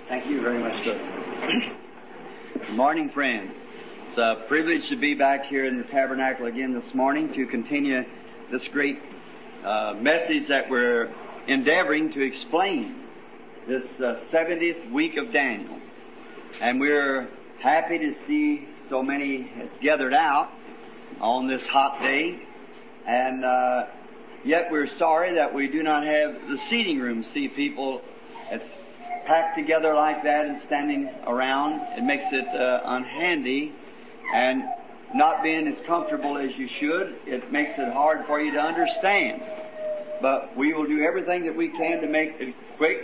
Thank you very much, sir. Good morning, friends. It's a privilege to be back here in the tabernacle again this morning to continue this great message that we're endeavoring to explain, this 70th week of Daniel. And we're happy to see so many has gathered out on this hot day. And yet we're sorry that we do not have the seating room. See people that's packed together like that and standing around. It makes it unhandy, and not being as comfortable as you should, it makes it hard for you to understand. But we will do everything that we can to make it quick.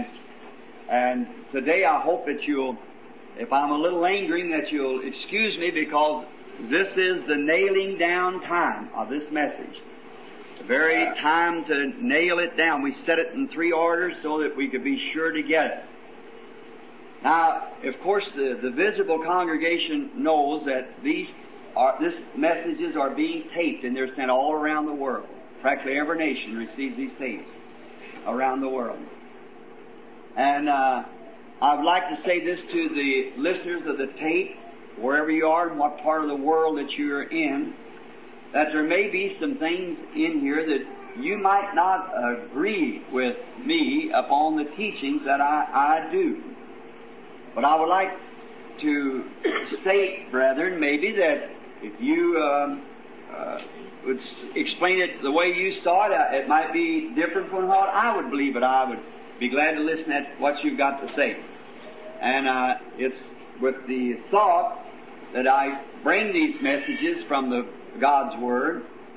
And today I hope that you'll, if I'm a little lingering, that you'll excuse me, because this is the nailing down time of this message. The very time to nail it down. We set it in 3 orders so that we could be sure to get it. Now, of course, the visible congregation knows that these messages are being taped, and they're sent all around the world. Practically every nation receives these tapes around the world. And I would like to say this to the listeners of the tape, wherever you are and what part of the world that you're in, that there may be some things in here that you might not agree with me upon the teachings that I do. But I would like to state, brethren, maybe that if you would explain it the way you saw it, it might be different from what I would believe, but I would be glad to listen at what you've got to say. And it's with the thought that I bring these messages from God's Word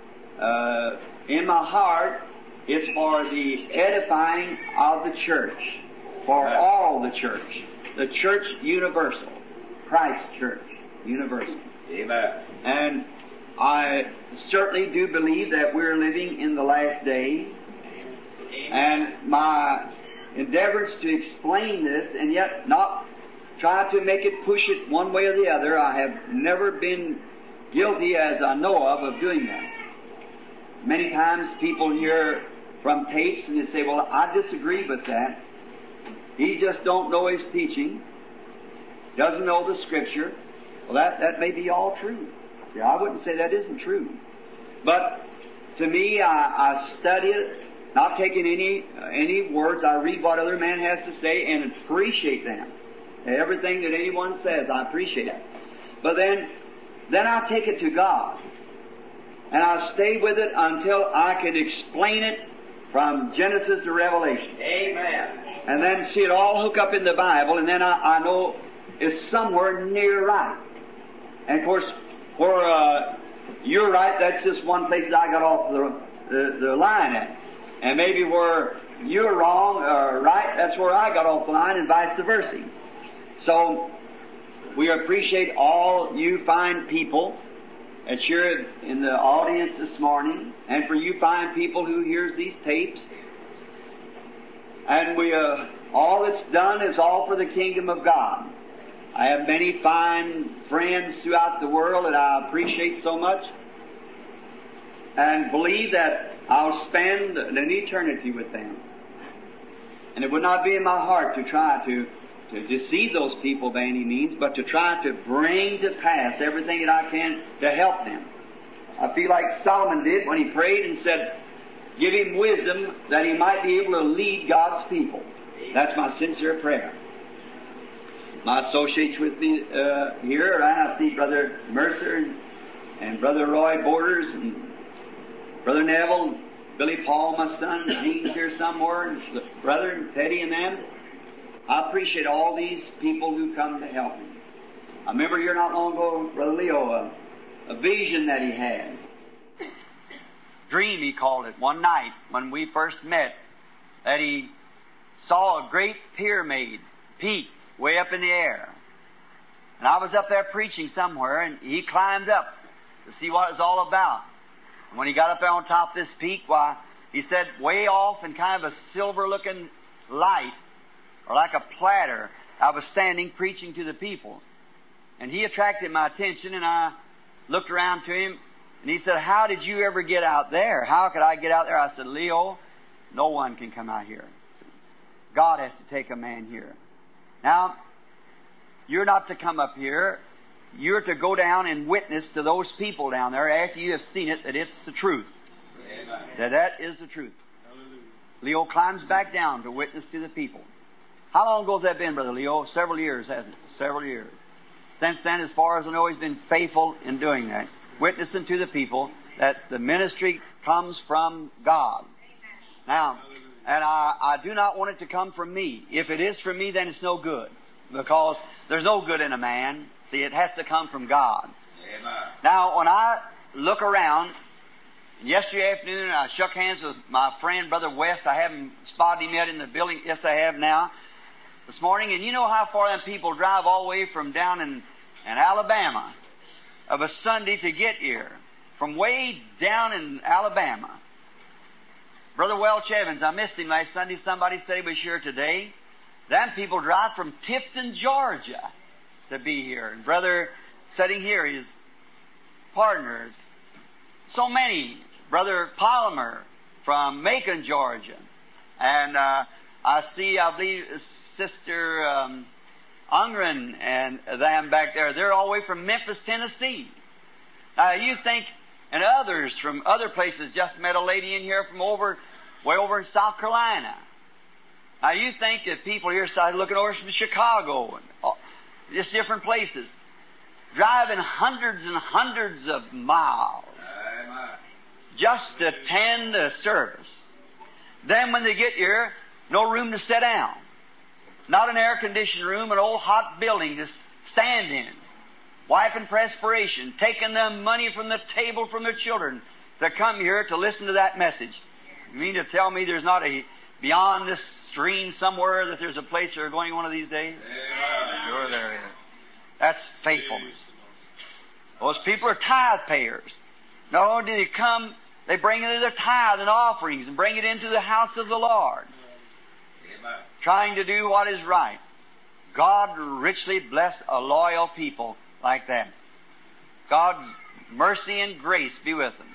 in my heart. It's for the edifying of the church, for all the church universal, Christ Church universal. Amen. And I certainly do believe that we're living in the last day. And my endeavors to explain this, and yet not try to make it, push it one way or the other. I have never been guilty, as I know of doing that. Many times people hear from tapes and they say, well, I disagree with that. He just don't know his teaching, doesn't know the Scripture. Well, that may be all true. Yeah, I wouldn't say that isn't true. But to me, I study it, not taking any words. I read what other man has to say and appreciate them. Everything that anyone says, I appreciate it. But then I take it to God, and I stay with it until I can explain it from Genesis to Revelation. Amen. And then see it all hook up in the Bible, and then I know it's somewhere near right. And of course, where you're right, that's just one place that I got off the line at. And maybe where you're wrong or right, that's where I got off the line, and vice versa. So we appreciate all you fine people that you're in the audience this morning, and for you fine people who hears these tapes. And we all that's done is all for the kingdom of God. I have many fine friends throughout the world that I appreciate so much, and believe that I'll spend an eternity with them. And it would not be in my heart to try to deceive those people by any means, but to try to bring to pass everything that I can to help them. I feel like Solomon did when he prayed and said, give him wisdom that he might be able to lead God's people. That's my sincere prayer. My associates with me here, I see Brother Mercer and Brother Roy Borders and Brother Neville, and Billy Paul, my son, Gene's here somewhere, and Brother and Teddy and them. I appreciate all these people who come to help me. I remember here not long ago, Brother Leo, a vision that he had. Dream, he called it, one night when we first met, that he saw a great pyramid peak way up in the air. And I was up there preaching somewhere, and he climbed up to see what it was all about. And when he got up there on top of this peak, why, he said, way off in kind of a silver-looking light, or like a platter, I was standing preaching to the people. And he attracted my attention, and I looked around to him, and he said, how did you ever get out there? How could I get out there? I said, Leo, no one can come out here. God has to take a man here. Now, you're not to come up here. You're to go down and witness to those people down there after you have seen it that it's the truth. Amen. That is the truth. Hallelujah. Leo climbs back down to witness to the people. How long ago has that been, Brother Leo? Several years, hasn't it? Several years. Since then, as far as I know, he's been faithful in doing that. Witnessing to the people that the ministry comes from God. Now, and I do not want it to come from me. If it is from me, then it's no good. Because there's no good in a man. See, it has to come from God. Amen. Now, when I look around, yesterday afternoon I shook hands with my friend, Brother West. I haven't spotted him yet in the building. Yes, I have now. This morning, and you know how far them people drive all the way from down in Alabama of a Sunday to get here. From way down in Alabama. Brother Welch Evans, I missed him last Sunday. Somebody said he was here today. Them people drive from Tifton, Georgia to be here. And Brother sitting here, his partners. So many. Brother Palmer from Macon, Georgia. And I believe, Sister Ungren and them back there. They're all the way from Memphis, Tennessee. Now, you think, and others from other places, just met a lady in here from way over in South Carolina. Now, you think that people here started looking over from Chicago and just different places, driving hundreds and hundreds of miles just to attend a service. Then when they get here, no room to sit down. Not an air-conditioned room, an old hot building to stand in. Wiping perspiration, taking them money from the table from their children to come here to listen to that message. You mean to tell me there's not beyond this screen somewhere that there's a place they're going one of these days? Yeah. Sure there is. That's faithfulness. Those people are tithe payers. Not only do they come, they bring in their tithe and offerings and bring it into the house of the Lord. Amen. Trying to do what is right. God richly bless a loyal people like that. God's mercy and grace be with them.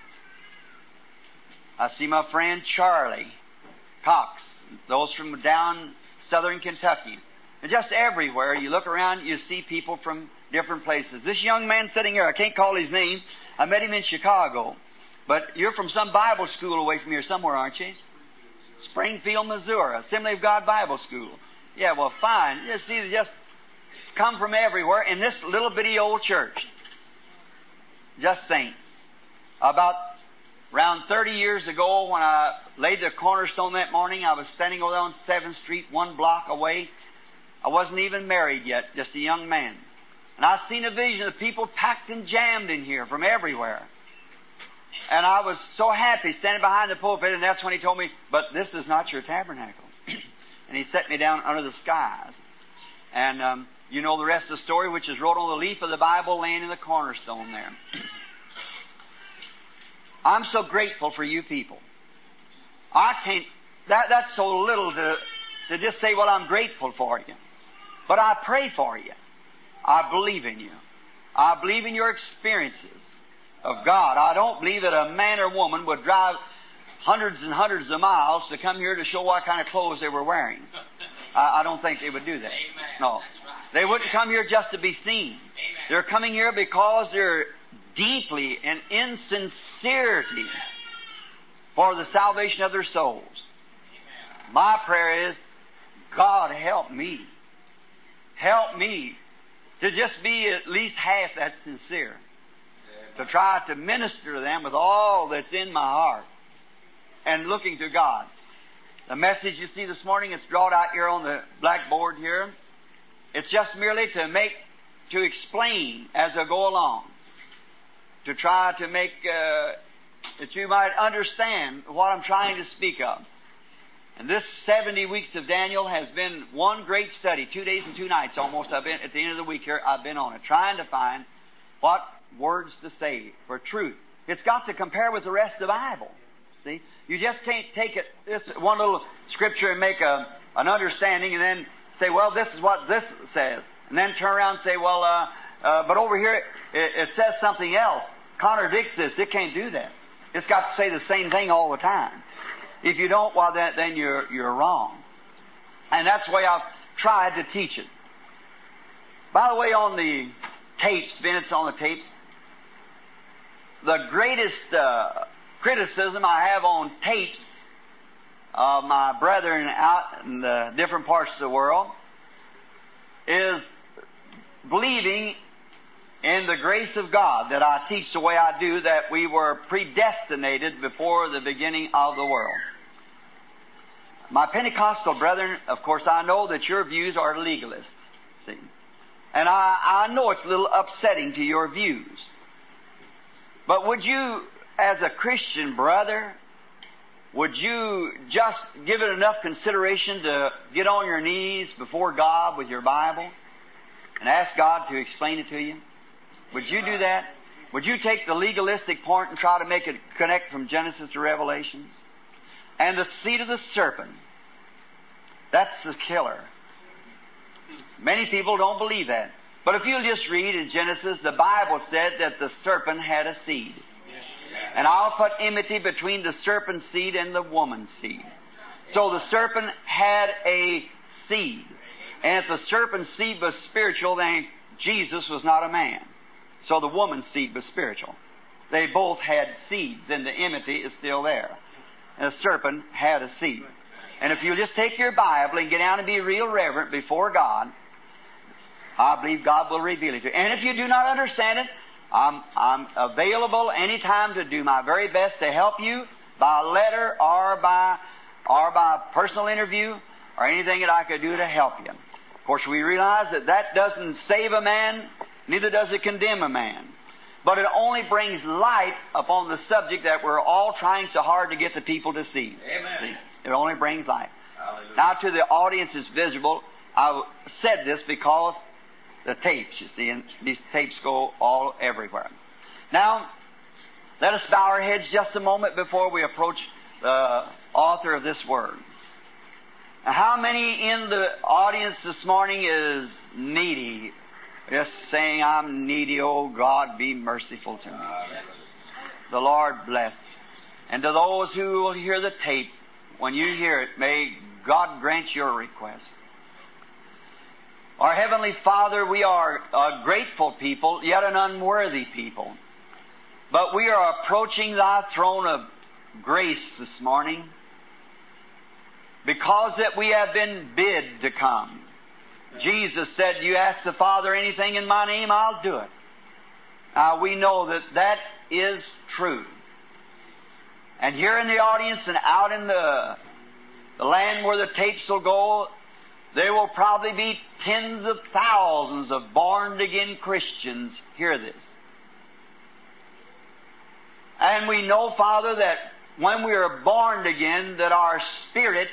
I see my friend Charlie Cox, those from down southern Kentucky. And just everywhere you look around, you see people from different places. This young man sitting here, I can't call his name. I met him in Chicago. But you're from some Bible school away from here somewhere, aren't you? Springfield, Missouri, Assembly of God Bible School. Yeah, well, fine. You see, they just come from everywhere in this little bitty old church. Just think. About around 30 years ago, when I laid the cornerstone that morning, I was standing over there on 7th Street, 1 block away. I wasn't even married yet, just a young man. And I seen a vision of people packed and jammed in here from everywhere. And I was so happy standing behind the pulpit, and that's when he told me, but this is not your tabernacle. And he set me down under the skies. And you know the rest of the story, which is wrote on the leaf of the Bible laying in the cornerstone there. I'm so grateful for you people. I can't, that's so little to just say, well, I'm grateful for you. But I pray for you. I believe in you. I believe in your experiences of God. I don't believe that a man or woman would drive hundreds and hundreds of miles to come here to show what kind of clothes they were wearing. I don't think they would do that. Amen. No. They wouldn't come here just to be seen. Amen. They're coming here because they're deeply and in sincerity for the salvation of their souls. Amen. My prayer is, God help me. Help me to just be at least half that sincere. To try to minister to them with all that's in my heart and looking to God. The message you see this morning, it's drawn out here on the blackboard here. It's just merely to explain as I go along. To try to make, that you might understand what I'm trying to speak of. And this 70 weeks of Daniel has been one great study. 2 days and 2 nights almost. I've been, at the end of the week here, I've been on it. Trying to find what words to say for truth. It's got to compare with the rest of the Bible. See? You just can't take it, this one little scripture and make an understanding and then say, well, this is what this says. And then turn around and say, well, but over here it says something else. Contradicts this. It can't do that. It's got to say the same thing all the time. If you don't, well, then you're wrong. And that's the way I've tried to teach it. By the way, on the tapes, Vince, on the tapes, the greatest criticism I have on tapes of my brethren out in the different parts of the world is believing in the grace of God, that I teach the way I do, that we were predestinated before the beginning of the world. My Pentecostal brethren, of course, I know that your views are legalist, see. And I know it's a little upsetting to your views. But would you, as a Christian brother, would you just give it enough consideration to get on your knees before God with your Bible and ask God to explain it to you? Would you do that? Would you take the legalistic part and try to make it connect from Genesis to Revelations? And the seed of the serpent, that's the killer. Many people don't believe that. But if you'll just read in Genesis, the Bible said that the serpent had a seed. And I'll put enmity between the serpent's seed and the woman's seed. So the serpent had a seed. And if the serpent's seed was spiritual, then Jesus was not a man. So the woman's seed was spiritual. They both had seeds, and the enmity is still there. And the serpent had a seed. And if you'll just take your Bible and get down and be real reverent before God, I believe God will reveal it to you. And if you do not understand it, I'm available anytime to do my very best to help you by letter or by personal interview or anything that I could do to help you. Of course, we realize that that doesn't save a man, neither does it condemn a man. But it only brings light upon the subject that we're all trying so hard to get the people to see. Amen. It only brings light. Hallelujah. Now, to the audience is visible, I said this because the tapes, you see, and these tapes go all everywhere. Now, let us bow our heads just a moment before we approach the author of this word. Now, how many in the audience this morning is needy? Just saying, I'm needy, oh God, be merciful to me. The Lord bless. And to those who will hear the tape, when you hear it, may God grant your request. Our Heavenly Father, we are a grateful people, yet an unworthy people. But we are approaching Thy throne of grace this morning because that we have been bid to come. Jesus said, you ask the Father anything in my name, I'll do it. Now, we know that that is true. And here in the audience and out in the land where the tapes will go, there will probably be tens of thousands of born-again Christians hear this. And we know, Father, that when we are born again, that our spirit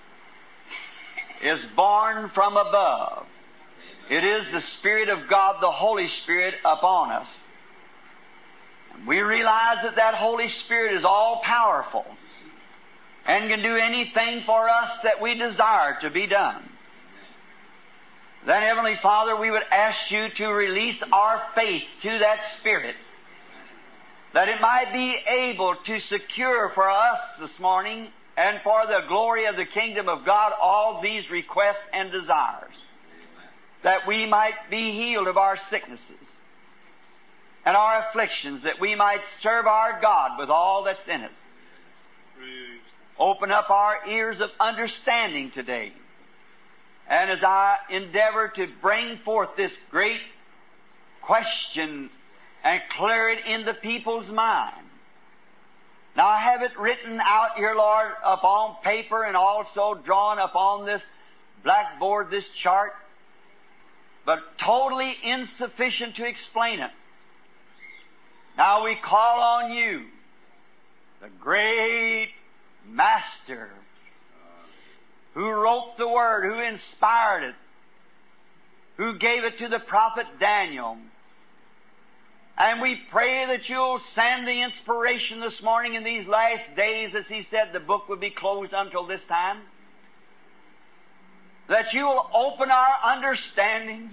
is born from above. It is the Spirit of God, the Holy Spirit, upon us. And we realize that that Holy Spirit is all-powerful and can do anything for us that we desire to be done. Then, Heavenly Father, we would ask you to release our faith to that Spirit, that it might be able to secure for us this morning and for the glory of the kingdom of God all these requests and desires, that we might be healed of our sicknesses and our afflictions, that we might serve our God with all that's in us. Open up our ears of understanding today. And as I endeavor to bring forth this great question and clear it in the people's minds. Now, I have it written out here, Lord, upon paper and also drawn upon this blackboard, this chart, but totally insufficient to explain it. Now we call on you, the great Master, who wrote the Word, who inspired it, who gave it to the prophet Daniel. And we pray that you'll send the inspiration this morning in these last days, as he said the book would be closed until this time, that you will open our understandings,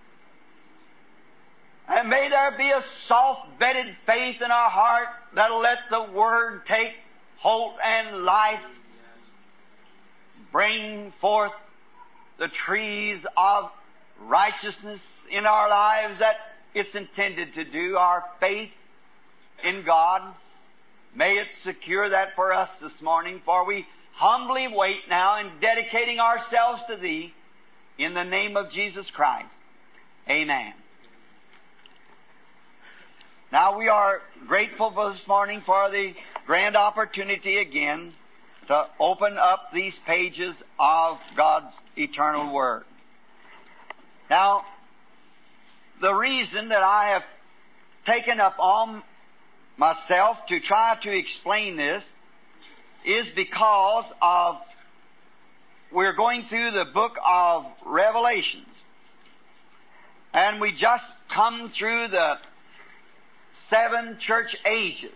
and may there be a soft-bedded faith in our heart that'll let the Word take hold and life, bring forth the trees of righteousness in our lives that it's intended to do, our faith in God. May it secure that for us this morning, for we humbly wait now in dedicating ourselves to Thee in the name of Jesus Christ. Amen. Now we are grateful for this morning for the grand opportunity again to open up these pages of God's eternal Word. Now, the reason that I have taken up on myself to try to explain this is because of we're going through the book of Revelations. And we just come through the 7 church ages.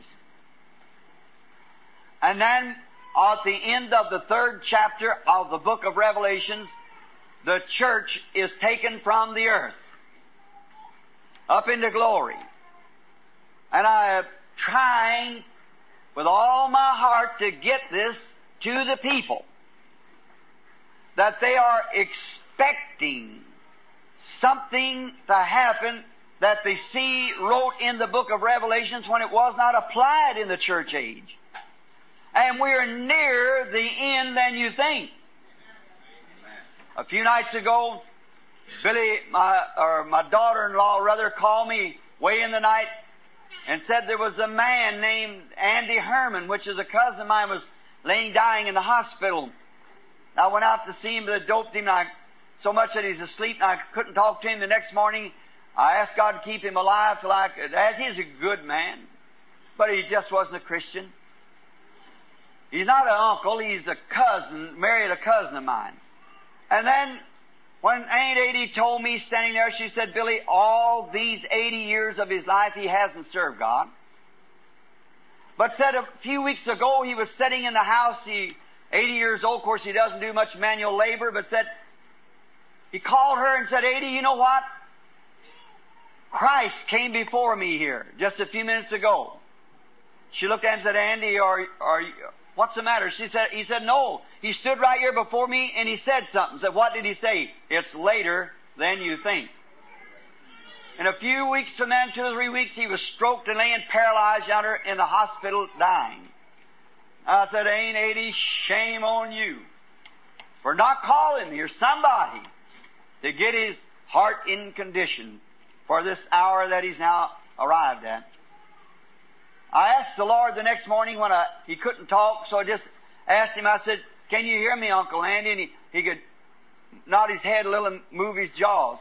And then at the end of the 3rd chapter of the book of Revelations, the church is taken from the earth up into glory. And I am trying with all my heart to get this to the people, that they are expecting something to happen that they see wrote in the book of Revelations when it was not applied in the church age. And we're nearer the end than you think. A few nights ago, Billy, my daughter-in-law, rather, called me way in the night and said there was a man named Andy Herman, which is a cousin of mine, was laying dying in the hospital. I went out to see him, but they doped him so much that he's asleep, and I couldn't talk to him. The next morning, I asked God to keep him alive till I could. He's a good man, but he just wasn't a Christian. He's not an uncle, he's a cousin, married a cousin of mine. And then, when Aunt Adie told me standing there, she said, Billy, all these 80 years of his life he hasn't served God. But said a few weeks ago he was sitting in the house, 80 years old, of course he doesn't do much manual labor, but said, he called her and said, Adie, you know what? Christ came before me here just a few minutes ago. She looked at him and said, Andy, what's the matter? He said, no. He stood right here before me and he said something. Said, what did he say? It's later than you think. In a few weeks from then, 2 or 3 weeks, he was stroked and laying paralyzed yonder in the hospital dying. I said, Aunt Adie, shame on you for not calling me or somebody to get his heart in condition for this hour that he's now arrived at. I asked the Lord the next morning when he couldn't talk, so I just asked him, I said, can you hear me, Uncle Andy? And he could nod his head a little and move his jaws.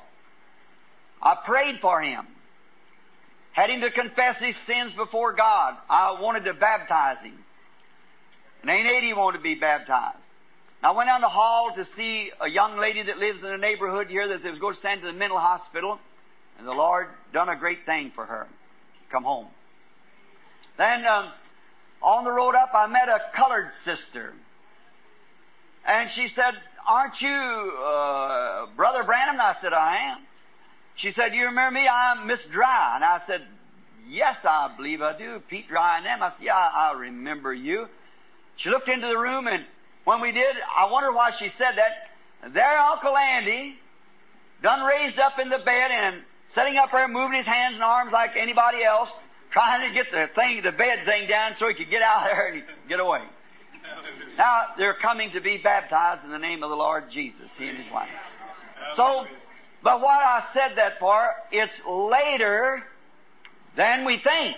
I prayed for him. Had him to confess his sins before God. I wanted to baptize him. And Aunt Adie wanted to be baptized. I went down the hall to see a young lady that lives in the neighborhood here that they was going to send to the mental hospital. And the Lord done a great thing for her. Come home. Then on the road up, I met a colored sister. And she said, aren't you Brother Branham? And I said, I am. She said, you remember me? I'm Miss Dry. And I said, yes, I believe I do. Pete Dry and them. I said, yeah, I remember you. She looked into the room, and when we did, I wonder why she said that. There Uncle Andy, done raised up in the bed and sitting up there, moving his hands and arms like anybody else, trying to get the bed thing down so he could get out there and get away. Now, they're coming to be baptized in the name of the Lord Jesus, he and his wife. So, but what I said that for, it's later than we think.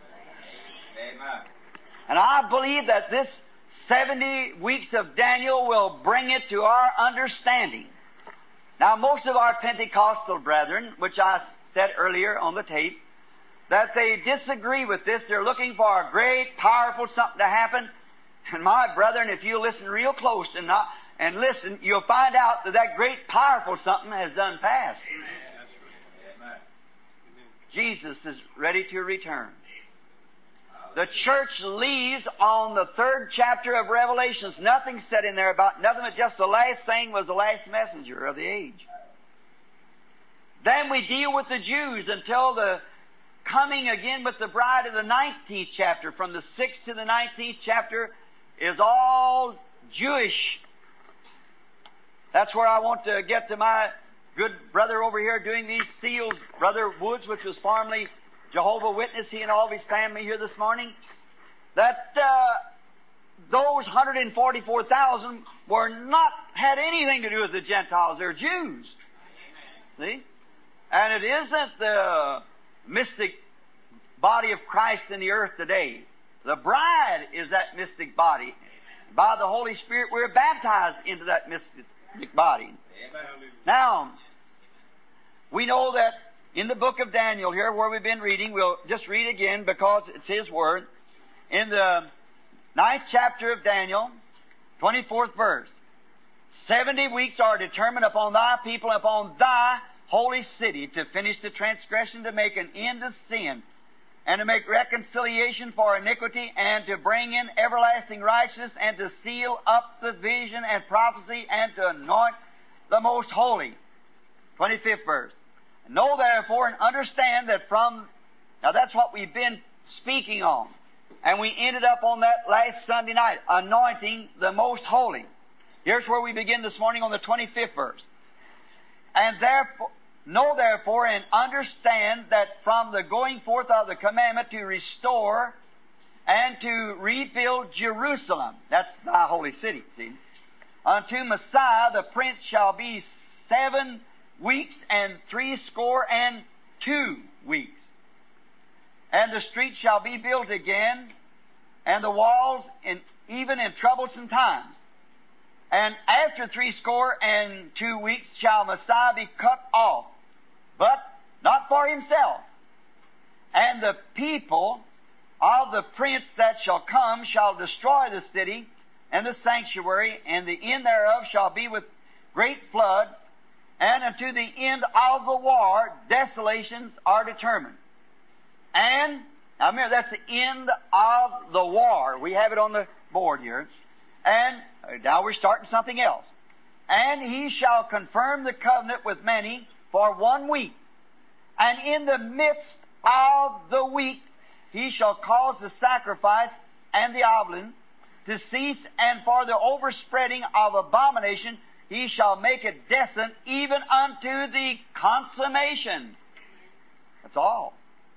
Amen. And I believe that this 70 weeks of Daniel will bring it to our understanding. Now, most of our Pentecostal brethren, which I said earlier on the tape, that they disagree with this. They're looking for a great, powerful something to happen. And my brethren, if you listen real close and listen, you'll find out that great, powerful something has done passed. Amen. Jesus is ready to return. The church leaves on the 3rd chapter of Revelations. Nothing said in there about nothing, but just the last thing was the last messenger of the age. Then we deal with the Jews until the coming again with the bride of the 19th chapter. From the 6th to the 19th chapter is all Jewish That's where I want to get to my good brother over here doing these seals, Brother Woods, which was formerly Jehovah's Witness, he and all of his family here this morning, that those 144,000 had anything to do with the Gentiles. They're Jews. See? And it isn't the mystic body of Christ in the earth today. The bride is that mystic body. By the Holy Spirit, we're baptized into that mystic body. Amen. Now, we know that in the book of Daniel here, where we've been reading, we'll just read again because it's His Word. In the 9th chapter of Daniel, 24th verse, 70 weeks are determined upon thy people, upon thy holy city, to finish the transgression, to make an end of sin, and to make reconciliation for iniquity, and to bring in everlasting righteousness, and to seal up the vision and prophecy, and to anoint the most holy. 25th verse. Know therefore and understand that now that's what we've been speaking on. And we ended up on that last Sunday night, anointing the most holy. Here's where we begin this morning on the 25th verse. And therefore, know therefore and understand that from the going forth of the commandment to restore and to rebuild Jerusalem, that's thy holy city, see, unto Messiah the Prince shall be 7 weeks and 62 weeks. And the streets shall be built again, and the walls even in troublesome times. And after 62 weeks shall Messiah be cut off, but not for himself. And the people of the prince that shall come shall destroy the city and the sanctuary, and the end thereof shall be with great flood, and unto the end of the war desolations are determined. And, now remember, that's the end of the war. We have it on the board here. And now we're starting something else. And he shall confirm the covenant with many for 1 week. And in the midst of the week he shall cause the sacrifice and the oblation to cease, and for the overspreading of abomination he shall make it desolate even unto the consummation. That's all.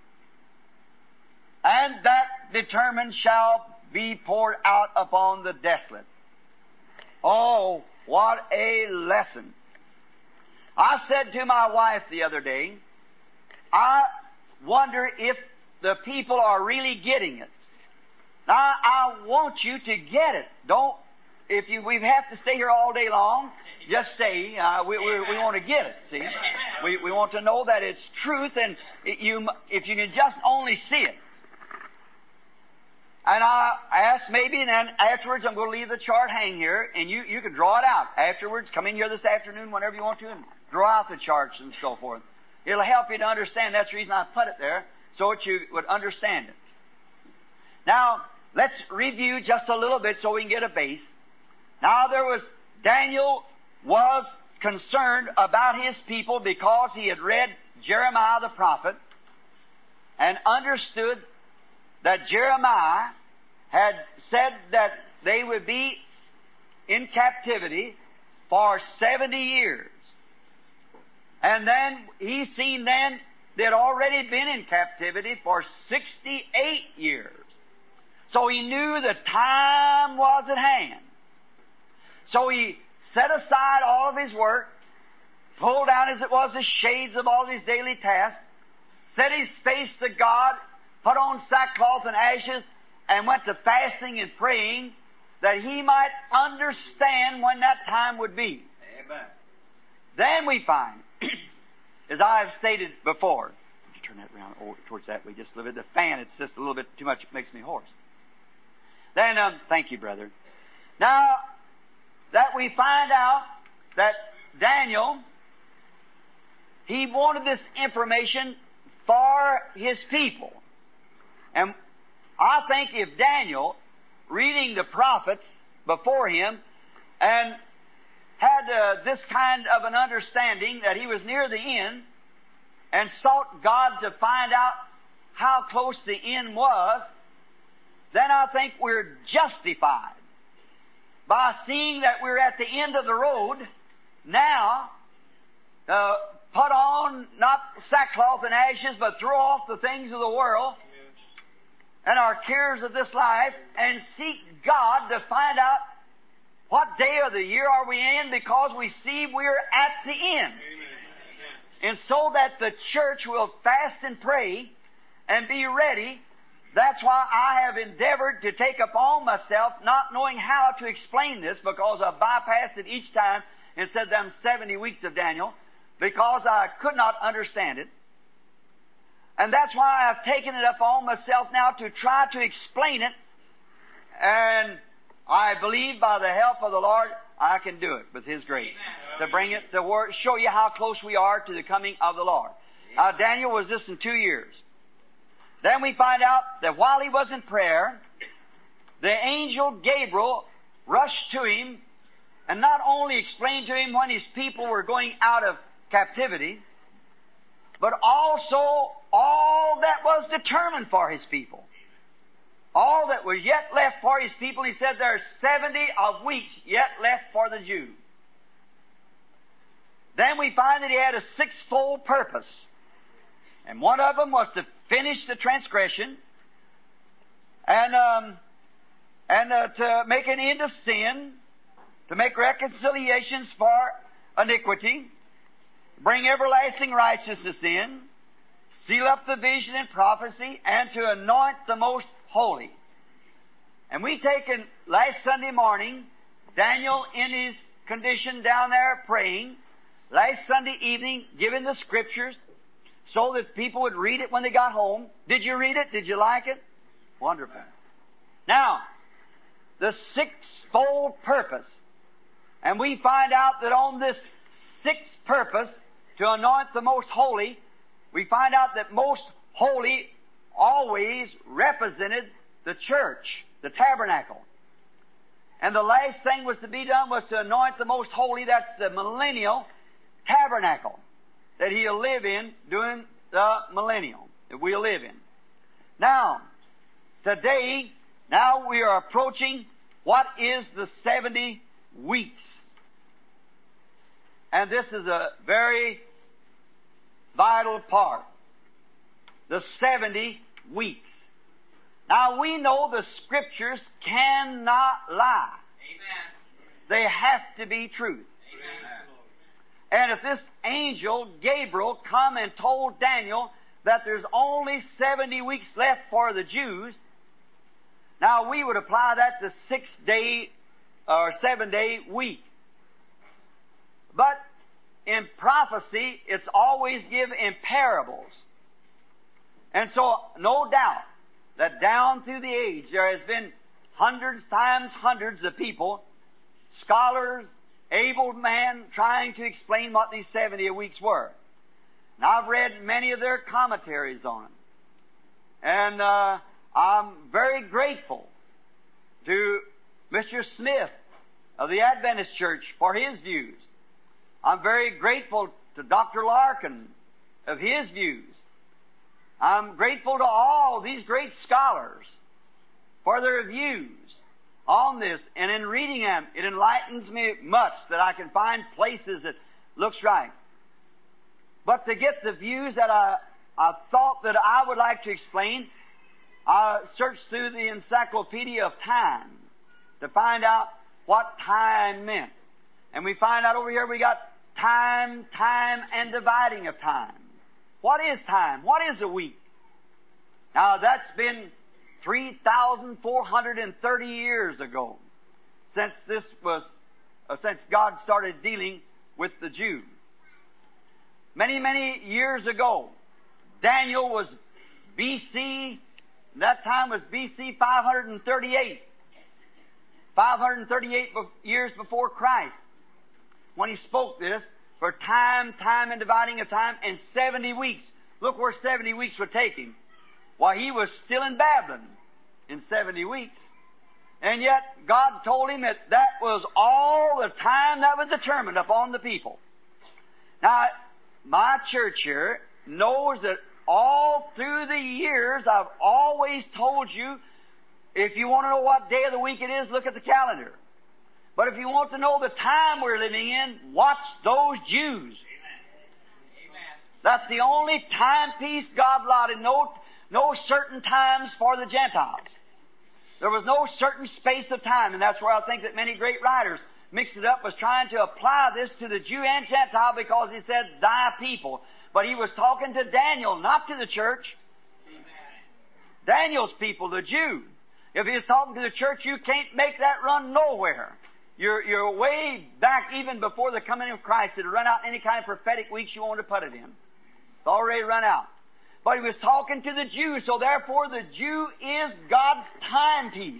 And that determined shall be poured out upon the desolate. Oh, what a lesson. I said to my wife the other day, I wonder if the people are really getting it. Now, I want you to get it. We have to stay here all day long, just stay. We want to get it, see? We want to know that it's truth, and if you can just only see it. And I asked maybe, and then afterwards I'm going to leave the chart hang here, and you can draw it out. Afterwards, come in here this afternoon whenever you want to, and draw out the charts and so forth. It'll help you to understand. That's the reason I put it there, so that you would understand it. Now, let's review just a little bit so we can get a base. Now, Daniel was concerned about his people because he had read Jeremiah the prophet and understood that Jeremiah had said that they would be in captivity for 70 years. And then he seen then they'd already been in captivity for 68 years. So he knew the time was at hand. So he set aside all of his work, pulled down as it was the shades of all his daily tasks, set his face to God, put on sackcloth and ashes, and went to fasting and praying that he might understand when that time would be. Amen. Then we find, as I have stated before, would you turn that around towards that way just a little bit? The fan, it's just a little bit too much, it makes me hoarse. Then, thank you, brother. Now, that we find out that Daniel, he wanted this information for his people. And I think if Daniel, reading the prophets before him, and had this kind of an understanding that he was near the end, and sought God to find out how close the end was, then I think we're justified by seeing that we're at the end of the road, now put on not sackcloth and ashes, but throw off the things of the world and our cares of this life, and seek God to find out what day of the year are we in, because we see we're at the end. And so that the church will fast and pray and be ready. That's why I have endeavored to take upon myself, not knowing how to explain this, because I bypassed it each time and said them 70 weeks of Daniel, because I could not understand it. And that's why I've taken it upon myself now to try to explain it. And I believe by the help of the Lord, I can do it with His grace. Amen. To bring it to show you how close we are to the coming of the Lord. Daniel was this in 2 years. Then we find out that while he was in prayer, the angel Gabriel rushed to him and not only explained to him when his people were going out of captivity, but also all that was determined for his people. All that was yet left for his people. He said there are 70 of weeks yet left for the Jews. Then we find that he had a sixfold purpose. And one of them was to finish the transgression and to make an end of sin, to make reconciliations for iniquity, bring everlasting righteousness in, seal up the vision and prophecy, and to anoint the most holy. And we taken last Sunday morning, Daniel in his condition down there praying, last Sunday evening giving the Scriptures so that people would read it when they got home. Did you read it? Did you like it? Wonderful. Now, the sixfold purpose. And we find out that on this sixth purpose, to anoint the most holy, we find out that most holy always represented the church, the tabernacle. And the last thing was to be done was to anoint the most holy, that's the millennial tabernacle that He'll live in during the millennium that we'll live in. Now, today, now we are approaching what is the 70 weeks. And this is a very vital part. The 70 weeks. Now we know the Scriptures cannot lie. Amen. They have to be truth. Amen. And if this angel, Gabriel, come and told Daniel that there's only 70 weeks left for the Jews, now we would apply that to 6-day or 7-day week. But in prophecy, it's always given in parables. And so, no doubt that down through the age there has been hundreds times hundreds of people, scholars, able men, trying to explain what these 70 weeks were. And I've read many of their commentaries on them. And I'm very grateful to Mr. Smith of the Adventist Church for his views. I'm very grateful to Dr. Larkin of his views. I'm grateful to all these great scholars for their views on this. And in reading them, it enlightens me much that I can find places that looks right. But to get the views that I thought that I would like to explain, I searched through the Encyclopedia of Time to find out what time meant. And we find out over here we got time, and dividing of time. What is time? What is a week? Now that's been 3,430 years ago since since God started dealing with the Jews. Many, many years ago, Daniel was BC, that time was BC 538. 538 years before Christ, when he spoke this, for time, and dividing of time, and 70 weeks. Look where 70 weeks would take him. While he was still in Babylon in 70 weeks. And yet, God told him that that was all the time that was determined upon the people. Now, my church here knows that all through the years, I've always told you, if you want to know what day of the week it is, look at the calendar. But if you want to know the time we're living in, watch those Jews. That's the only timepiece God allotted. No certain times for the Gentiles. There was no certain space of time, and that's where I think that many great writers mixed it up, was trying to apply this to the Jew and Gentile, because he said, thy people. But he was talking to Daniel, not to the church. Daniel's people, the Jew. If he was talking to the church, you can't make that run nowhere. You're way back even before the coming of Christ. It'll run out any kind of prophetic weeks you want to put it in. It's already run out. But he was talking to the Jew, so therefore the Jew is God's timepiece.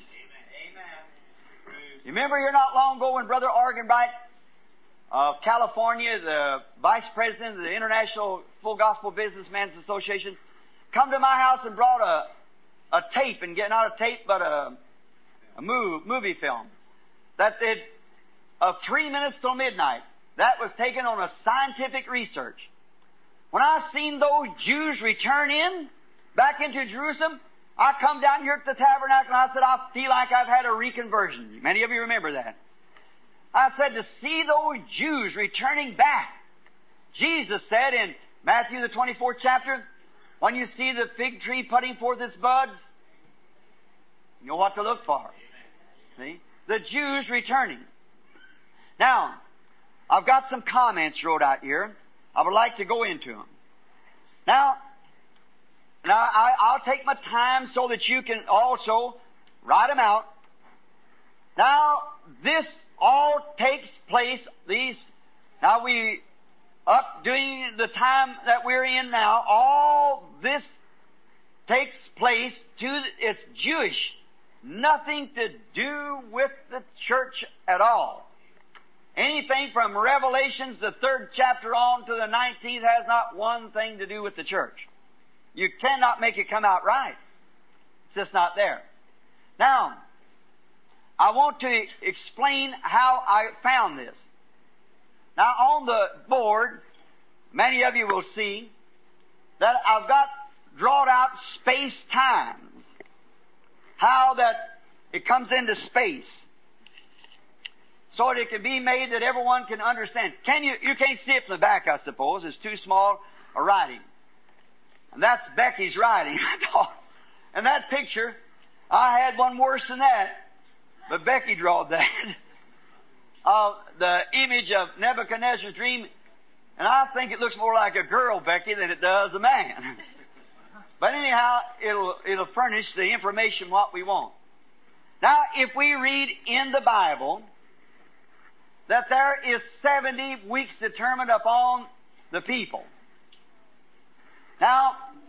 You remember here not long ago when Brother Arganbright of California, the Vice President of the International Full Gospel Businessmen's Association, come to my house and brought a tape, and not a tape, but a movie film. That did of 3 minutes till midnight. That was taken on a scientific research. When I seen those Jews return back into Jerusalem, I come down here at the tabernacle and I said, I feel like I've had a reconversion. Many of you remember that. I said, to see those Jews returning back. Jesus said in Matthew the 24th chapter, when you see the fig tree putting forth its buds, you know what to look for. See? The Jews returning. Now, I've got some comments wrote out here. I would like to go into them. Now I'll take my time so that you can also write them out. Now, this all takes place, now during the time that we're in now, all this takes place it's Jewish. Nothing to do with the church at all. Anything from Revelations, the 3rd chapter on to the 19th, has not one thing to do with the church. You cannot make it come out right. It's just not there. Now, I want to explain how I found this. Now, on the board, many of you will see that I've got drawn out space-times. How that it comes into space. So that it can be made that everyone can understand. You can't see it from the back, I suppose. It's too small a writing. And that's Becky's writing. And that picture, I had one worse than that. But Becky drawed that. The image of Nebuchadnezzar's dream. And I think it looks more like a girl, Becky, than it does a man. But anyhow, it'll furnish the information what we want. Now, if we read in the Bible that there is 70 weeks determined upon the people. Now,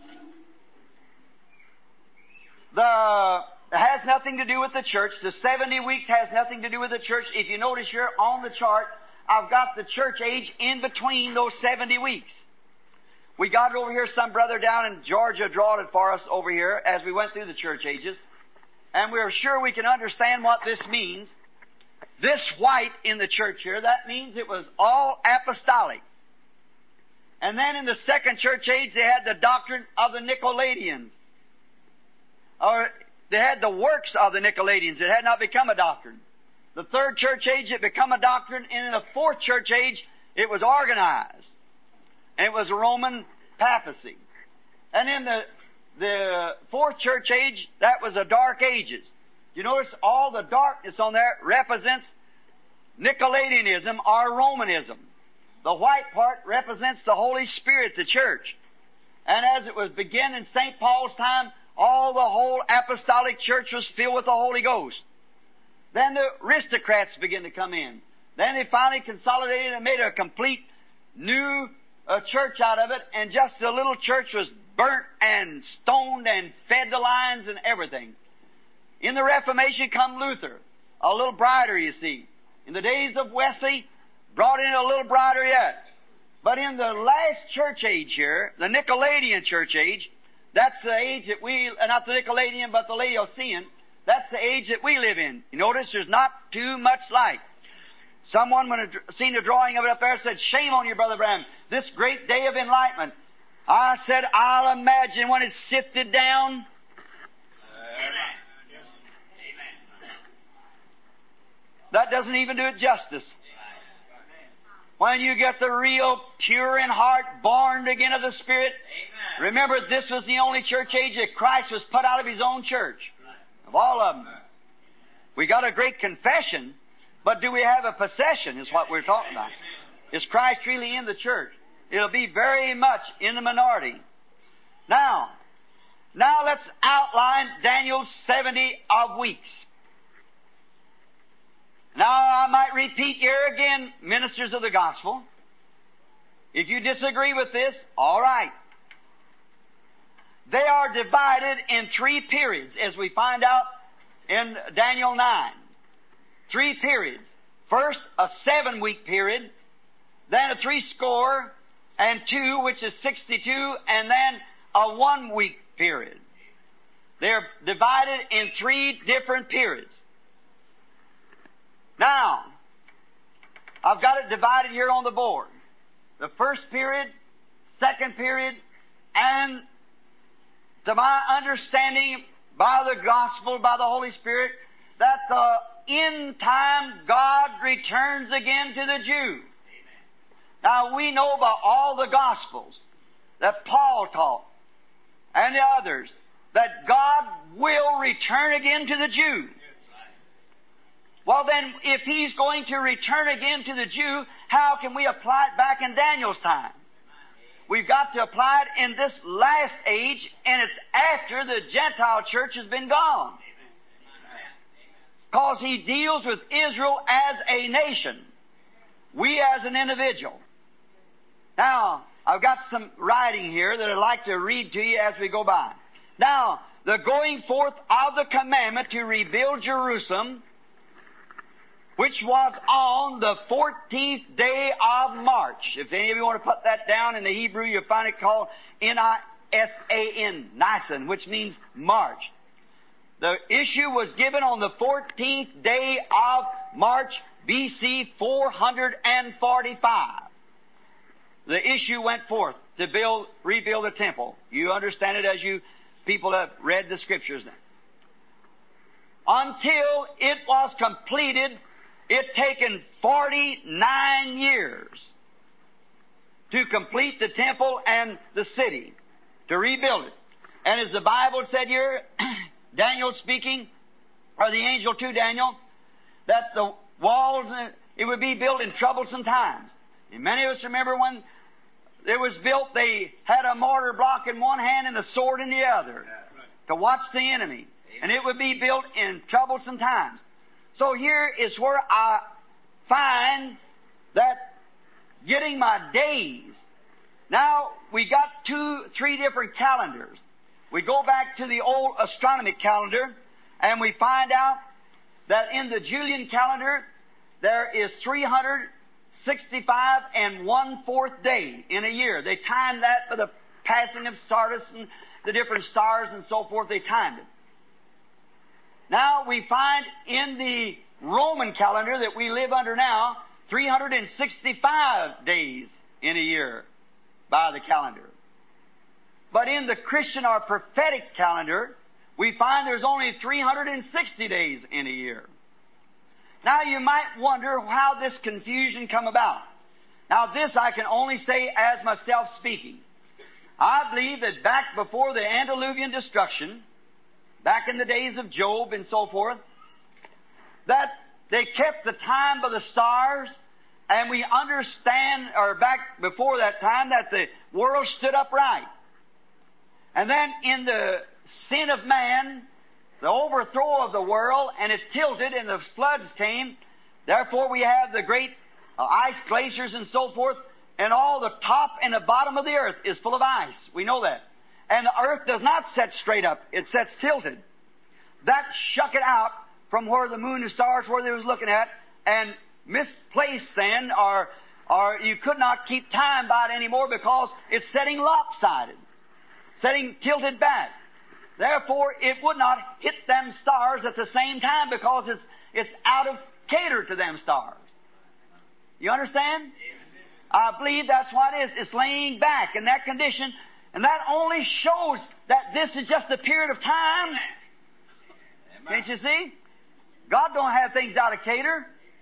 it has nothing to do with the church. The 70 weeks has nothing to do with the church. If you notice here on the chart, I've got the church age in between those 70 weeks. We got it over here. Some brother down in Georgia drawed it for us over here as we went through the church ages. And we're sure we can understand what this means. This white in the church here, that means it was all apostolic. And then in the second church age, they had the doctrine of the Nicolaitans. Or they had the works of the Nicolaitans. It had not become a doctrine. The third church age, it became a doctrine. And in the fourth church age, it was organized. And it was a Roman papacy. And in the fourth church age, that was the Dark Ages. You notice all the darkness on there represents Nicolaitanism or Romanism. The white part represents the Holy Spirit, the church. And as it was beginning in St. Paul's time, all the whole apostolic church was filled with the Holy Ghost. Then the aristocrats began to come in. Then they finally consolidated and made a complete new church out of it, and just a little church was burnt and stoned and fed to lions and everything. In the Reformation come Luther, a little brighter, you see. In the days of Wesley, brought in a little brighter yet. But in the last church age here, the Nicolaitan church age, that's the age that not the Nicolaitan, but the Laodicean, that's the age that we live in. You notice there's not too much light. Someone, when seen a drawing of it up there, said, shame on you, Brother Branham, this great day of enlightenment. I said, I'll imagine when it's sifted down. that doesn't even do it justice. When you get the real pure in heart, born again of the Spirit, remember this was the only church age that Christ was put out of His own church. Of all of them. We got a great confession, but do we have a possession is what we're talking about. Is Christ really in the church? It'll be very much in the minority. Now let's outline Daniel's 70 of weeks. Now, I might repeat here again, ministers of the gospel. If you disagree with this, all right. They are divided in 3 periods, as we find out in Daniel 9. 3 periods. First, a 7-week period, then a 62, which is 62, and then a 1-week period. They're divided in 3 different periods. Now, I've got it divided here on the board. The first period, second period, and to my understanding by the gospel, by the Holy Spirit, that the end time God returns again to the Jew. Now, we know by all the gospels that Paul taught and the others that God will return again to the Jew. Well, then, if He's going to return again to the Jew, how can we apply it back in Daniel's time? We've got to apply it in this last age, and it's after the Gentile church has been gone. Because He deals with Israel as a nation. We as an individual. Now, I've got some writing here that I'd like to read to you as we go by. Now, the going forth of the commandment to rebuild Jerusalem, which was on the 14th day of March. If any of you want to put that down in the Hebrew, you'll find it called Nisan, Nisan, which means March. The issue was given on the 14th day of March, BC 445. The issue went forth to rebuild the temple. You understand it as you people have read the Scriptures then. Until it was completed, it taken 49 years to complete the temple and the city, to rebuild it. And as the Bible said here, Daniel speaking, or the angel to Daniel, that the walls, it would be built in troublesome times. And many of us remember when it was built, they had a mortar block in one hand and a sword in the other to watch the enemy. And it would be built in troublesome times. So here is where I find that getting my days. Now, we got 3 different calendars. We go back to the old astronomic calendar, and we find out that in the Julian calendar, there is 365 and 1/4 day in a year. They timed that by the passing of Sardis and the different stars and so forth. They timed it. Now, we find in the Roman calendar that we live under now, 365 days in a year by the calendar. But in the Christian or prophetic calendar, we find there's only 360 days in a year. Now, you might wonder how this confusion come about. Now, this I can only say as myself speaking. I believe that back before the antediluvian destruction, back in the days of Job and so forth, that they kept the time by the stars, and we understand, or back before that time, that the world stood upright. And then in the sin of man, the overthrow of the world, and it tilted and the floods came. Therefore we have the great ice glaciers and so forth, and all the top and the bottom of the earth is full of ice. We know that. And the earth does not set straight up. It sets tilted. That shuck it out from where the moon and stars were they was looking at, and misplaced then, or you could not keep time by it anymore because it's setting lopsided, setting tilted back. Therefore, it would not hit them stars at the same time because it's out of cater to them stars. You understand? I believe that's what it is. It's laying back in that condition, and that only shows that this is just a period of time. Can't you see? God don't have things out of cater.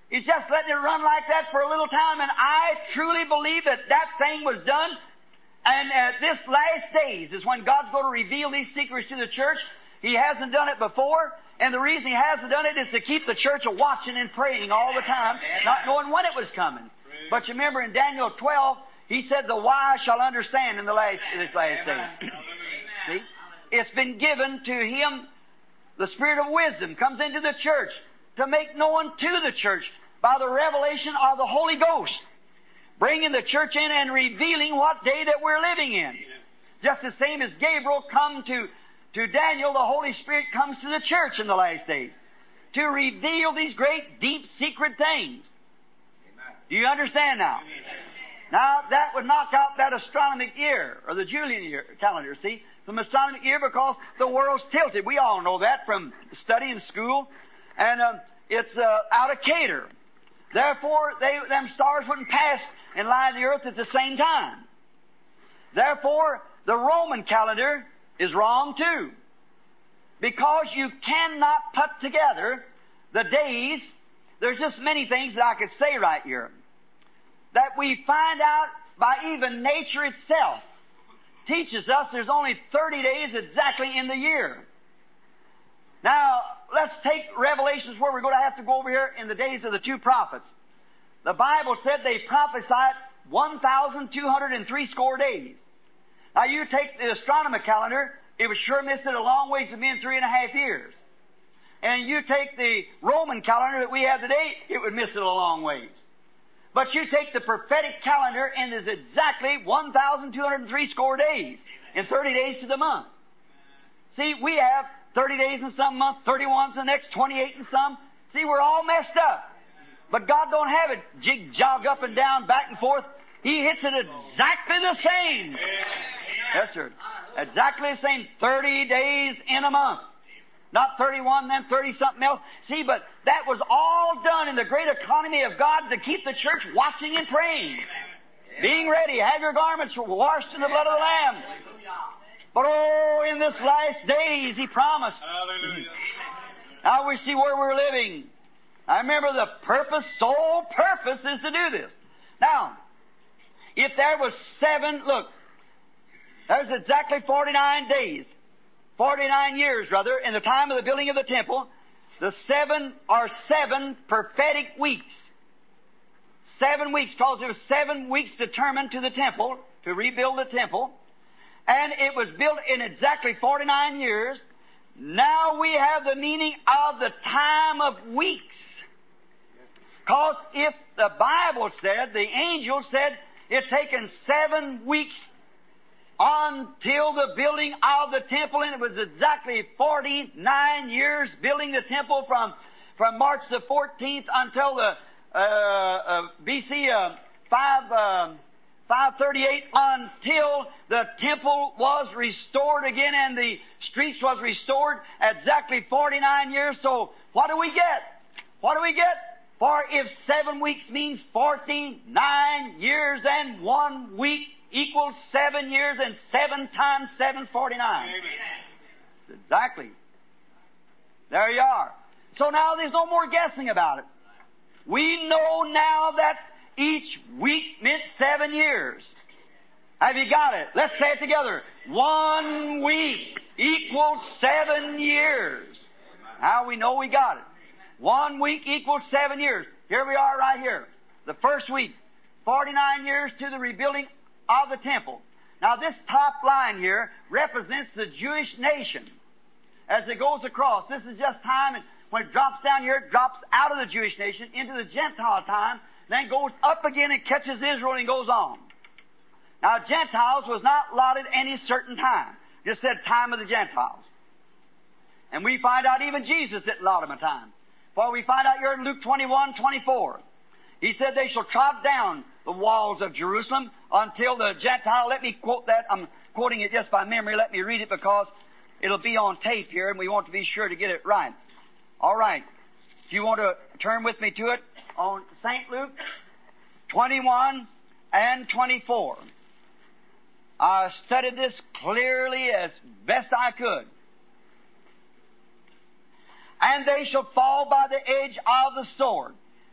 He's just letting it run like that for a little time, and I truly believe that that thing was done. And this last days is when God's going to reveal these secrets to the church. He hasn't done it before, and the reason He hasn't done it is to keep the church watching and praying all the time, not knowing when it was coming. But you remember in Daniel 12, He said, "The wise shall understand in this last day." See? It's been given to him. The Spirit of wisdom comes into the church to make known to the church by the revelation of the Holy Ghost, bringing the church in and revealing what day that we're living in. Just the same as Gabriel come to Daniel, the Holy Spirit comes to the church in the last days to reveal these great, deep, secret things. Do you understand now? Now, that would knock out that astronomic year, or the Julian year calendar, see? From astronomic year, because the world's tilted. We all know that from study in school. And it's out of cater. Therefore, them stars wouldn't pass and lie on the earth at the same time. Therefore, the Roman calendar is wrong too. Because you cannot put together the days. There's just many things that I could say right here that we find out by even nature itself teaches us there's only 30 days exactly in the year. Now, let's take Revelations, where we're going to have to go over here in the days of the two prophets. The Bible said they prophesied 1,203 score days. Now, you take the astronomical calendar, it would sure miss it a long ways of being 3.5 years. And you take the Roman calendar that we have today, it would miss it a long ways. But you take the prophetic calendar, and there's exactly 1,203 score days, and 30 days to the month. See, we have 30 days in some month, 31's the next, 28 in some. See, we're all messed up. But God don't have it jog up and down, back and forth. He hits it exactly the same. Yes, sir. Exactly the same. 30 days in a month. Not 31, then 30-something else. See, but that was all done in the great economy of God to keep the church watching and praying. Being ready. Have your garments washed in the blood of the Lamb. But oh, in this last days, He promised. Hallelujah. Now we see where we're living. I remember the sole purpose is to do this. Now, if there was there's exactly 49 days. 49 years, rather, in the time of the building of the temple. The 7 prophetic weeks. 7 weeks, because there were 7 weeks determined to the temple, to rebuild the temple. And it was built in exactly 49 years. Now we have the meaning of the time of weeks. Because if the Bible said, the angel said, it's taken 7 weeks until the building of the temple, and it was exactly 49 years building the temple from March the 14th until the BC 538, until the temple was restored again and the streets was restored. Exactly 49 years. So what do we get? What do we get? For if 7 weeks means 49 years, and 1 week equals 7 years, and 7 times 7 is 49. Amen. Exactly. There you are. So now there's no more guessing about it. We know now that each week meant 7 years. Have you got it? Let's say it together. 1 week equals 7 years. Now we know we got it. 1 week equals 7 years. Here we are right here. The first week, 49 years to the rebuilding of the temple. Now this top line here represents the Jewish nation as it goes across. This is just time, and when it drops down here, it drops out of the Jewish nation into the Gentile time, then goes up again and catches Israel and goes on. Now Gentiles was not allotted any certain time. Just said time of the Gentiles. And we find out even Jesus didn't allot them a time. For we find out here in Luke 21:24. He said they shall trod down the walls of Jerusalem until the Gentile. Let me quote that. I'm quoting it just by memory. Let me read it because it'll be on tape here and we want to be sure to get it right. All right. If you want to turn with me to it on St. Luke 21 and 24. I studied this clearly as best I could. And they shall fall by the edge of the sword,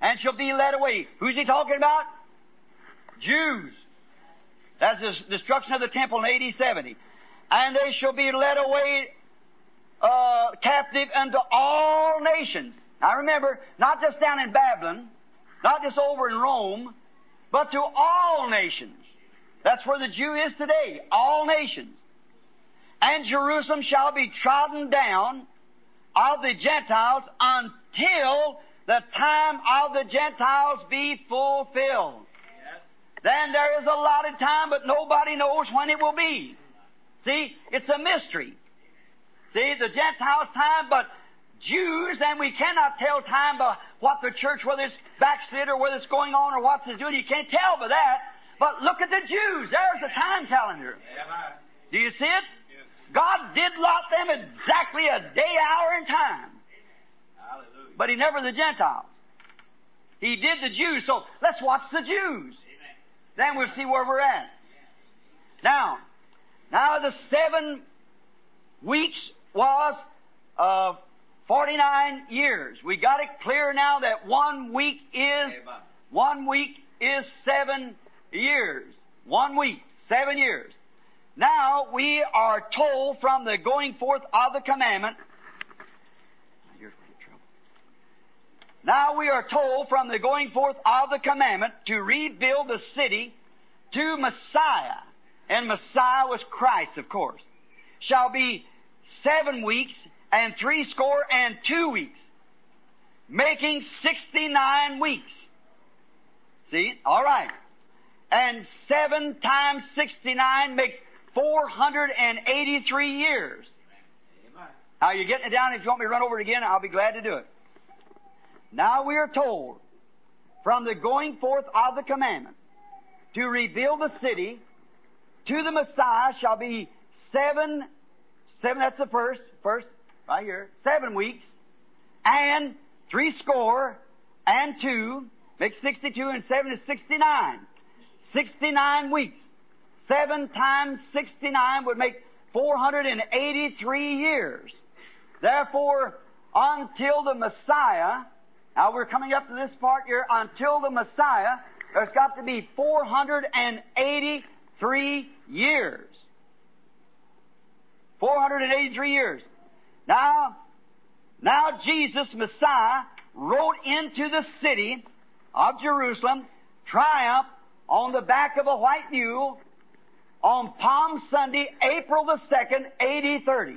and shall be led away. Who's he talking about? Jews. That's the destruction of the temple in AD 70. And they shall be led away captive unto all nations. Now remember, not just down in Babylon, not just over in Rome, but to all nations. That's where the Jew is today, all nations. And Jerusalem shall be trodden down of the Gentiles until the time of the Gentiles be fulfilled. Yes. Then there is a allotted time, but nobody knows when it will be. See, it's a mystery. See, the Gentiles' time, but Jews, and we cannot tell time by what the church, whether it's backslid or whether it's going on or what's it's doing. You can't tell by that. But look at the Jews. There's the time calendar. Do you see it? God did lot them exactly a day, hour, and time. Hallelujah. But He never the Gentiles. He did the Jews. So let's watch the Jews. Amen. Then we'll see where we're at. Now the 7 weeks was 49 years. We got it clear now that 1 week is 7 years. 1 week, 7 years. Now we are told from the going forth of the commandment. Now we are told from the going forth of the commandment to rebuild the city to Messiah. And Messiah was Christ, of course. Shall be 7 weeks and 62 weeks, making 69 weeks. See? All right. And 7 times 69 makes 483 years. Amen. Now you're getting it down. If you want me to run over it again, I'll be glad to do it. Now we are told from the going forth of the commandment to rebuild the city to the Messiah shall be 7, that's the first, right here, 7 weeks, and 62, makes 62, and 7 is 69. 69 weeks. 7 times 69 would make 483 years. Therefore, until the Messiah, now we're coming up to this part here, until the Messiah, there's got to be 483 years. 483 years. Now Jesus, Messiah, rode into the city of Jerusalem, triumph, on the back of a white mule, on Palm Sunday, April the 2nd, AD 30.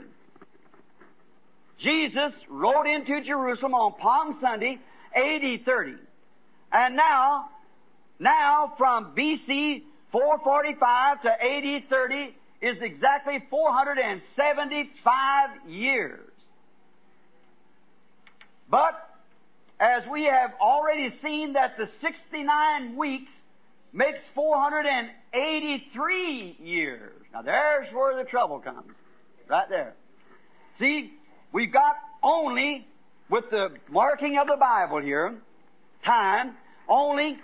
Jesus rode into Jerusalem on Palm Sunday, AD 30. And now from BC 445 to AD 30 is exactly 475 years. But as we have already seen that the 69 weeks makes 483 years. Now there's where the trouble comes. Right there. See, we've got only, with the marking of the Bible here, time, only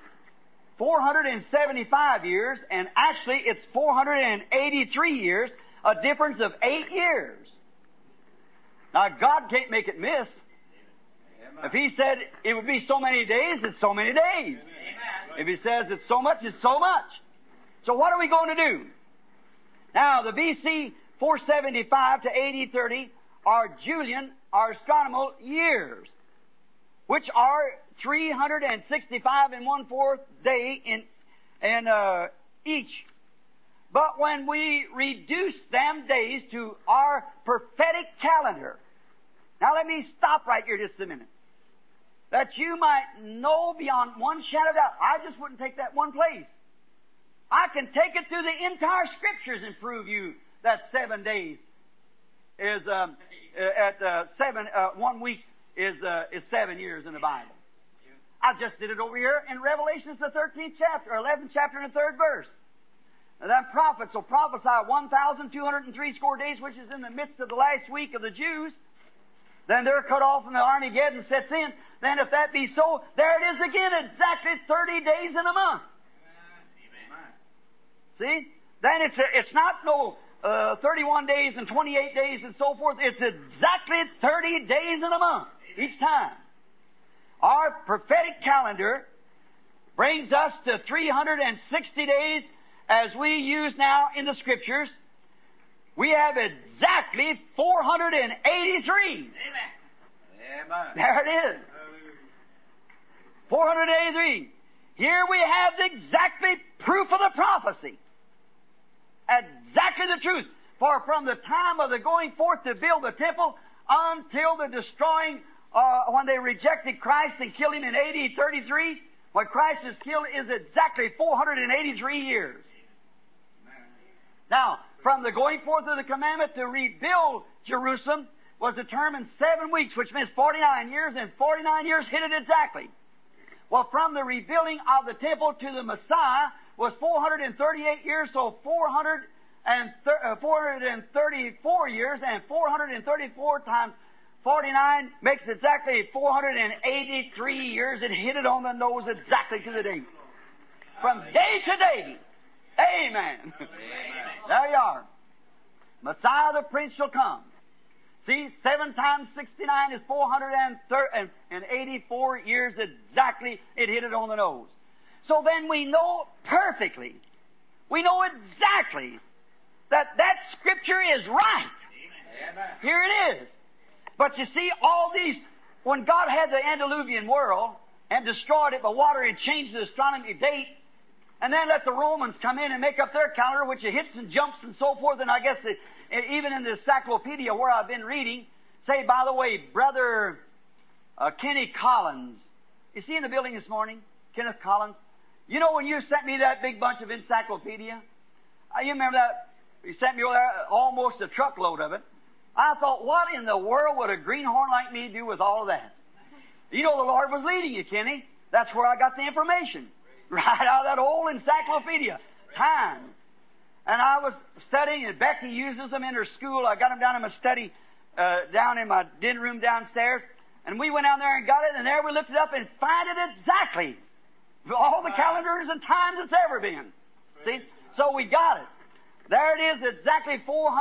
475 years, and actually it's 483 years, a difference of 8 years. Now God can't make it miss. If He said it would be so many days, it's so many days. If He says it's so much, it's so much. So what are we going to do? Now, the BC 475 to AD 30 are Julian, are astronomical years, which are 365 and 1/4 day in each. But when we reduce them days to our prophetic calendar, now let me stop right here just a minute, that you might know beyond one shadow of doubt. I just wouldn't take that one place. I can take it through the entire Scriptures and prove you that 7 days is 1 week is 7 years in the Bible. I just did it over here in Revelation, the 13th chapter, or 11th chapter and the 3rd verse. Now, that prophets will prophesy 1,203 score days, which is in the midst of the last week of the Jews. Then they're cut off and the Armageddon sets in. Then if that be so, there it is again, exactly 30 days in a month. Amen. See? Then it's not no 31 days and 28 days and so forth. It's exactly 30 days in a month each time. Our prophetic calendar brings us to 360 days as we use now in the Scriptures. We have exactly 483. Amen. Amen. There it is. 483. Here we have exactly proof of the prophecy. Exactly the truth. For from the time of the going forth to build the temple until the destroying, when they rejected Christ and killed Him in AD 33, when Christ was killed is exactly 483 years. Now, from the going forth of the commandment to rebuild Jerusalem was determined 7 weeks, which means 49 years, and 49 years hit it exactly. Well, from the rebuilding of the temple to the Messiah was 438 years, so 434 years, and 434 times 49 makes exactly 483 years. It hit it on the nose exactly to the date. From day to day. Amen. There you are. Messiah the Prince shall come. See, 7 times 69 is 484 years exactly. It hit it on the nose. So then we know perfectly, we know exactly that Scripture is right. Amen. Here it is. But you see, all these, when God had the antediluvian world and destroyed it by water and changed the astronomy date, and then let the Romans come in and make up their calendar, which it hits and jumps and so forth, and I guess even in the encyclopedia where I've been reading, say, by the way, Brother Kenny Collins, is he in the building this morning? Kenneth Collins? You know when you sent me that big bunch of encyclopedia? You remember that? You sent me over there almost a truckload of it. I thought, what in the world would a greenhorn like me do with all of that? You know the Lord was leading you, Kenny. That's where I got the information. Right out of that old encyclopedia. Time. And I was studying, and Becky uses them in her school. I got them down in my study, down in my den room downstairs. And we went down there and got it, and there we looked it up and find it exactly. All the calendars and times it's ever been. See? So we got it. There it is, exactly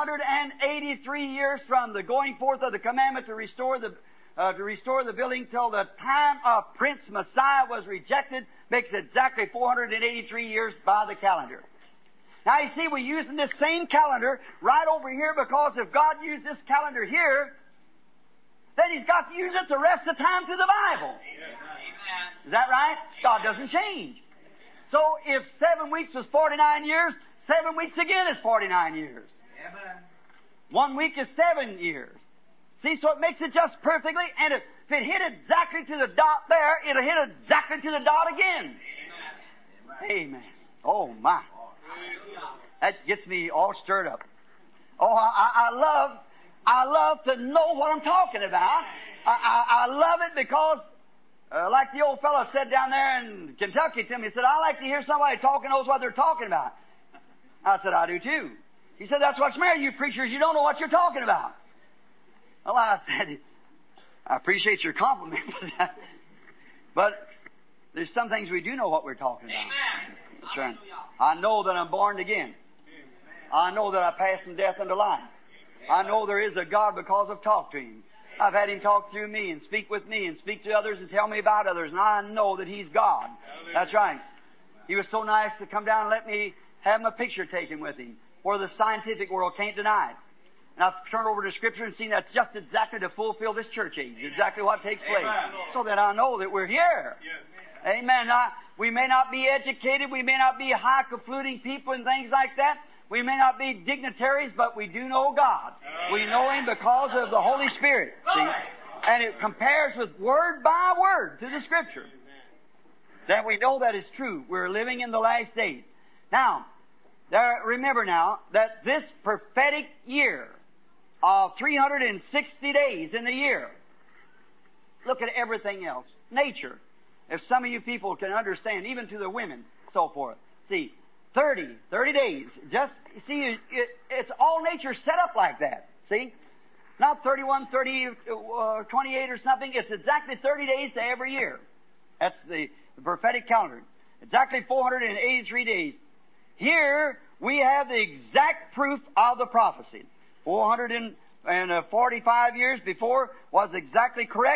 483 years from the going forth of the commandment to restore the building till the time of Prince Messiah was rejected, makes exactly 483 years by the calendar. Now you see, we're using this same calendar right over here because if God used this calendar here, then He's got to use it the rest of the time through the Bible. Amen. Is that right? God doesn't change. So if 7 weeks was 49 years, 7 weeks again is 49 years. Amen. 1 week is 7 years. See, so it makes it just perfectly, and if it hit exactly to the dot there, it'll hit exactly to the dot again. Amen. Amen. Oh, my. That gets me all stirred up. Oh, I love to know what I'm talking about. I love it because, like the old fellow said down there in Kentucky to me, he said, I like to hear somebody talk and knows what they're talking about. I said, I do too. He said, that's what's the matter, you preachers. You don't know what you're talking about. Well, I said, I appreciate your compliment. But there's some things we do know what we're talking about. Amen. That's right. I know that I'm born again. I know that I passed from death into life. I know there is a God because I've talked to Him. I've had Him talk through me and speak with me and speak to others and tell me about others. And I know that He's God. That's right. He was so nice to come down and let me have my picture taken with Him, where the scientific world can't deny it. And I've turned over to Scripture and seen that's just exactly to fulfill this church age, exactly what takes place. Amen. So that I know that we're here. Yes. Amen. Now, we may not be educated, we may not be high-fluting people and things like that. We may not be dignitaries, but we do know God. We know Him because of the Holy Spirit. See? And it compares with word by word to the Scripture. Then we know that is true. We're living in the last days. Now, remember now that this prophetic year of 360 days in the year, look at everything else. Nature. If some of you people can understand, even to the women, so forth. See, 30 days. Just, see, it's all nature set up like that. See? Not 31, 30, 28 or something. It's exactly 30 days to every year. That's the prophetic calendar. Exactly 483 days. Here we have the exact proof of the prophecy. 445 years before was exactly correct.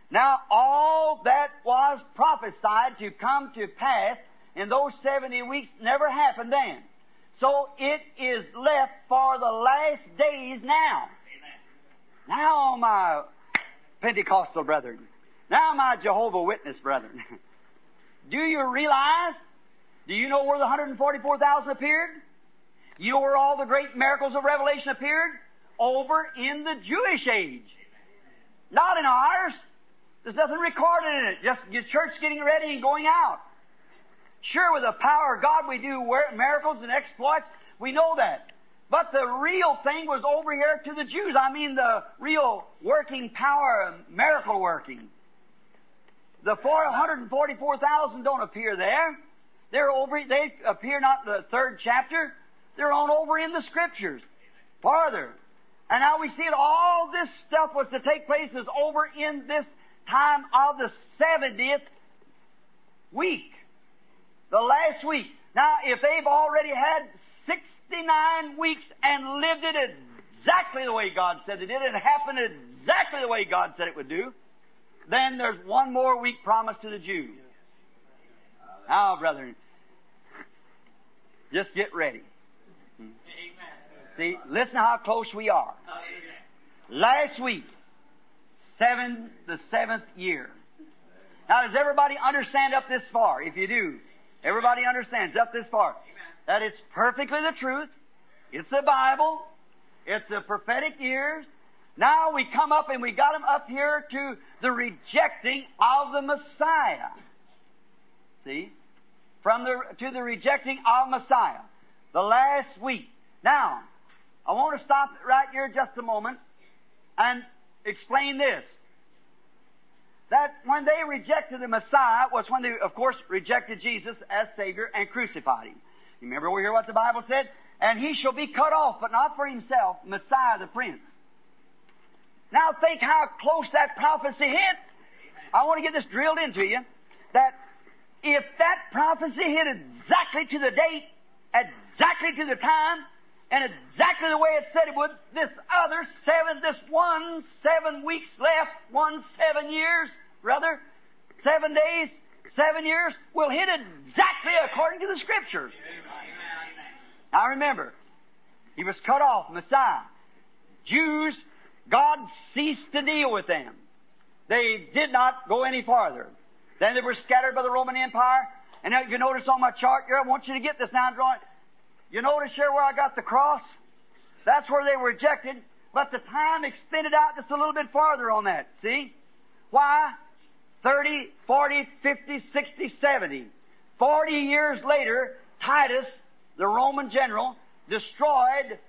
Now, all that was prophesied to come to pass in those 70 weeks never happened then. So it is left for the last days now. Amen. Now, my Pentecostal brethren, now my Jehovah's Witness brethren, do you realize, do you know where the 144,000 appeared? You know where all the great miracles of Revelation appeared? Over in the Jewish age. Not in ours. There's nothing recorded in it. Just your church getting ready and going out. Sure, with the power of God we do miracles and exploits. We know that. But the real thing was over here to the Jews. I mean the real working power, miracle working. The 144,000 don't appear there. They appear not in the 3rd chapter. They're on over in the Scriptures. Farther. And now we see it, all this stuff was to take place is over in this time of the 70th week. The last week. Now, if they've already had 69 weeks and lived it exactly the way God said they did, and it happened exactly the way God said it would do, then there's one more week promised to the Jews. Now, brethren, just get ready. See, listen how close we are. Last week, the 7th year. Now, does everybody understand up this far? If you do, everybody understands up this far that it's perfectly the truth. It's the Bible. It's the prophetic years. Now we come up and we got them up here to the rejecting of the Messiah. See? To the rejecting of Messiah. The last week. Now, I want to stop right here just a moment and explain this. That when they rejected the Messiah was when they, of course, rejected Jesus as Savior and crucified Him. You remember we hear what the Bible said? And He shall be cut off, but not for Himself, Messiah the Prince. Now think how close that prophecy hit. I want to get this drilled into you. That if that prophecy hit exactly to the date, exactly to the time, and exactly the way it said it would, this 7 weeks left, 7 years, rather, 7 days, 7 years, will hit exactly according to the Scriptures. Now remember, He was cut off, Messiah. Jews, God ceased to deal with them. They did not go any farther. Then they were scattered by the Roman Empire. And now you notice on my chart here, I want you to get this now and draw it. You notice here where I got the cross? That's where they were rejected. But the time extended out just a little bit farther on that. See? Why? 30, 40, 50, 60, 70. 40 years later, Titus, the Roman general, destroyed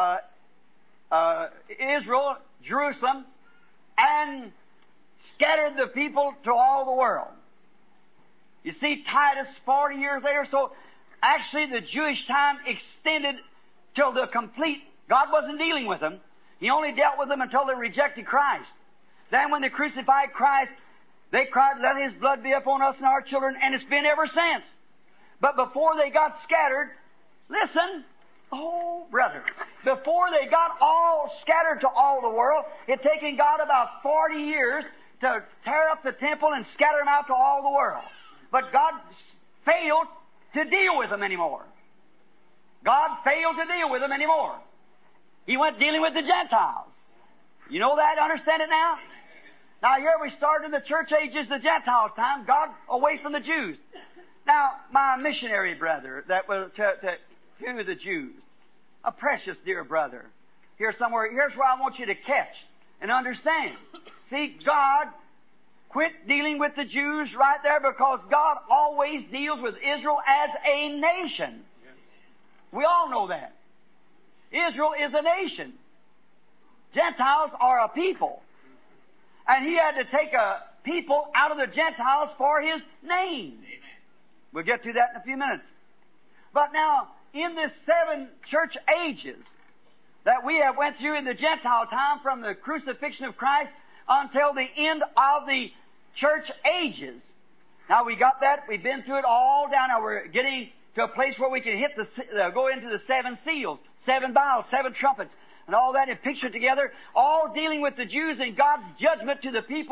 Israel, Jerusalem, and scattered the people to all the world. You see, Titus, 40 years later, so actually the Jewish time extended till the complete. God wasn't dealing with them. He only dealt with them until they rejected Christ. Then when they crucified Christ, they cried, "Let His blood be upon us and our children," and it's been ever since. But before they got scattered, listen, oh, brother, before they got all scattered to all the world, it taken God about 40 years to tear up the temple and scatter them out to all the world. But God failed to deal with them anymore. God failed to deal with them anymore. He went dealing with the Gentiles. You know that? Understand it now? Now here we start in the church ages, the Gentiles' time, God away from the Jews. Now, my missionary brother that was to the Jews, a precious dear brother, here's where I want you to catch and understand. See, God quit dealing with the Jews right there because God always deals with Israel as a nation. We all know that. Israel is a nation. Gentiles are a people. And He had to take a people out of the Gentiles for His name. Amen. We'll get to that in a few minutes. But now, in this 7 church ages that we have went through in the Gentile time from the crucifixion of Christ until the end of the church ages. Now we got that. We've been through it all down. Now we're getting to a place where we can go into the 7 seals, 7 vials, 7 trumpets, and all that and picture together, all dealing with the Jews and God's judgment to the people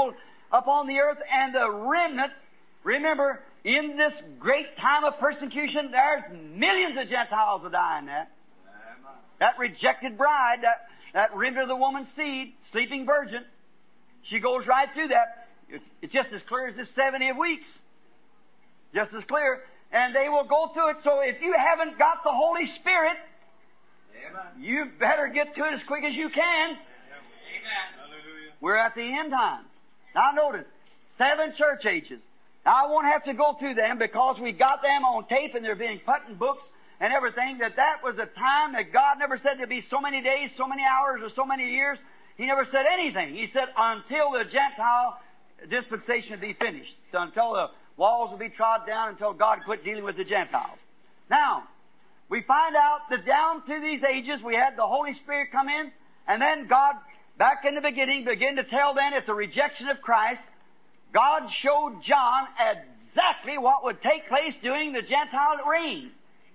upon the earth, and the remnant. Remember, in this great time of persecution, there's millions of Gentiles that die in that. That rejected bride, that remnant of the woman's seed, sleeping virgin, she goes right through that. It's just as clear as this 70 weeks. Just as clear. And they will go through it. So if you haven't got the Holy Spirit, you better get to it as quick as you can. We're at the end times. Now notice, 7 church ages. Now I won't have to go through them because we got them on tape and they're being put in books and everything. That was a time that God never said there'd be so many days, so many hours, or so many years. He never said anything. He said until the Gentile dispensation would be finished. So until the walls will be trod down, until God quit dealing with the Gentiles. Now, we find out that down through these ages we had the Holy Spirit come in, and then God, back in the beginning, began to tell then at the rejection of Christ, God showed John exactly what would take place during the Gentile reign.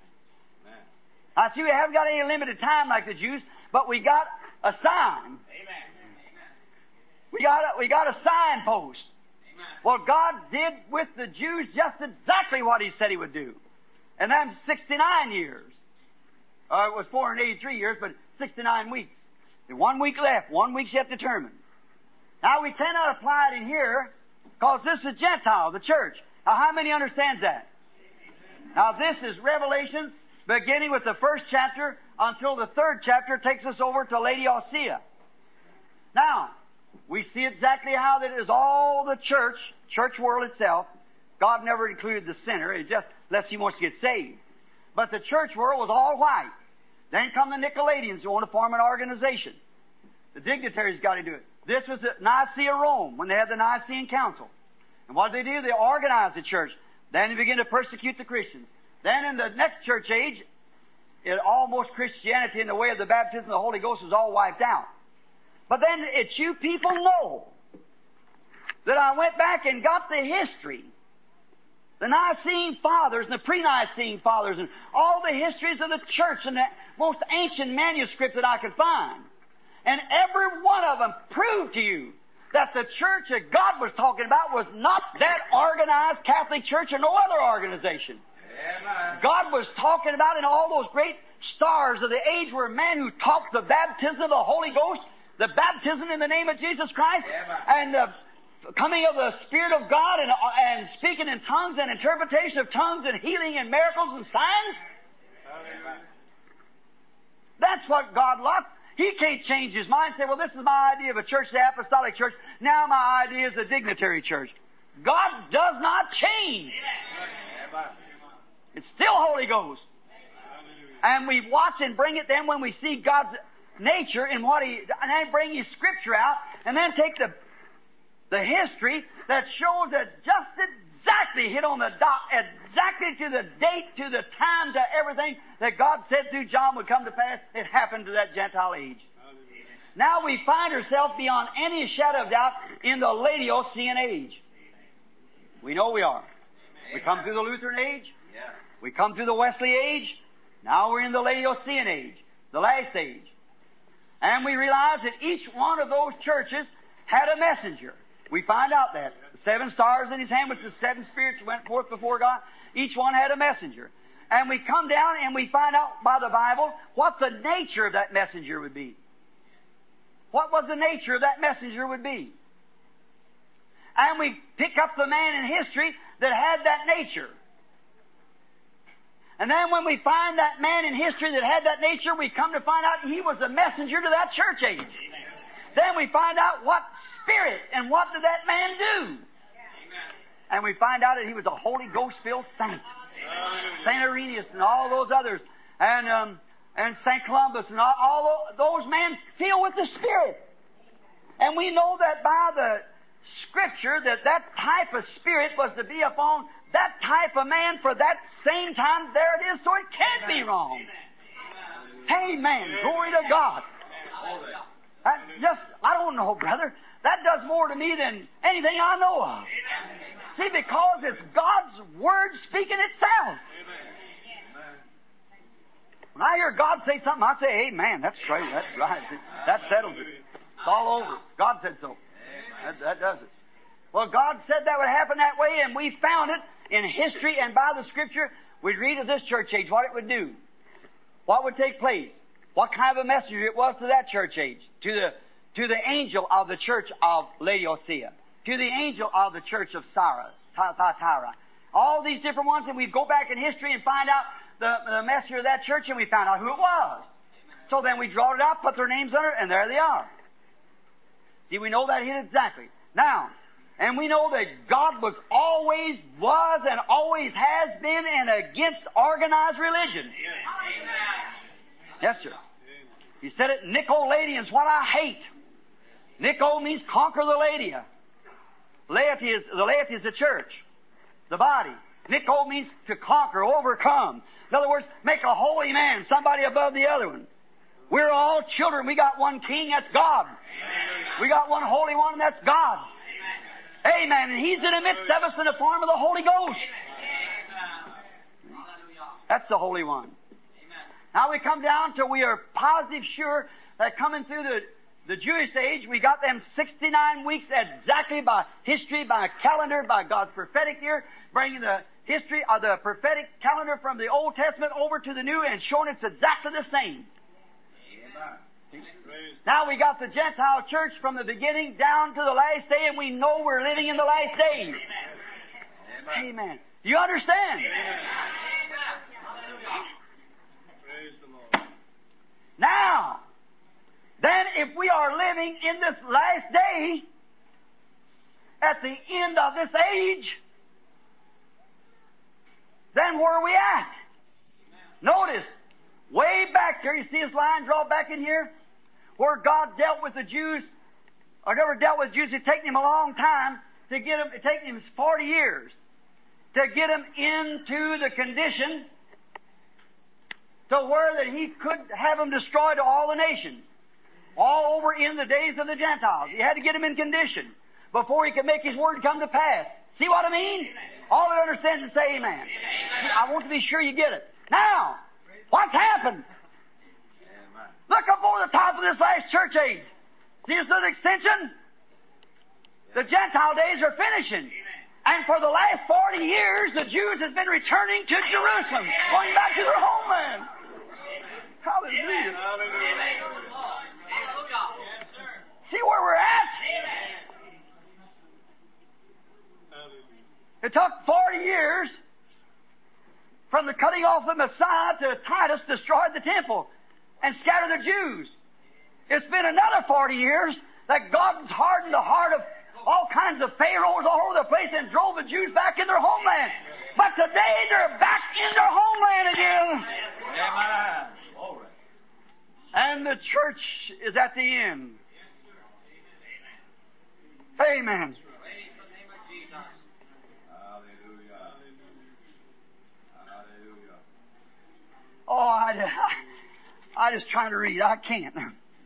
I see we haven't got any limited time like the Jews, but we got a sign. We got a signpost. Well, God did with the Jews just exactly what He said He would do. And then 69 years. It was 483 years, but 69 weeks. There's 1 week left. 1 week's yet determined. Now, we cannot apply it in here because this is Gentile, the church. Now, how many understands that? Now, this is Revelations, beginning with the 1st chapter until the 3rd chapter takes us over to Laodicea. Now, we see exactly how that is all the church world itself. God never included the sinner. It just unless he wants to get saved. But the church world was all white. Then come the Nicolaitans who want to form an organization. The dignitaries got to do it. This was at Nicaea, Rome, when they had the Nicene Council. And what did they do? They organized the church. Then they began to persecute the Christians. Then in the next church age, almost Christianity in the way of the baptism of the Holy Ghost was all wiped out. But then you people know that I went back and got the history. The Nicene Fathers and the pre-Nicene Fathers and all the histories of the church and the most ancient manuscript that I could find. And every one of them proved to you that the church that God was talking about was not that organized Catholic church or no other organization. Amen. God was talking about in all those great stars of the age were men who taught the baptism of the Holy Ghost, the baptism in the name of Jesus Christ, and the coming of the Spirit of God and speaking in tongues and interpretation of tongues and healing and miracles and signs. Amen. That's what God loved. He can't change His mind and say, well, this is my idea of a church, the apostolic church. Now my idea is a dignitary church. God does not change. Amen. It's still Holy Ghost. And we watch and bring it then when we see God's nature and what He, and then bring His Scripture out, and then take the history that shows that just exactly hit on the dot, exactly to the date, to the time, to everything that God said through John would come to pass. It happened to that Gentile age. Now we find ourselves beyond any shadow of doubt in the Laodicean age. We know we are. We come through the Lutheran age. We come through the Wesley age. Now we're in the Laodicean age, the last age. And we realize that each one of those churches had a messenger. We find out that. The 7 stars in his hand, which the 7 spirits went forth before God. Each one had a messenger. And we come down and we find out by the Bible what the nature of that messenger would be. What was the nature of that messenger would be. And we pick up the man in history that had that nature. And then when we find that man in history that had that nature, we come to find out he was a messenger to that church age. Amen. Then we find out what spirit and what did that man do. Amen. And we find out that he was a Holy Ghost-filled saint. St. Irenaeus and all those others. And St. Columbus and all those men filled with the Spirit. And we know that by the Scripture that type of spirit was to be upon that type of man for that same time. There it is, so it can't be wrong. Amen. Glory to God. I don't know, brother. That does more to me than anything I know of. See, because it's God's Word speaking itself. When I hear God say something, I say, amen. That's right. That's right. That settles it. It's all over. God said so. That does it. Well, God said that would happen that way, and we found it in history and by the Scripture. We'd read of this church age, what it would do, what would take place, what kind of a messenger it was to that church age, to the angel of the church of Laodicea, to the angel of the church of Thyatira. All these different ones, and we'd go back in history and find out the messenger of that church, and we found out who it was. So then we draw it out, put their names under it, and there they are. See, we know that here exactly. Now, and we know that God was and always has been and against organized religion. Yes, sir. He said it, Nicolaitans, what I hate. Nico means conquer the laity. The laity is the church, the body. Nico means to conquer, overcome. In other words, make a holy man, somebody above the other one. We're all children. We got one king, that's God. We got one holy one, and that's God. Amen. And He's in the midst of us in the form of the Holy Ghost. That's the Holy One. Now we come down to we are positive sure that coming through the Jewish age, we got them 69 weeks exactly by history, by calendar, by God's prophetic year, bringing the history of the prophetic calendar from the Old Testament over to the New and showing it's exactly the same. Now we got the Gentile church from the beginning down to the last day, and we know we're living in the last days. Amen. Amen. You understand? Now, then if we are living in this last day, at the end of this age, then where are we at? Notice, way back there, you see this line draw back in here? Where God dealt with the Jews, or never dealt with Jews, it'd taken Him a long time to get them, it'd taken Him 40 years to get them into the condition to where that He could have them destroyed to all the nations, all over in the days of the Gentiles. He had to get them in condition before He could make His word come to pass. See what I mean? All that understands is say amen. Amen. I want to be sure you get it. Now, what's happened? Look up over the top of this last church age. See this little extension? The Gentile days are finishing. And for the last 40 years, the Jews have been returning to Jerusalem, going back to their homeland. Hallelujah. See where we're at? It took 40 years from the cutting off of Messiah to Titus destroyed the temple and scattered the Jews. It's been another 40 years that God's hardened the heart of all kinds of pharaohs all over the place and drove the Jews back in their homeland. But today they're back in their homeland again. And the church is at the end. Amen. Oh, I just trying to read. I can't.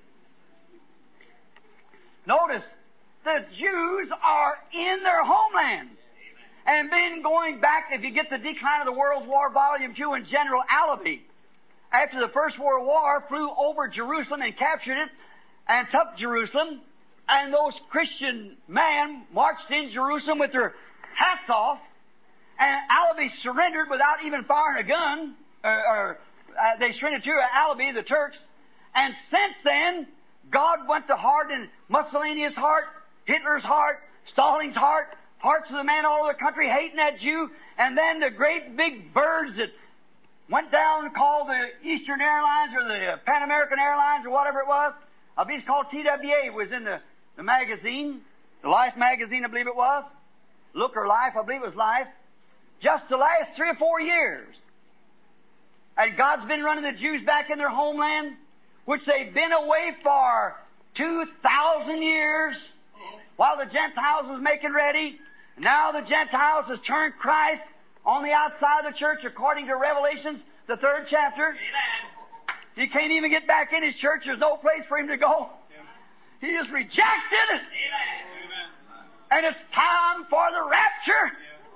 Notice, the Jews are in their homeland. And been going back, if you get the Decline of the World War, Volume 2, and General Allaby, after the First World War, flew over Jerusalem and captured it and took Jerusalem. And those Christian men marched in Jerusalem with their hats off. And Allaby surrendered without even firing a gun. They surrendered to Allaby, the Turks. And since then, God went to harden Mussolini's heart, Hitler's heart, Stalin's heart, hearts of the men all over the country hating that Jew. And then the great big birds that went down called the Eastern Airlines or the Pan American Airlines or whatever it was. I believe it's called TWA. It was in the magazine, the Life magazine, I believe it was. Look or Life, I believe it was Life. Just the last 3 or 4 years. And God's been running the Jews back in their homeland, which they've been away for 2,000 years while the Gentiles was making ready. Now the Gentiles has turned Christ on the outside of the church according to Revelations, the 3rd chapter. He can't even get back in his church. There's no place for him to go. He is rejected. And it's time for the rapture.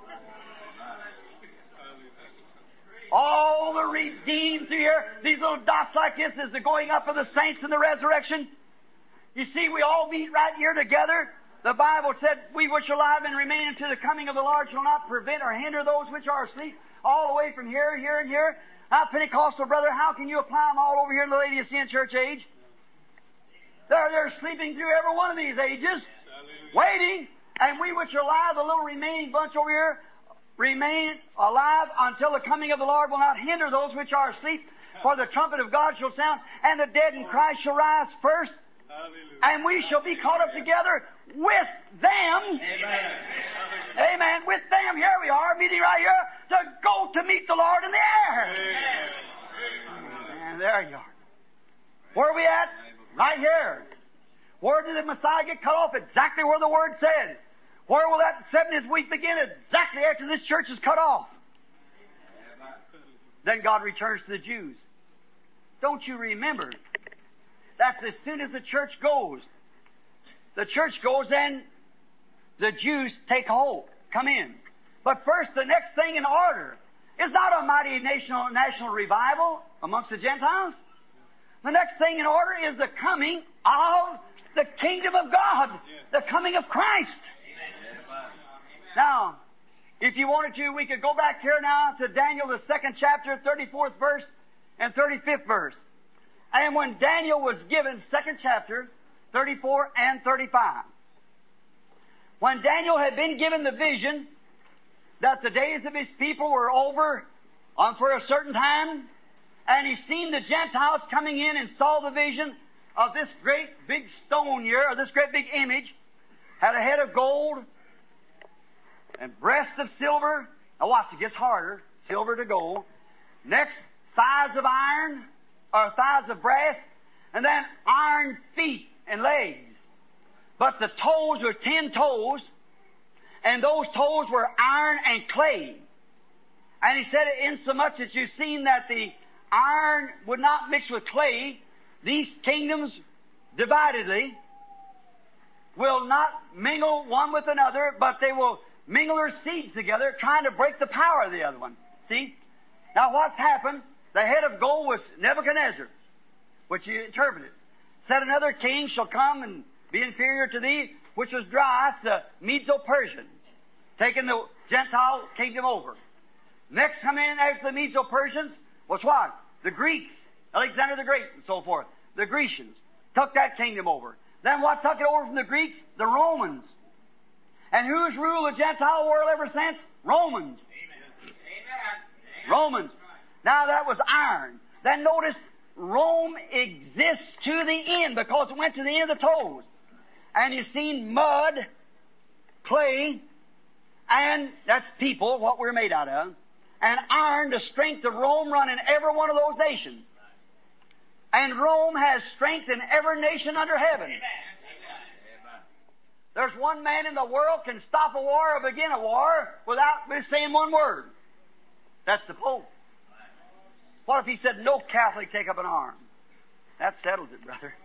All the redeemed through here, these little dots like this is the going up of the saints and the resurrection. You see, we all meet right here together The Bible said, we which are alive and remain until the coming of the Lord shall not prevent or hinder those which are asleep, all the way from here, here, and here. Now, Pentecostal brother, how can you apply them all over here in the Laodicean church age? They're sleeping through every one of these ages, waiting, and we which are alive, the little remaining bunch over here, remain alive until the coming of the Lord will not hinder those which are asleep, for the trumpet of God shall sound, and the dead in Christ shall rise first, and we shall be caught up together with them. Amen. Amen. With them, here we are, meeting right here, to go to meet the Lord in the air. And there you are. Where are we at? Right here. Where did the Messiah get cut off? Exactly where the Word said. Where will that 70th week begin? Exactly after this church is cut off. Then God returns to the Jews. Don't you remember that as soon as the church goes, and the Jews take hold, come in. But first, the next thing in order is not a mighty national revival amongst the Gentiles. The next thing in order is the coming of the kingdom of God, the coming of Christ. Now, if you wanted to, we could go back here now to Daniel, the 2nd chapter, 34th verse and 35th verse. And when Daniel was given, 2nd chapter, 34 and 35. When Daniel had been given the vision that the days of his people were over for a certain time, and he seen the Gentiles coming in and saw the vision of this great big stone here, or this great big image, had a head of gold and breast of silver. Now watch, it gets harder. Silver to gold. Next, thighs of iron, or thighs of brass, and then iron feet and legs. But the toes were 10 toes, and those toes were iron and clay. And he said, insomuch that you've seen that the iron would not mix with clay, these kingdoms dividedly will not mingle one with another, but they will mingle their seeds together, trying to break the power of the other one. See? Now what's happened? The head of gold was Nebuchadnezzar, which he interpreted. Said another king shall come and be inferior to thee, which was Darius, the Medo-Persians, taking the Gentile kingdom over. Next come in after the Medo-Persians was what? The Greeks, Alexander the Great and so forth. The Grecians took that kingdom over. Then what took it over from the Greeks? The Romans. And who's ruled the Gentile world ever since? Romans. Amen. Romans. Now that was iron. Then notice Rome exists to the end because it went to the end of the toes. And you've seen mud, clay, and that's people, what we're made out of, and iron, the strength of Rome run in every one of those nations. And Rome has strength in every nation under heaven. There's one man in the world can stop a war or begin a war without saying one word. That's the Pope. What if he said, no Catholic take up an arm? That settles it, brother.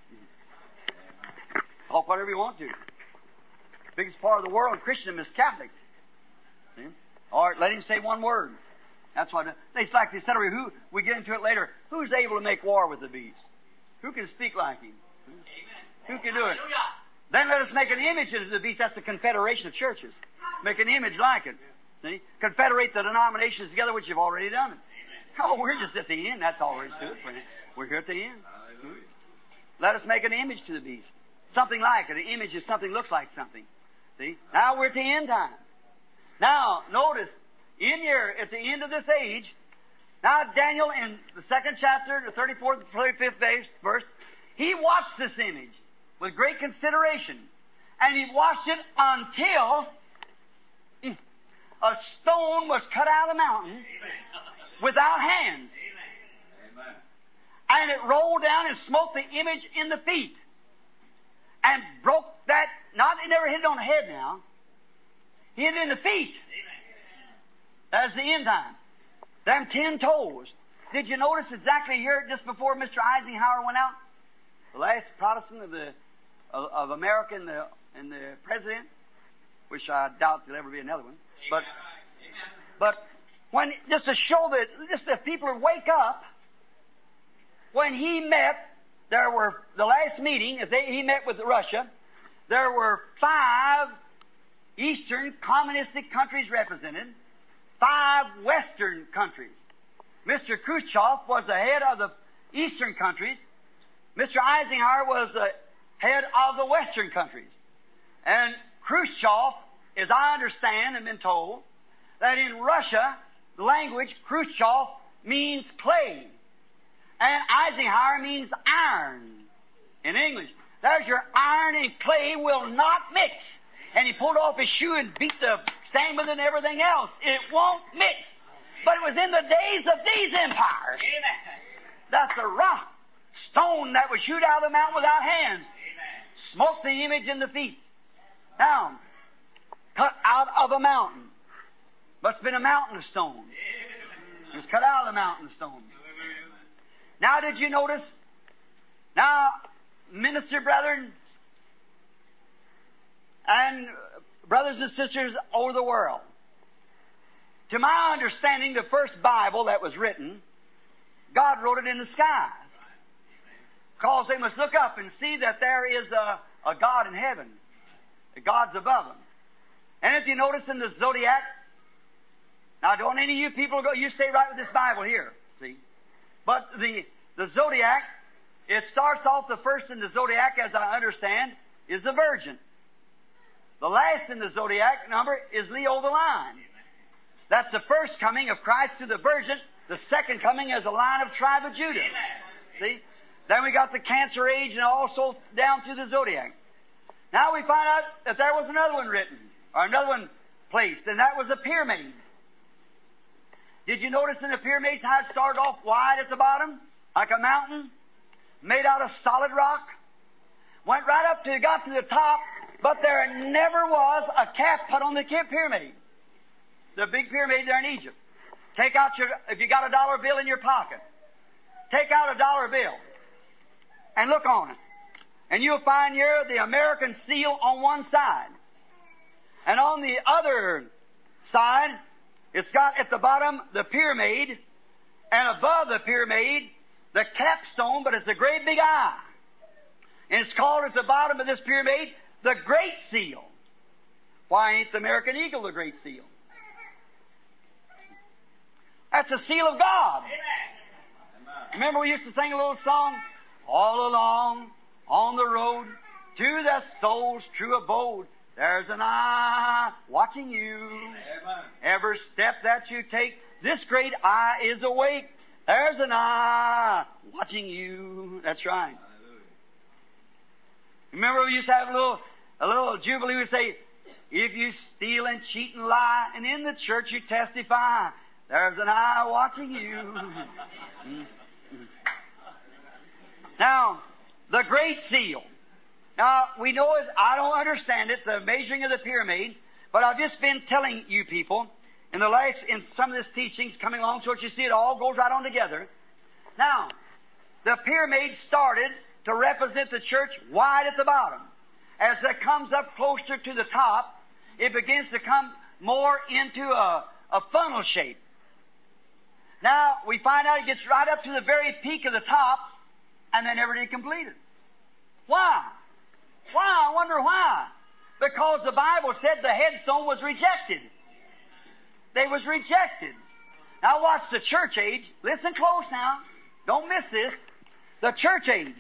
Talk whatever you want to. The biggest part of the world, Christendom, is Catholic. See? Or let him say one word. That's what it's like. They said, we get into it later. Who's able to make war with the beast? Who can speak like him? Who can do it? Then let us make an image of the beast. That's the confederation of churches. Make an image like it. See? Confederate the denominations together, which you've already done it. Oh, we're just at the end. That's all there is to it, friend. We're here at the end. Let us make an image to the beast. Something like it. An image is something looks like something. See? Now we're at the end time. Now, notice, in here, at the end of this age, now Daniel in the 2nd chapter, the 34th, 35th verse, he watched this image with great consideration. And he watched it until a stone was cut out of the mountain without hands. And it rolled down and smote the image in the feet. And broke that, it never hit it on the head now. He hit it in the feet. That's the end time. Them 10 toes. Did you notice exactly here just before Mr. Eisenhower went out? The last Protestant of America and the president, which I doubt there'll ever be another one. But when, just to show that, just that people would wake up, when he met, there were, the last meeting, he met with Russia, there were 5 Eastern communistic countries represented, 5 Western countries. Mr. Khrushchev was the head of the Eastern countries. Mr. Eisenhower was the head of the Western countries. And Khrushchev, as I understand and been told, that in Russia, the language Khrushchev means clay. And Eisenhower means iron in English. There's your iron and clay will not mix. And he pulled off his shoe and beat the sand with it and everything else. It won't mix. But it was in the days of these empires. That the rock, stone that would shoot out of the mountain without hands, smote the image in the feet. Now, cut out of a mountain. But it's been a mountain of stone. It was cut out of the mountain of stone. Now, did you notice? Now, minister brethren and brothers and sisters over the world, to my understanding, the first Bible that was written, God wrote it in the skies. Because they must look up and see that there is a God in heaven. The God's above them. And if you notice in the zodiac, now don't any of you people go, you stay right with this Bible here, see. But the zodiac, it starts off the first in the zodiac, as I understand, is the Virgin. The last in the zodiac number is Leo the Lion. That's the first coming of Christ to the Virgin. The second coming is the Lion of tribe of Judah. See? Then we got the Cancer Age and also down through the zodiac. Now we find out that there was another one written, or another one placed, and that was a pyramid. Did you notice in the pyramids how it started off wide at the bottom, like a mountain, made out of solid rock? Went right up till it got to the top, but there never was a cap put on the pyramid. The big pyramid there in Egypt. Take out if you got a dollar bill in your pocket, take out a dollar bill and look on it. And you'll find here the American seal on one side. And on the other side, it's got at the bottom the pyramid, and above the pyramid, the capstone, but it's a great big eye. And it's called at the bottom of this pyramid, the Great Seal. Why ain't the American Eagle the Great Seal? That's a seal of God. Remember we used to sing a little song? All along on the road to the soul's true abode, there's an eye watching you. Amen. Every step that you take, this great eye is awake. There's an eye watching you. That's right. Hallelujah. Remember we used to have a little jubilee. We say, if you steal and cheat and lie, and in the church you testify, there's an eye watching you. Now, the Great Seal. Now, we know it, I don't understand it, the measuring of the pyramid, but I've just been telling you people in some of this teachings coming along, so that you see it all goes right on together. Now, the pyramid started to represent the church wide at the bottom. As it comes up closer to the top, it begins to come more into a funnel shape. Now, we find out it gets right up to the very peak of the top, and then never did complete it. Why? Why? I wonder why. Because the Bible said the headstone was rejected. They was rejected. Now watch the church age. Listen close now. Don't miss this. The church age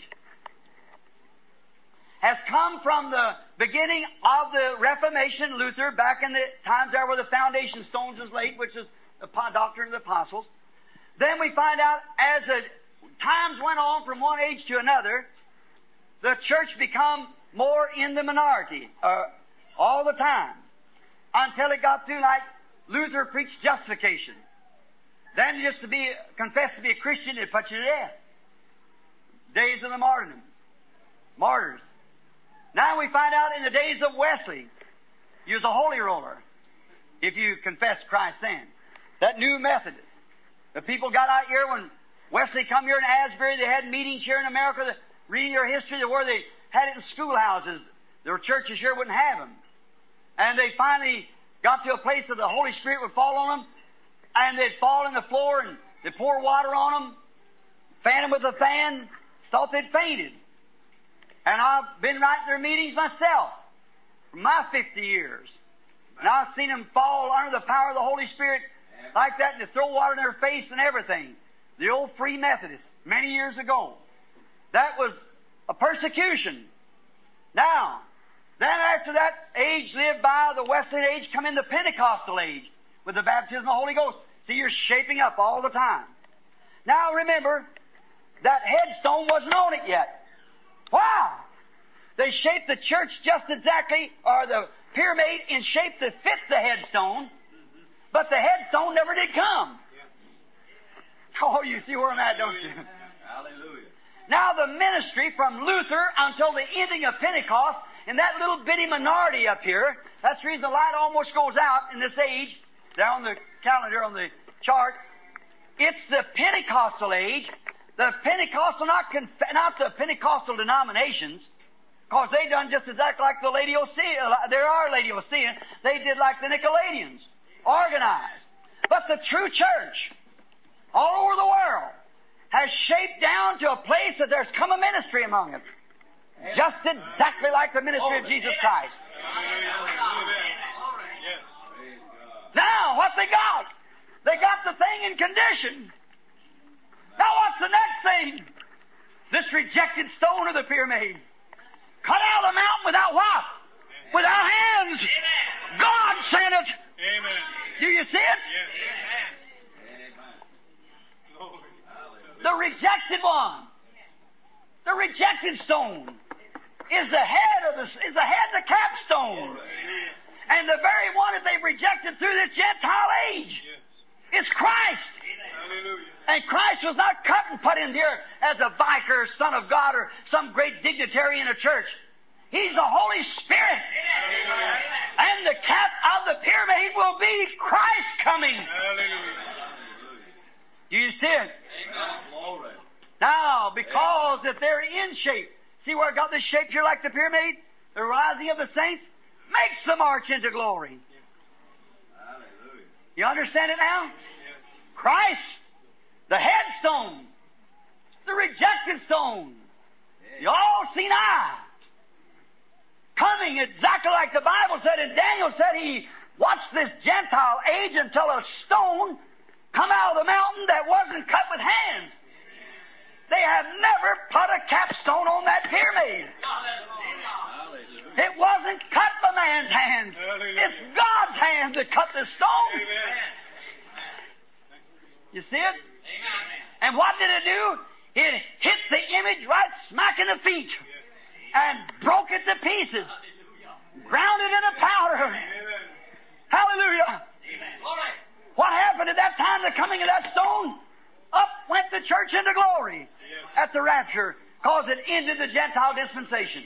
has come from the beginning of the Reformation, Luther, back in the times there where the foundation stones was laid, which is the doctrine of the apostles. Then we find out as the times went on from one age to another, the church become more in the minority all the time until it got through like Luther preached justification. Then just to be confessed to be a Christian, it put you to death. Days of the martyrs. Now we find out in the days of Wesley, he was a holy roller if you confess Christ then. That new Methodist. The people got out here when Wesley come here in Asbury, they had meetings here in America, reading their history, where they had it in schoolhouses. There were churches here wouldn't have them. And they finally got to a place that the Holy Spirit would fall on them, and they'd fall on the floor, and they'd pour water on them, fan them with a fan, thought they'd fainted. And I've been right in their meetings myself. from my 50 years. And I've seen them fall under the power of the Holy Spirit like that, and they throw water in their face and everything. The old Free Methodists, many years ago. That was a persecution. Now, then after that age lived by, the Wesleyan age, come in the Pentecostal age with the baptism of the Holy Ghost. See, you're shaping up all the time. Now remember, that headstone wasn't on it yet. Wow! They shaped the church just exactly, or the pyramid in shape that fit the headstone, but the headstone never did come. Oh, you see where I'm at, don't you? Hallelujah. Now the ministry from Luther until the ending of Pentecost, in that little bitty minority up here, that's the reason the light almost goes out in this age, there on the calendar, on the chart. It's the Pentecostal age. The Pentecostal, not the Pentecostal denominations, because they done just exactly like the Laodicea. There are Laodiceans. They did like the Nicolaitans, organized. But the true church, all over the world, has shaped down to a place that there's come a ministry among it. Just exactly like the ministry of Jesus Christ. Now, what they got? They got the thing in condition. Now, what's the next thing? This rejected stone of the pyramid. Cut out of the mountain without what? Without hands. God sent it. Amen. Do you see it? The rejected one, the rejected stone, is the head of the capstone, and the very one that they've rejected through this Gentile age is Christ. And Christ was not cut and put in here as a vicar, son of God, or some great dignitary in a church. He's the Holy Spirit, and the cap of the pyramid will be Christ coming. Do you see it? Now, because if they're in shape, see where I got this shape here like the pyramid? The rising of the saints makes them march into glory. You understand it now? Christ, the headstone, the rejected stone, the all-seen eye, coming exactly like the Bible said, and Daniel said he watched this Gentile age until a stone come out of the mountain that wasn't cut with hands. They have never put a capstone on that pyramid. It wasn't cut by man's hands. It's God's hand that cut the stone. You see it? And what did it do? It hit the image right smack in the feet and broke it to pieces. Ground it into powder. Hallelujah. What happened at that time, the coming of that stone? Up went the church into glory at the rapture, because it ended the Gentile dispensation.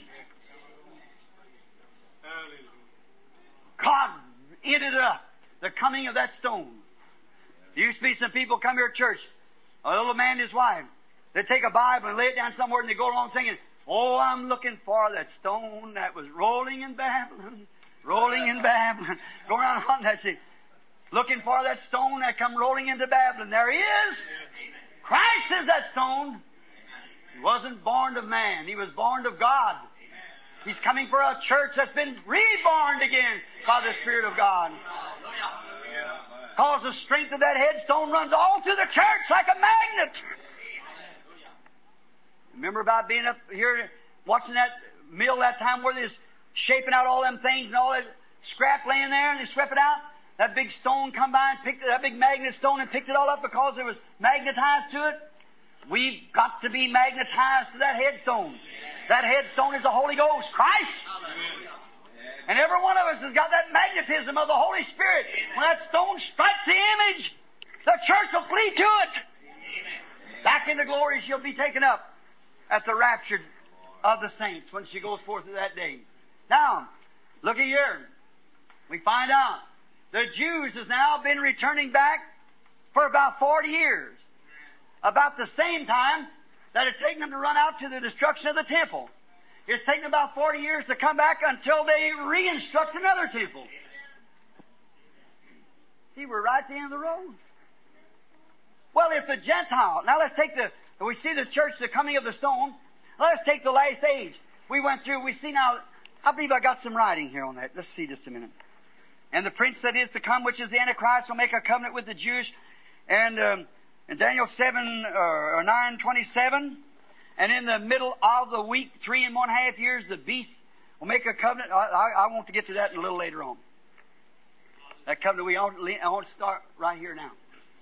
God ended up the coming of that stone. There used to be some people come here to church, a little man and his wife. They'd take a Bible and lay it down somewhere, and they'd go along singing, "Oh, I'm looking for that stone that was rolling in Babylon, rolling in Babylon." Go around on that, see. Looking for that stone that come rolling into Babylon. There he is. Christ is that stone. He wasn't born of man. He was born of God. He's coming for a church that's been reborn again by the Spirit of God. Because the strength of that headstone runs all through the church like a magnet. Remember about being up here watching that mill that time where they're shaping out all them things and all that scrap laying there, and they swept it out? That big stone come by and picked it, that big magnet stone, and picked it all up because it was magnetized to it. We've got to be magnetized to that headstone. That headstone is the Holy Ghost, Christ. And every one of us has got that magnetism of the Holy Spirit. When that stone strikes the image, the church will flee to it. Back into glory she'll be taken up at the rapture of the saints when she goes forth to that day. Now, look at here. We find out the Jews has now been returning back for about 40 years. About the same time that it's taken them to run out to the destruction of the temple. It's taken about 40 years to come back until they re-instruct another temple. See, we're right at the end of the road. Well, if the Gentile... Now let's take we see the church, the coming of the stone. Let's take the last age. We went through, we see now I believe I got some writing here on that. Let's see just a minute. And the prince that is to come, which is the Antichrist, will make a covenant with the Jews. And in Daniel 7 or 9:27, and in the middle of the week, 3.5 years, the beast will make a covenant. I want to get to that a little later on. That covenant, I want to start right here now.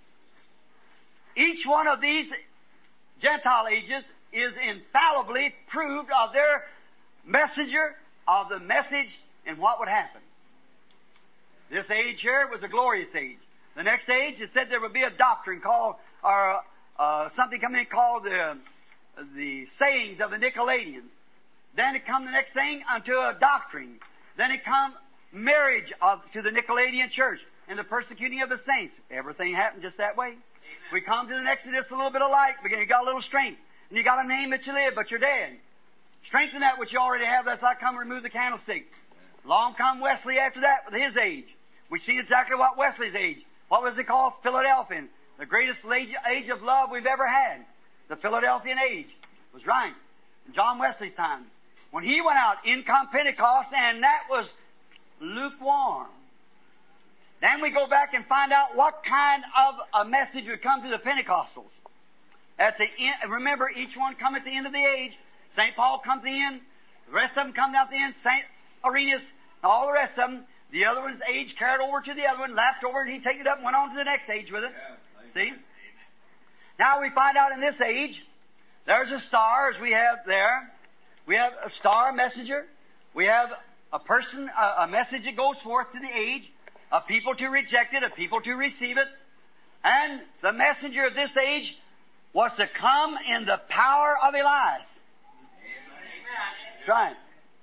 Each one of these Gentile ages is infallibly proved of their messenger, of the message, and what would happen. This age here was a glorious age. The next age, it said there would be a doctrine called, or something coming in called the sayings of the Nicolaitans. Then it come the next thing unto a doctrine. Then it come marriage to the Nicolaitan church and the persecuting of the saints. Everything happened just that way. Amen. We come to the next, just a little bit of light. You got a little strength. And you got a name that you live, but you're dead. Strengthen that which you already have. That's I come remove the candlestick. Long come Wesley after that with his age. We see exactly what Wesley's age. What was it called? Philadelphian. The greatest age of love we've ever had. The Philadelphian age was right. In John Wesley's time. When he went out in Pentecost, and that was lukewarm. Then we go back and find out what kind of a message would come to the Pentecostals. At the end, remember, each one come at the end of the age. St. Paul come at the end. The rest of them come down at the end. St. Irenaeus, all the rest of them. The other one's age carried over to the other one, lapped over, and he took it up and went on to the next age with it. Yeah, see? Now we find out in this age, there's a star, as we have there. We have a star messenger. We have a person, a message that goes forth to the age, a people to reject it, a people to receive it. And the messenger of this age was to come in the power of Elias. That's right.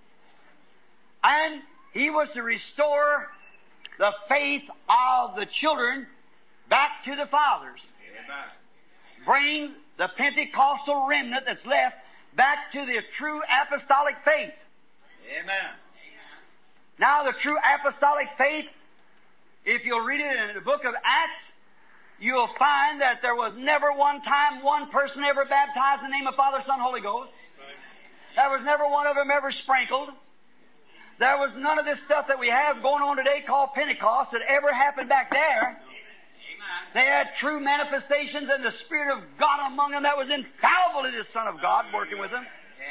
And he was to restore the faith of the children back to the fathers. Bring the Pentecostal remnant that's left back to the true apostolic faith. Amen. Now, the true apostolic faith, if you'll read it in the book of Acts, you'll find that there was never one time one person ever baptized in the name of Father, Son, Holy Ghost. There was never one of them ever sprinkled. There was none of this stuff that we have going on today called Pentecost that ever happened back there. They had true manifestations and the Spirit of God among them that was infallible in the Son of God working with them.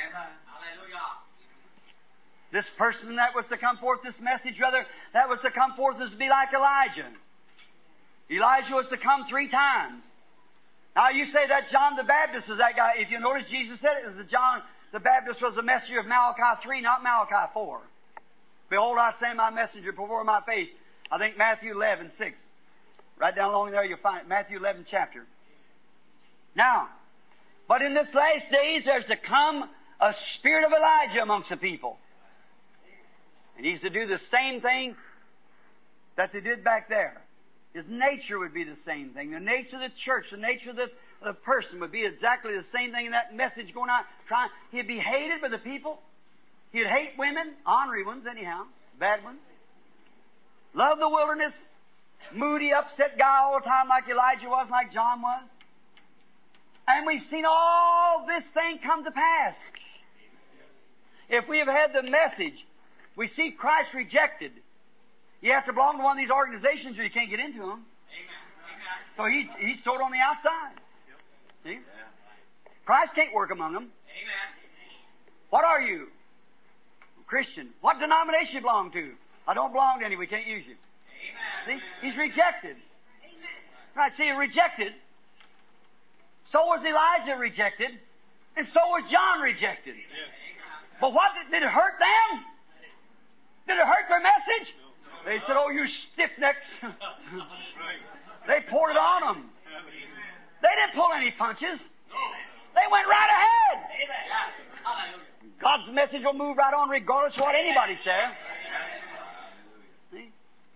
This person that was to come forth, this message, rather, that was to come forth was to be like Elijah. Elijah was to come 3 times. Now you say that John the Baptist was that guy. If you notice, Jesus said it was that John the Baptist was the messenger of Malachi 3, not Malachi 4. Behold, I send my messenger before my face. I think Matthew 11:6. Right down along there you'll find it. Matthew 11 chapter. Now, but in this last days there's to come a spirit of Elijah amongst the people. And he's to do the same thing that they did back there. His nature would be the same thing. The nature of the church, the nature of the person would be exactly the same thing in that message going out. He'd be hated by the people. He'd hate women, ornery ones anyhow, bad ones. Love the wilderness, moody, upset guy all the time like Elijah was, like John was. And we've seen all this thing come to pass. If we have had the message, we see Christ rejected. You have to belong to one of these organizations or you can't get into them. So he's stored on the outside. See? Christ can't work among them. What are you? Christian. What denomination you belong to? I don't belong to any. We can't use you. See? He's rejected. Right, see, rejected. So was Elijah rejected. And so was John rejected. But what did it hurt them? Did it hurt their message? They said, oh, you stiff-necks. They poured it on them. They didn't pull any punches. They went right ahead. God's message will move right on regardless of what anybody says. See?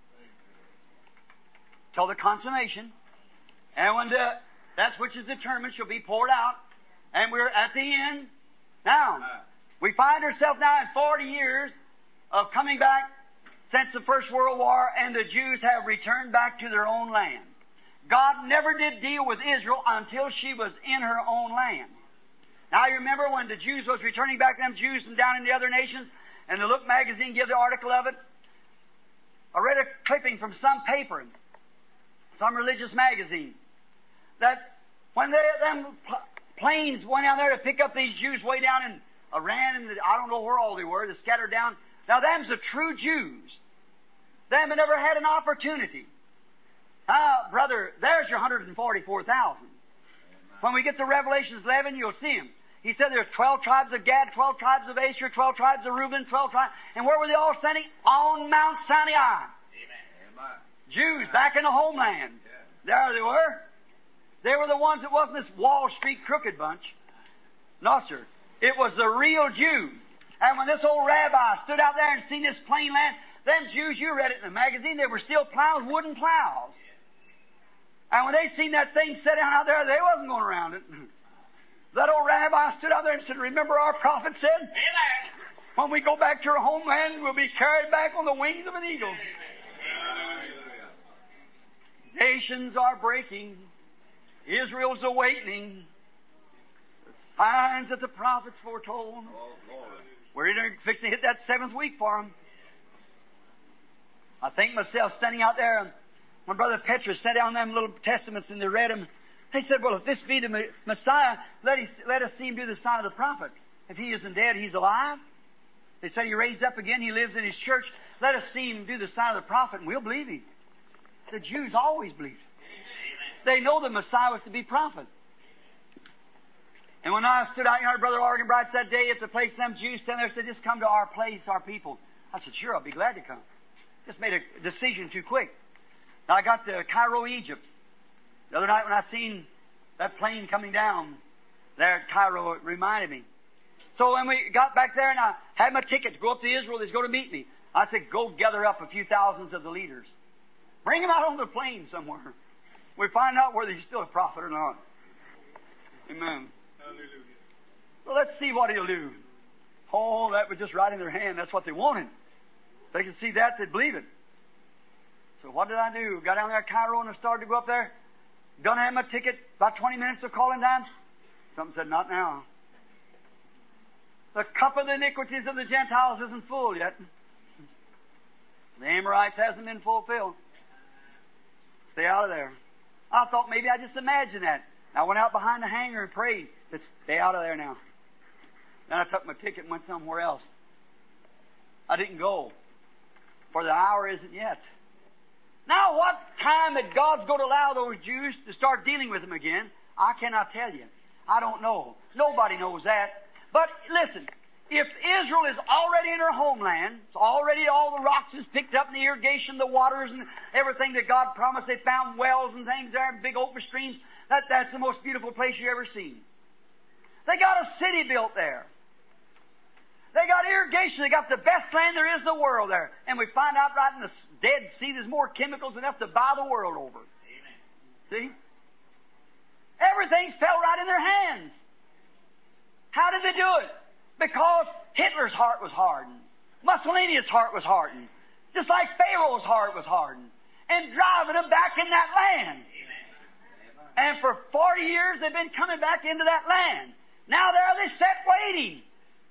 Till the consummation. And when that which is determined shall be poured out. And we're at the end. Now, we find ourselves now in 40 years of coming back since the First World War, and the Jews have returned back to their own land. God never did deal with Israel until she was in her own land. Now you remember when the Jews was returning back to them Jews and down in the other nations, and the Look magazine gave the article of it. I read a clipping from some paper, some religious magazine, that when them planes went down there to pick up these Jews way down in Iran, and I don't know where all they were, they scattered down. Now them's the true Jews. Them had never had an opportunity. Brother, there's your 144,000. When we get to Revelations 11, you'll see them. He said there's 12 tribes of Gad, 12 tribes of Asher, 12 tribes of Reuben, 12 tribes. And where were they all standing? On Mount Sinai. Amen. Jews back in the homeland. Yeah. There they were. They were the ones that wasn't this Wall Street crooked bunch. No, sir. It was the real Jew. And when this old rabbi stood out there and seen this plain land, them Jews, you read it in the magazine, they were still plowing wooden plows. And when they seen that thing set down out there, they wasn't going around it. That old rabbi stood out there and said, remember our prophet said, amen, when we go back to our homeland, we'll be carried back on the wings of an eagle. Amen. Nations are breaking. Israel's awakening. The signs that the prophets foretold. We're fixing to hit that 7th week for them. I think myself standing out there, and my brother Petrus sat down them little testaments and they read them. They said, well, if this be the Messiah, let us see him do the sign of the prophet. If he isn't dead, he's alive. They said he raised up again, he lives in his church. Let us see him do the sign of the prophet, and we'll believe him. The Jews always believe it. They know the Messiah was to be prophet. And when I stood out here, Brother Arganbright, that day at the place, them Jews standing there said, just come to our place, our people. I said, sure, I'll be glad to come. Just made a decision too quick. Now I got to Cairo, Egypt. The other night when I seen that plane coming down there at Cairo, it reminded me. So when we got back there and I had my ticket to go up to Israel, they was going to meet me. I said, go gather up a few thousands of the leaders. Bring them out on the plane somewhere. We find out whether he's still a prophet or not. Amen. Hallelujah. Well, let's see what he'll do. Oh, that was just right in their hand. That's what they wanted. If they could see that, they'd believe it. So what did I do? Got down there at Cairo and I started to go up there. Done had my ticket. About 20 minutes of calling down. Something said, not now. The cup of the iniquities of the Gentiles isn't full yet. The Amorites hasn't been fulfilled. Stay out of there. I thought maybe I just imagined that. I went out behind the hangar and prayed. Said, stay out of there now. Then I took my ticket and went somewhere else. I didn't go. For the hour isn't yet. Now, what time that God's going to allow those Jews to start dealing with them again, I cannot tell you. I don't know. Nobody knows that. But listen, if Israel is already in her homeland, it's already all the rocks is picked up and the irrigation, the waters and everything that God promised, they found wells and things there and big open streams, that's the most beautiful place you ever seen. They got a city built there. They got irrigation. They got the best land there is in the world there. And we find out right in the Dead Sea there's more chemicals enough to buy the world over. Amen. See? Everything's fell right in their hands. How did they do it? Because Hitler's heart was hardened. Mussolini's heart was hardened. Just like Pharaoh's heart was hardened. And driving them back in that land. Amen. And for 40 years they've been coming back into that land. Now there they sit waiting.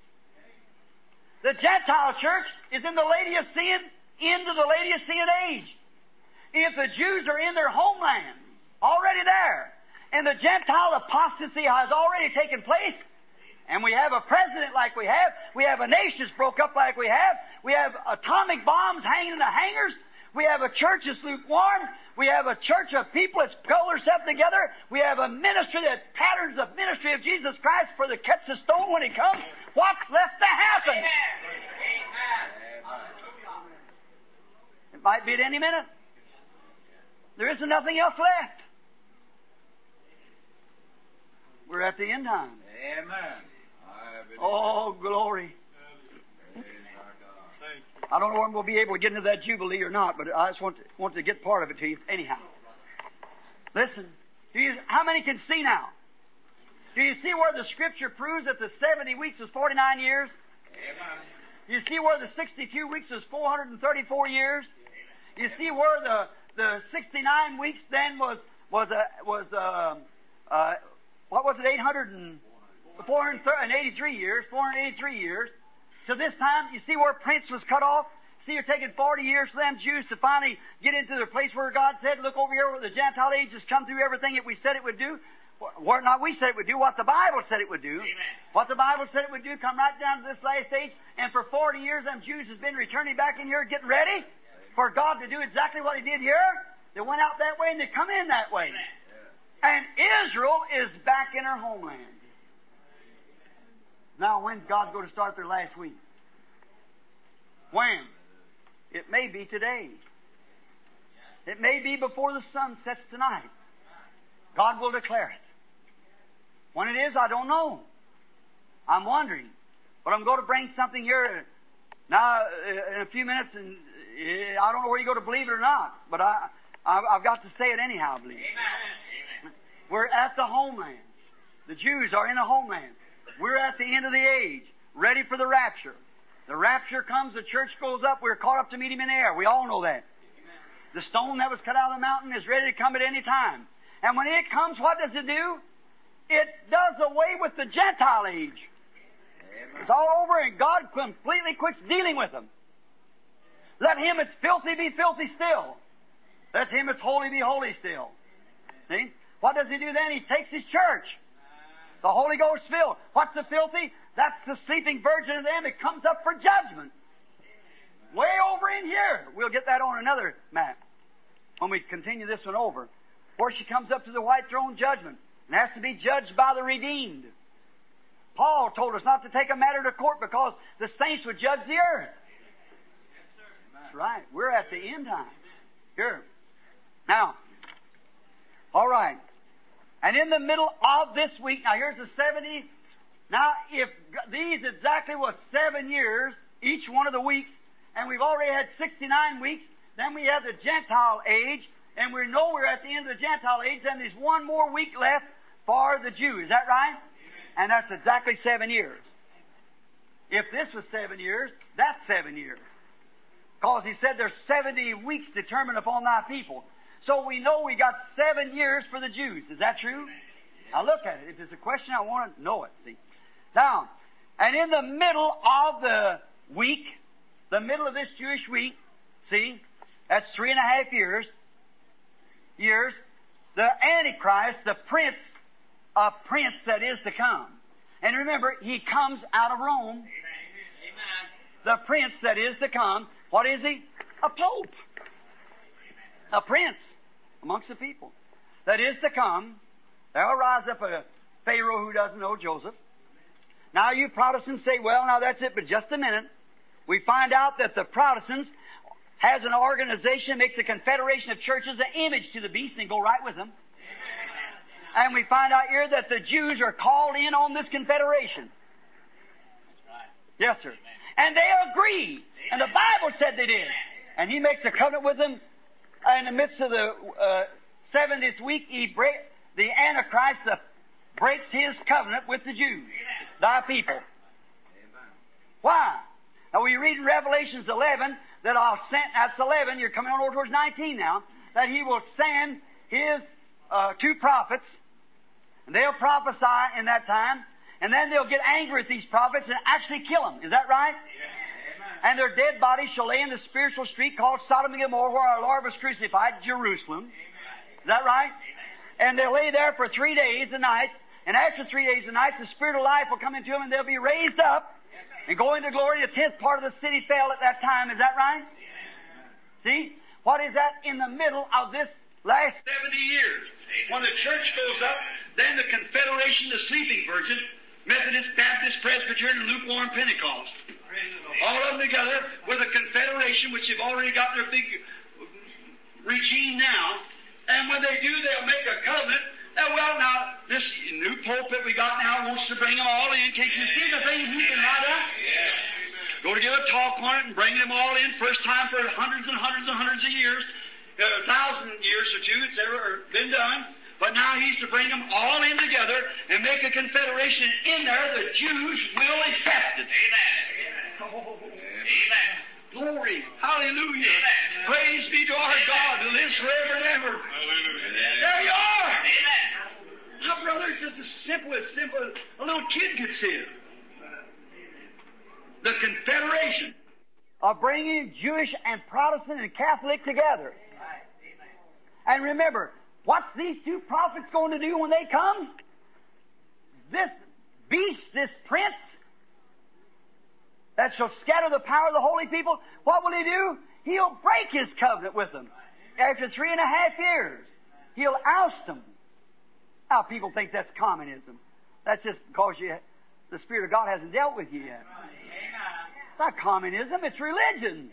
The Gentile church is in the Laodicean, into the Laodicean age. If the Jews are in their homeland, already there, and the Gentile apostasy has already taken place, and we have a president like we have a nation that's broke up like we have atomic bombs hanging in the hangars, we have a church that's lukewarm, we have a church of people that's pulled themselves together, we have a ministry that patterns the ministry of Jesus Christ for the catch the stone when he comes. What's left to happen? Amen. It might be at any minute. There isn't nothing else left. We're at the end time. Amen. Oh, glory. I don't know when we'll be able to get into that Jubilee or not, but I just want to get part of it to you anyhow. Listen, how many can see now? Do you see where the Scripture proves that the 70 weeks was 49 years? Amen. You see where the 62 weeks was 434 years? You see where the 69 weeks then was what was it, 800 and 483 years, to this time, you see where Prince was cut off? See, you're taking 40 years for them Jews to finally get into their place where God said, look over here where the Gentile age has come through everything that we said it would do. Not we said it would do, what the Bible said it would do. Amen. What the Bible said it would do, come right down to this last age. And for 40 years, them Jews has been returning back in here, getting ready for God to do exactly what He did here. They went out that way and they come in that way. And Israel is back in her homeland. Now, when's God going to start their last week? When? It may be today. It may be before the sun sets tonight. God will declare it. When it is, I don't know. I'm wondering. But I'm going to bring something here now in a few minutes, and I don't know where you're going to believe it or not, but I've got to say it anyhow, I believe. Amen. We're at the homeland. The Jews are in the homeland. We're at the end of the age, ready for the rapture. The rapture comes, the church goes up, we're caught up to meet Him in the air. We all know that. The stone that was cut out of the mountain is ready to come at any time. And when it comes, what does it do? It does away with the Gentile age. It's all over, and God completely quits dealing with them. Let him that's filthy be filthy still. Let him that's holy be holy still. See? What does He do then? He takes His church. The Holy Ghost filled. What's the filthy? That's the sleeping virgin of them. It comes up for judgment. Way over in here. We'll get that on another map when we continue this one over. Where she comes up to the white throne judgment and has to be judged by the redeemed. Paul told us not to take a matter to court because the saints would judge the earth. That's right. We're at the end time. Here. Now, all right. And in the middle of this week, now here's the 70. Now, if these exactly was 7 years, each one of the weeks, and we've already had 69 weeks, then we have the Gentile age, and we know we're at the end of the Gentile age, and there's one more week left for the Jews. Is that right? And that's exactly 7 years. If this was 7 years, that's 7 years. Because He said there's 70 weeks determined upon thy people. So we know we got 7 years for the Jews. Is that true? Now look at it. If it's a question, I want to know it. See? Now, and in the middle of the week, the middle of this Jewish week, see, that's 3.5 years, the Antichrist, the prince that is to come. And remember, he comes out of Rome. Amen. The prince that is to come, what is he? A pope. A prince amongst the people that is to come. There'll rise up a Pharaoh who doesn't know Joseph. Now you Protestants say, well, now that's it, but just a minute. We find out that the Protestants has an organization, makes a confederation of churches, an image to the beast, and go right with them. And we find out here that the Jews are called in on this confederation. Yes, sir. And they agree. And the Bible said they did. And He makes a covenant with them. In the midst of the 70th week, the Antichrist breaks his covenant with the Jews, thy people. Why? Now we read in Revelations 11 that that's 11, you're coming on over towards 19 now, that He will send His 2 prophets, and they'll prophesy in that time, and then they'll get angry at these prophets and actually kill them. Is that right? And their dead bodies shall lay in the spiritual street called Sodom and Gomorrah, where our Lord was crucified, Jerusalem. Is that right? And they'll lay there for 3 days and nights, and after 3 days and nights, the Spirit of life will come into them, and they'll be raised up and go into glory. A 10th part of the city fell at that time. Is that right? See? What is that in the middle of this last 70 years? When the church goes up, then the confederation, the sleeping virgin, Methodist, Baptist, Presbyterian, and lukewarm Pentecost. All of them together with a confederation, which have already got their big regime now. And when they do, they'll make a covenant. And well, now, this new pope that we got now wants to bring them all in. Can't you see the thing he's been right up? Go to give a talk on it and bring them all in. First time for hundreds and hundreds and hundreds of years. 1,000 years or two it's ever been done. But now he's to bring them all in together and make a confederation. In there, the Jews will accept it. Amen. Oh, amen. Glory. Hallelujah. Amen. Praise be to our God who lives forever and ever. Hallelujah. There you are. Amen. How brother, it's just as simple as a little kid could see it. The confederation of bringing Jewish and Protestant and Catholic together. And remember, what's these two prophets going to do when they come? This beast, this prince, that shall scatter the power of the holy people, what will he do? He'll break his covenant with them. After 3.5 years, he'll oust them. Now, people think that's communism. That's just because the Spirit of God hasn't dealt with you yet. It's not communism, it's religion.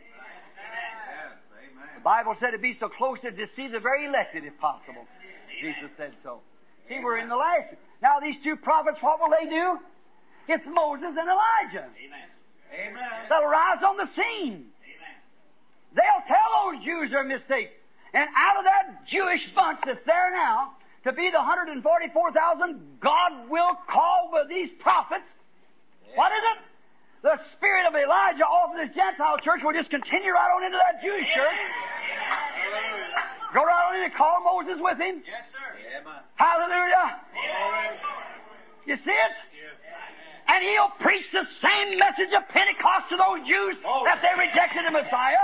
The Bible said it'd be so close to deceive the very elected if possible. Jesus said so. See, we're in the last. Now, these two prophets, what will they do? It's Moses and Elijah. They'll rise on the scene. They'll tell those Jews their mistakes. And out of that Jewish bunch that's there now, to be the 144,000, God will call with these prophets. What is it? The spirit of Elijah off of this Gentile church will just continue right on into that Jewish church. Go right on in and call Moses with him. Yes, sir. Hallelujah. You see it? And he'll preach the same message of Pentecost to those Jews that they rejected the Messiah.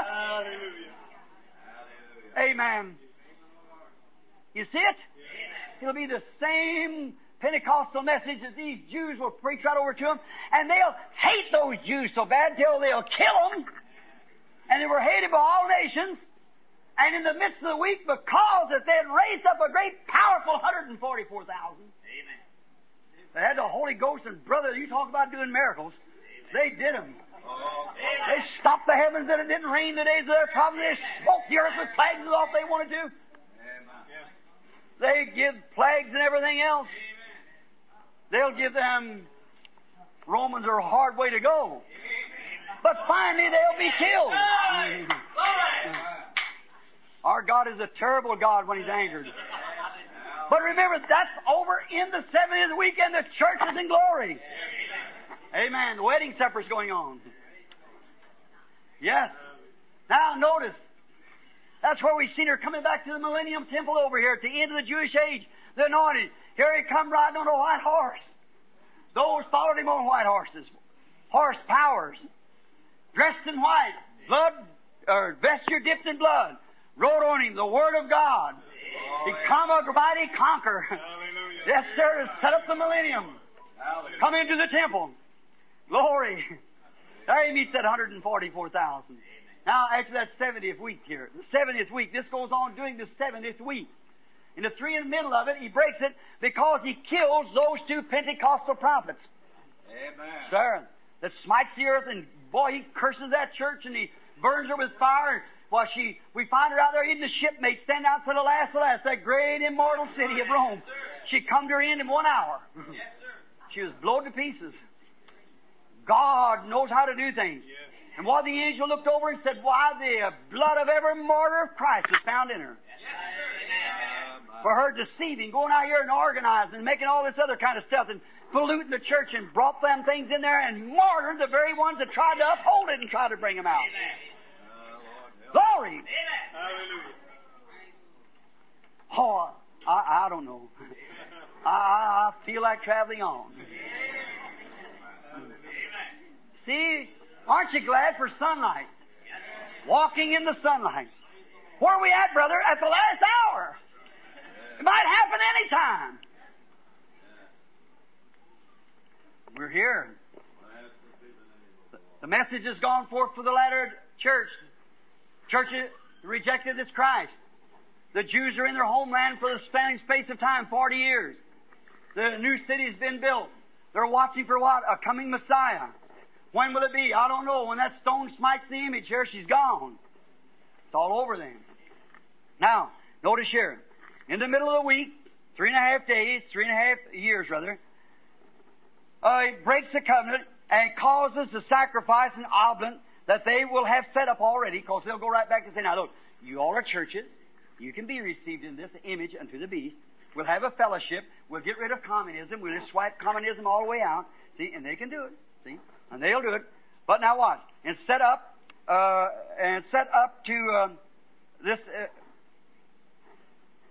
Amen. You see it? It'll be the same Pentecostal message that these Jews will preach right over to them. And they'll hate those Jews so bad till they'll kill them. And they were hated by all nations. And in the midst of the week, because that they had raised up a great, powerful 144,000. Amen. They had the Holy Ghost, and brother, you talk about doing miracles. They did them. They stopped the heavens that it didn't rain the days of their prophecy. They smoked the earth with plagues and all they wanted to. They give plagues and everything else. They'll give them, Romans are a hard way to go. But finally they'll be killed. Our God is a terrible God when He's angered. But remember, that's over in the 70th week and the church is in glory. Amen. The wedding supper is going on. Yes. Now notice, that's where we've seen her coming back to the Millennium Temple over here at the end of the Jewish age. The anointed. Here He come riding on a white horse. Those followed Him on white horses. Horse powers. Dressed in white. Blood, or vesture dipped in blood. Wrote on Him the Word of God. He come a mighty conquer. Yes, sir, to set up the millennium. Come into the temple. Glory. There He meets that 144,000. Now, after that 70th week here, the 70th week, this goes on during the 70th week. In the three in the middle of it, He breaks it because He kills those two Pentecostal prophets. Amen. Sir, that smites the earth, and boy, He curses that church and He burns her with fire. Well, we find her out there eating the shipmates, standing out to the last, that great immortal city of Rome. She come to her end in 1 hour. She was blown to pieces. God knows how to do things. And while the angel looked over and said, why, the blood of every martyr of Christ was found in her. For her deceiving, going out here and organizing and making all this other kind of stuff and polluting the church and brought them things in there and martyred the very ones that tried to uphold it and tried to bring them out. Glory! Oh, I don't know. I feel like traveling on. See, aren't you glad for sunlight? Walking in the sunlight. Where are we at, brother? At the last hour. It might happen any time. We're here. The message has gone forth for the latter church. Churches rejected this Christ. The Jews are in their homeland for the spanning space of time, 40 years. The new city's been built. They're watching for what? A coming Messiah. When will it be? I don't know. When that stone smites the image here, she's gone. It's all over then. Now, notice here. In the middle of the week, 3.5 days, 3.5 years rather, it breaks the covenant and causes the sacrifice and oblate that they will have set up already, because they'll go right back and say, now look, you all are churches. You can be received in this image unto the beast. We'll have a fellowship. We'll get rid of communism. We'll just swipe communism all the way out. See, and they can do it. See, and they'll do it. But now what? And set up to this.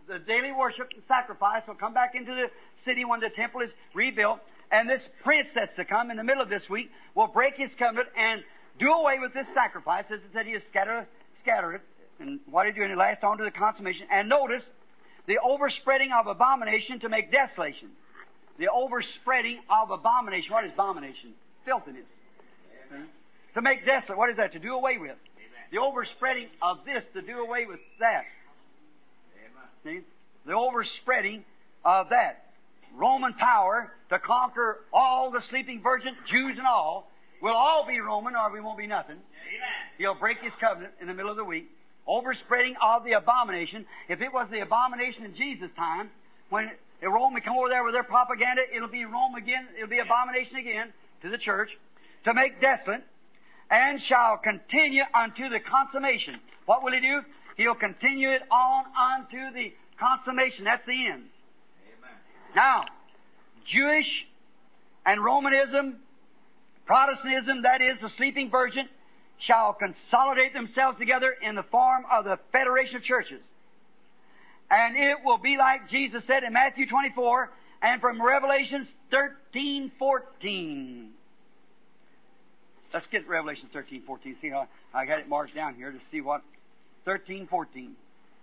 the daily worship and sacrifice will come back into the city when the temple is rebuilt. And this prince that's to come in the middle of this week will break his covenant and do away with this sacrifice. As it said, he has scattered it. And what he do, and he last on to the consummation. And notice, the overspreading of abomination to make desolation. The overspreading of abomination. What is abomination? Filthiness. Amen. To make desolate. What is that? To do away with. Amen. The overspreading of this to do away with that. Amen. See? The overspreading of that. Roman power to conquer all the sleeping virgins, Jews and all. We'll all be Roman or we won't be nothing. Amen. He'll break his covenant in the middle of the week. Overspreading of the abomination. If it was the abomination in Jesus' time, when Rome would come over there with their propaganda, it'll be Rome again, it'll be abomination again to the church. To make desolate, and shall continue unto the consummation. What will he do? He'll continue it on unto the consummation. That's the end. Amen. Now, Jewish and Romanism, Protestantism, that is the sleeping virgin, shall consolidate themselves together in the form of the Federation of Churches. And it will be like Jesus said in Matthew 24 and from Revelation 13:14. Let's get Revelation 13:14. See how I got it marked down here to see what 13:14.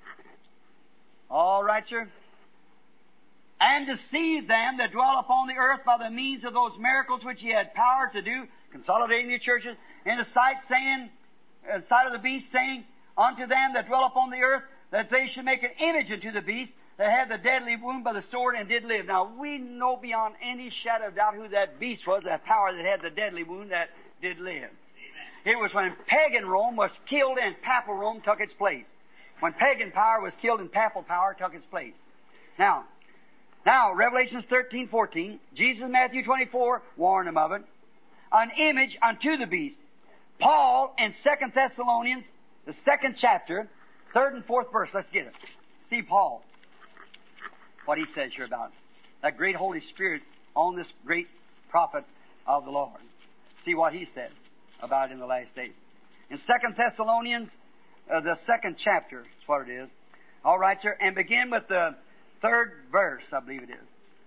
All right, sir. And deceive them that dwell upon the earth by the means of those miracles which he had power to do, consolidating the churches, in the sight of the beast, saying unto them that dwell upon the earth, that they should make an image unto the beast that had the deadly wound by the sword and did live. Now, we know beyond any shadow of doubt who that beast was, that power that had the deadly wound that did live. Amen. It was when pagan Rome was killed and papal Rome took its place. When pagan power was killed and papal power took its place. Now, Revelation 13:14, Jesus in Matthew 24 warned them of it. An image unto the beast. Paul in 2 Thessalonians, the 2nd chapter, 3rd and 4th verse. Let's get it. See Paul, what he says here about it. That great Holy Spirit on this great prophet of the Lord. See what he said about it in the last days. In 2 Thessalonians, the 2nd chapter is what it is. All right, sir. And begin with the 3rd verse, I believe it is.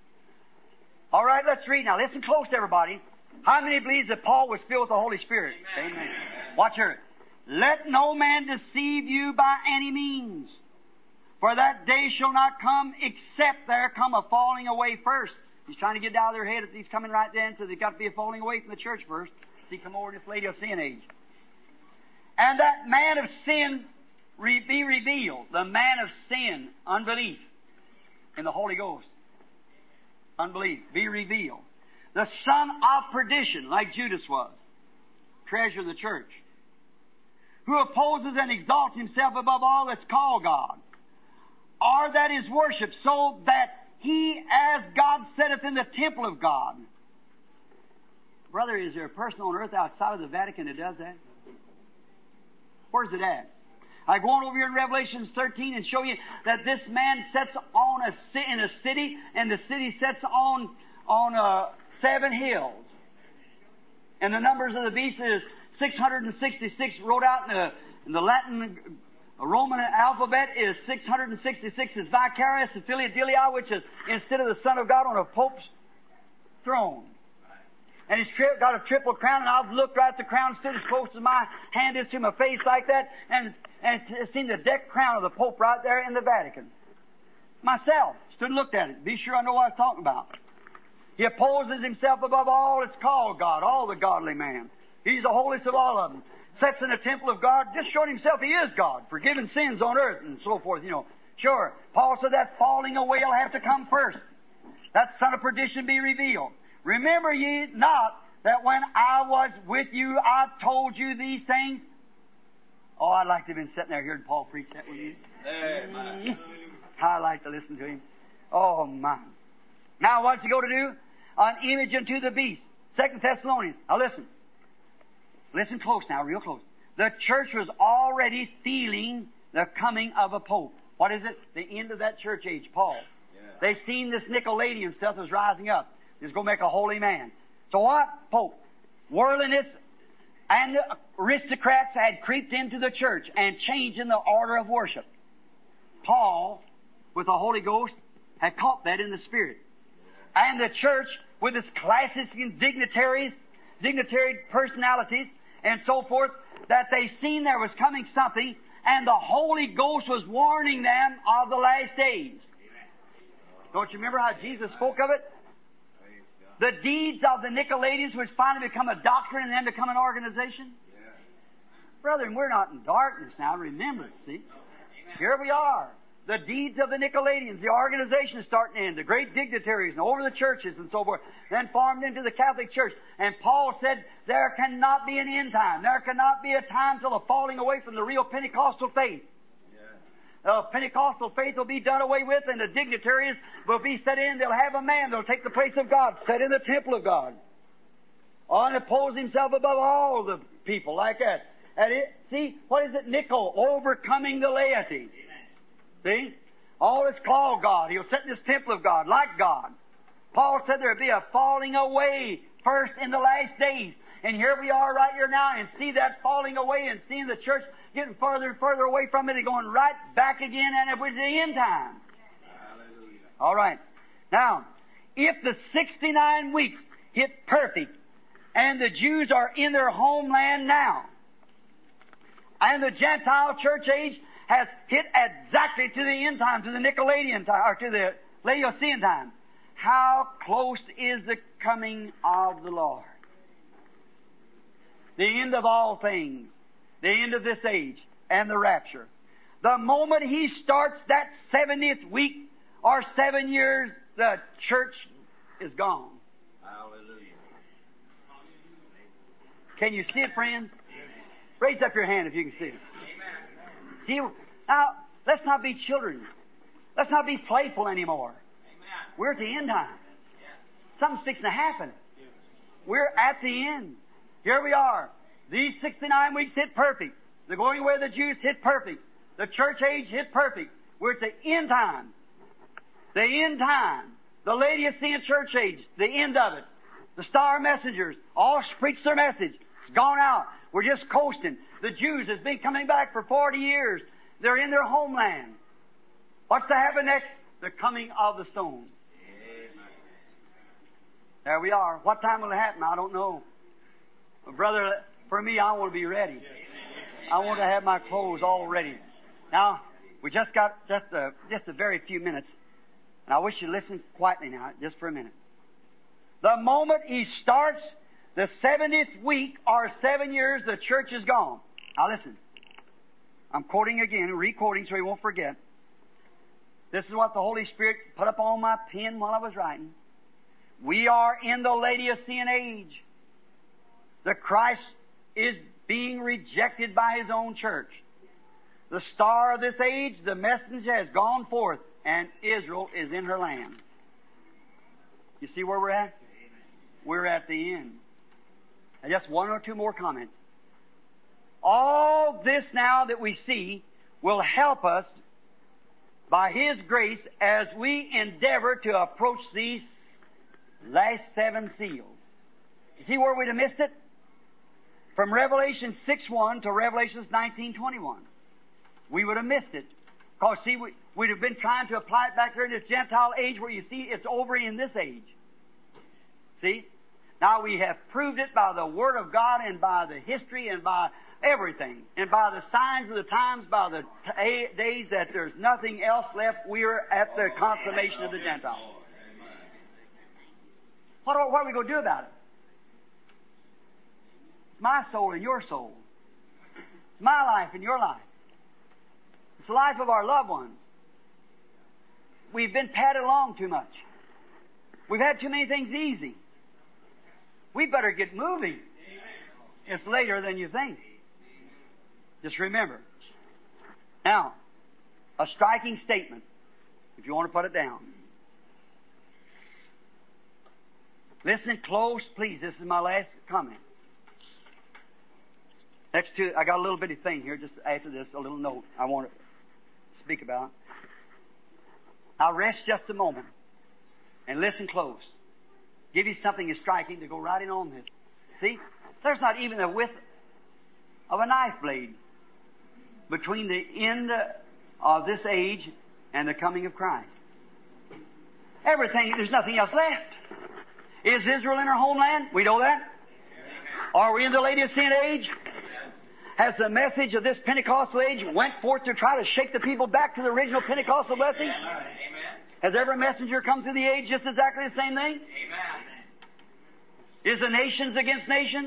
All right, let's read now. Listen close, everybody. How many believes that Paul was filled with the Holy Spirit? Amen. Amen. Watch here. Let no man deceive you by any means, for that day shall not come except there come a falling away first. He's trying to get it out of their head that he's coming right then, so they've got to be a falling away from the church first. See, come over this lady of sin age. And that man of sin be revealed. The man of sin, unbelief in the Holy Ghost. Unbelief, be revealed. The son of perdition, like Judas was. Treasure of the church. Who opposes and exalts himself above all that's called God, or that is worshipped, so that he as God sitteth in the temple of God. Brother, is there a person on earth outside of the Vatican that does that? Where's it at? I go on over here in Revelation 13 and show you that this man sits on in a city, and the city sits on 7 hills. And the numbers of the beast is 666, wrote out in the Latin Roman alphabet is 666 is Vicarius Philadelphia, which is instead of the Son of God on a Pope's throne. And he's got a triple crown, and I've looked right at the crown, stood as close as my hand is to my face like that, and seen the decked crown of the Pope right there in the Vatican. Myself, stood and looked at it. Be sure I know what I was talking about. He opposes himself above all that's called God, all the godly man. He's the holiest of all of them. Sits in the temple of God, just showing himself he is God, forgiving sins on earth and so forth, Sure, Paul said that falling away will have to come first. That son of perdition be revealed. Remember ye not that when I was with you, I told you these things? Oh, I'd like to have been sitting there hearing Paul preach that with you. I'd like to listen to him. Oh, my. Now, what's he go to do? An image unto the beast. 2 Thessalonians. Now, listen. Listen close now, real close. The church was already feeling the coming of a pope. What is it? The end of that church age, Paul. Yeah. They've seen this Nicolaitan stuff was rising up. He's going to make a holy man. So what? Pope. Worldliness and the aristocrats had creeped into the church and changed in the order of worship. Paul with the Holy Ghost had caught that in the Spirit. And the church, with its classes and dignitary personalities, and so forth, that they seen there was coming something, and the Holy Ghost was warning them of the last days. Don't you remember how Jesus spoke of it? The deeds of the Nicolaitans, which finally become a doctrine and then become an organization. Brethren, we're not in darkness now, remember, see? Here we are. The deeds of the Nicolaitans, the organization is starting to end, the great dignitaries and over the churches and so forth, then formed into the Catholic Church. And Paul said, there cannot be an end time. There cannot be a time till the falling away from the real Pentecostal faith. The Pentecostal faith will be done away with, and the dignitaries will be set in. They'll have a man that'll take the place of God, set in the temple of God, and oppose himself above all the people like that. See, what is it? Nickel, overcoming the laity. See? All is called God. He'll set in this temple of God, like God. Paul said there'll be a falling away first in the last days. And here we are right here now, and see that falling away and seeing the church getting further and further away from it and going right back again, and it was the end time. Hallelujah. All right. Now, if the 69 weeks hit perfect, and the Jews are in their homeland now, and the Gentile church age has hit exactly to the end time, to the Nicolaitan time, or to the Laodicean time, how close is the coming of the Lord? The end of all things, the end of this age, and the rapture. The moment He starts that 70th week or 7 years, the church is gone. Hallelujah. Can you see it, friends? Raise up your hand if you can see it. See, now, let's not be children. Let's not be playful anymore. We're at the end time. Something's fixing to happen. We're at the end. Here we are. These 69 weeks hit perfect. The going away of the Jews hit perfect. The church age hit perfect. We're at the end time. The end time. The Laodicean church age, the end of it. The star messengers all preached their message. It's gone out. We're just coasting. The Jews has been coming back for 40 years. They're in their homeland. What's to happen next? The coming of the stone. There we are. What time will it happen? I don't know. But brother, for me, I want to be ready. I want to have my clothes all ready. Now, we just got just a very few minutes. And I wish you listen quietly now, just for a minute. The moment He starts the 70th week or 7 years, the church is gone. Now listen. I'm quoting again, re-quoting so you won't forget. This is what the Holy Spirit put up on my pen while I was writing. We are in the Laodicean age. The Christ is being rejected by His own church. The star of this age, the messenger, has gone forth, and Israel is in her land. You see where we're at? We're at the end. And just one or two more comments. All this now that we see will help us by His grace as we endeavor to approach these last 7 seals. You see where we'd have missed it? From Revelation 6:1 to Revelation 19:21. We would have missed it. Because, see, we'd have been trying to apply it back here in this Gentile age where you see it's over in this age. See? Now we have proved it by the Word of God and by the history and by everything. And by the signs of the times, by the days that there's nothing else left, we're at the consummation of the Gentiles. What are we going to do about it? It's my soul and your soul. It's my life and your life. It's the life of our loved ones. We've been padded along too much. We've had too many things easy. We better get moving. It's later than you think. Just remember. Now, a striking statement, if you want to put it down. Listen close, please. This is my last comment. Next to, I got a little bitty thing here, just after this, a little note I want to speak about. Now rest just a moment and listen close. Give you something that's striking to go right in on this. See? There's not even a width of a knife blade between the end of this age and the coming of Christ. Everything, there's nothing else left. Is Israel in her homeland? We know that. Are we in the Laodicean age? Has the message of this Pentecostal age went forth to try to shake the people back to the original Pentecostal blessing? Has every messenger come through the age just exactly the same thing? Is the nations against nations?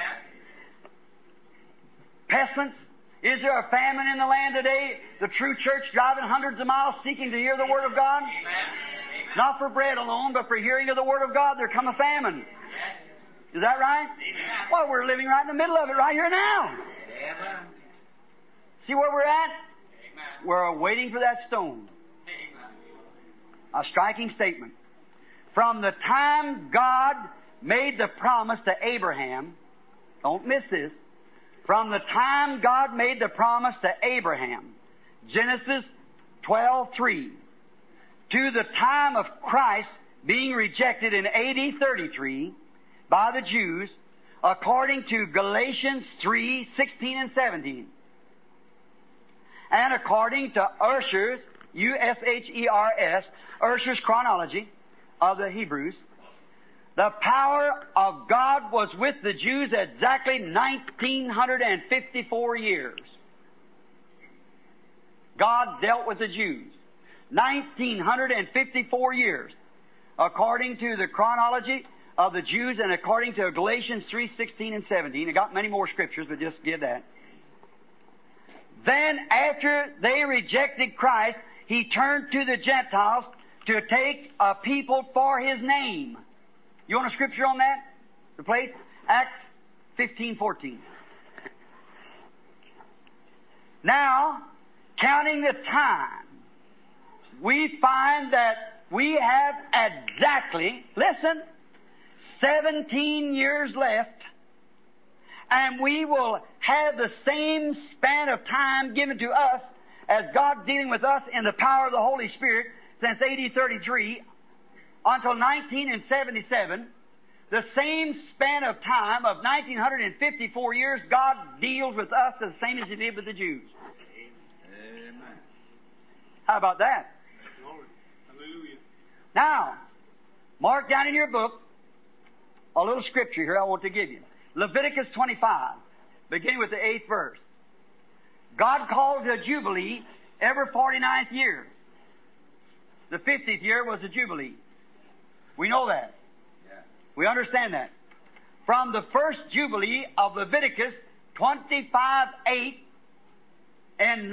Pestilence? Is there a famine in the land today? The true church driving hundreds of miles seeking to hear the Word of God? Not for bread alone, but for hearing of the Word of God, there come a famine. Is that right? Well, we're living right in the middle of it right here now. See where we're at? We're waiting for that stone. A striking statement. From the time God made the promise to Abraham, don't miss this, from the time God made the promise to Abraham, Genesis 12:3, to the time of Christ being rejected in AD 33 by the Jews, according to Galatians 3:16 and 17, and according to Ussher's, U-S-H-E-R-S, Ussher's chronology of the Hebrews, the power of God was with the Jews exactly 1954 years. God dealt with the Jews 1954 years, according to the chronology of the Jews and according to Galatians 3:16 and 17. I got many more scriptures, but just give that. Then, after they rejected Christ, He turned to the Gentiles to take a people for His name. You want a scripture on that? The place? Acts 15:14. Now, counting the time, we find that we have exactly, listen, 17 years left, and we will have the same span of time given to us as God dealing with us in the power of the Holy Spirit since AD 33 until 1977. The same span of time of 1954 years, God deals with us the same as He did with the Jews. Amen. How about that? Hallelujah. Now, mark down in your book a little scripture here I want to give you. Leviticus 25, beginning with the 8th verse. God calls a jubilee every 49th year. The 50th year was a jubilee. We know that. We understand that. From the first jubilee of Leviticus 25:8 in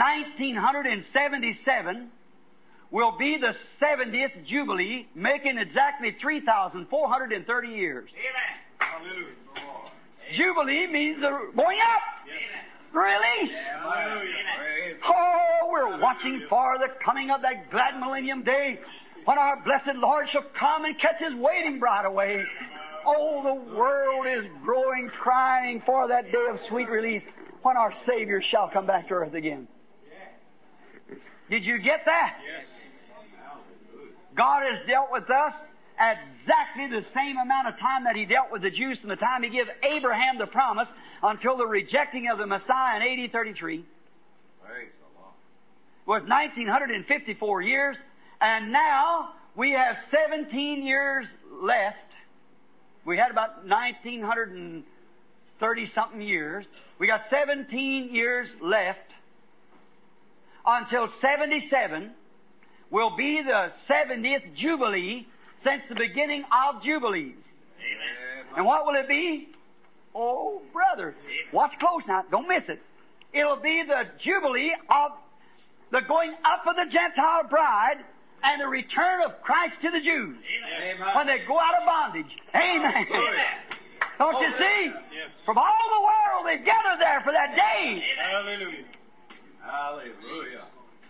1977 will be the 70th jubilee, making exactly 3,430 years. Amen. Hallelujah. Jubilee means going up. Release. Hallelujah. Oh, we're watching for the coming of that glad millennium day when our blessed Lord shall come and catch His waiting bride away. Oh, the world is growing, crying for that day of sweet release when our Savior shall come back to earth again. Did you get that? Yes. God has dealt with us exactly the same amount of time that He dealt with the Jews from the time He gave Abraham the promise until the rejecting of the Messiah in AD 33. Praise the Lord. Was 1954 years, and now we have 17 years left. We had about 1930-something years. We got 17 years left until 77 will be the 70th Jubilee since the beginning of Jubilees. Amen. And what will it be? Oh, brother, watch close now. Don't miss it. It'll be the Jubilee of the going up of the Gentile bride and the return of Christ to the Jews. Amen. When they go out of bondage. Amen. Don't you see? Yes. From all the world they gather there for that day. Hallelujah. Hallelujah.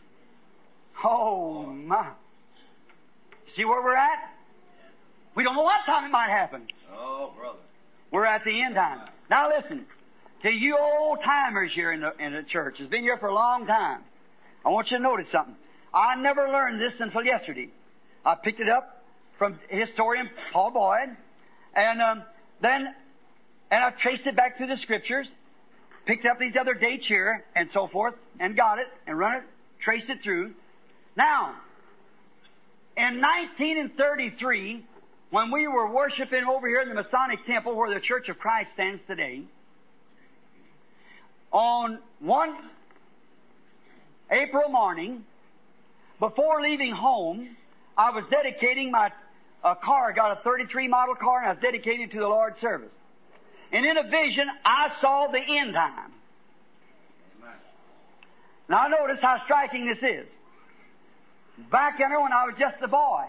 Oh, my. See where we're at? We don't know what time it might happen. Oh, brother. We're at the end time. Now listen, to you old timers here in the church, has been here for a long time. I want you to notice something. I never learned this until yesterday. I picked it up from historian Paul Boyd, and I traced it back through the Scriptures, picked up these other dates here, and so forth, and got it, and run it, traced it through, Now, in 1933, when we were worshiping over here in the Masonic Temple where the Church of Christ stands today, on one April morning, before leaving home, I was dedicating my car. I got a 33 model car, and I was dedicating it to the Lord's service. And in a vision, I saw the end time. Now, notice how striking this is. Back in there when I was just a boy.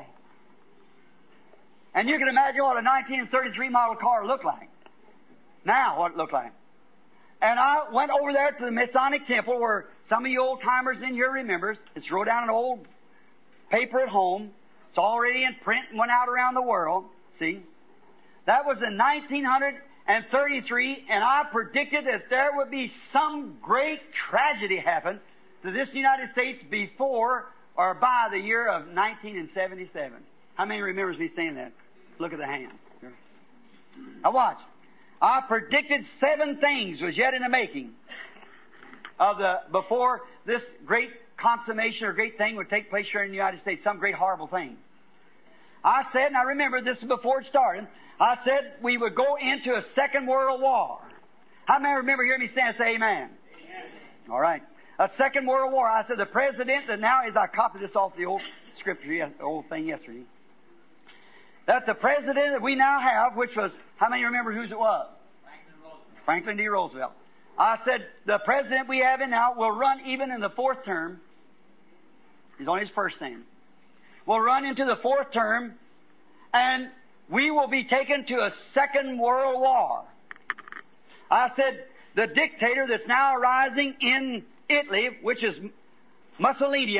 And you can imagine what a 1933 model car looked like. Now, what it looked like. And I went over there to the Masonic Temple where some of you old-timers in here remembers. It's wrote down an old paper at home. It's already in print and went out around the world. See? That was in 1933, and I predicted that there would be some great tragedy happen to this United States before or by the year of 1977. How many remembers me saying that? Look at the hand. Now watch. I predicted 7 things was yet in the making of before this great consummation or great thing would take place here in the United States, some great horrible thing. I said, and I remember this is before it started, I said we would go into a second world war. How many remember hearing me stand and say amen? Amen. All right. A second world war. I said the president that now is, I copied this off the old scripture, the old thing yesterday, that the president that we now have, which was, how many remember whose it was? Franklin D. Roosevelt. I said the president we have in now will run even in the 4th term. He's on his first term. Will run into the 4th term, and we will be taken to a second world war. I said the dictator that's now rising in Italy, which is Mussolini,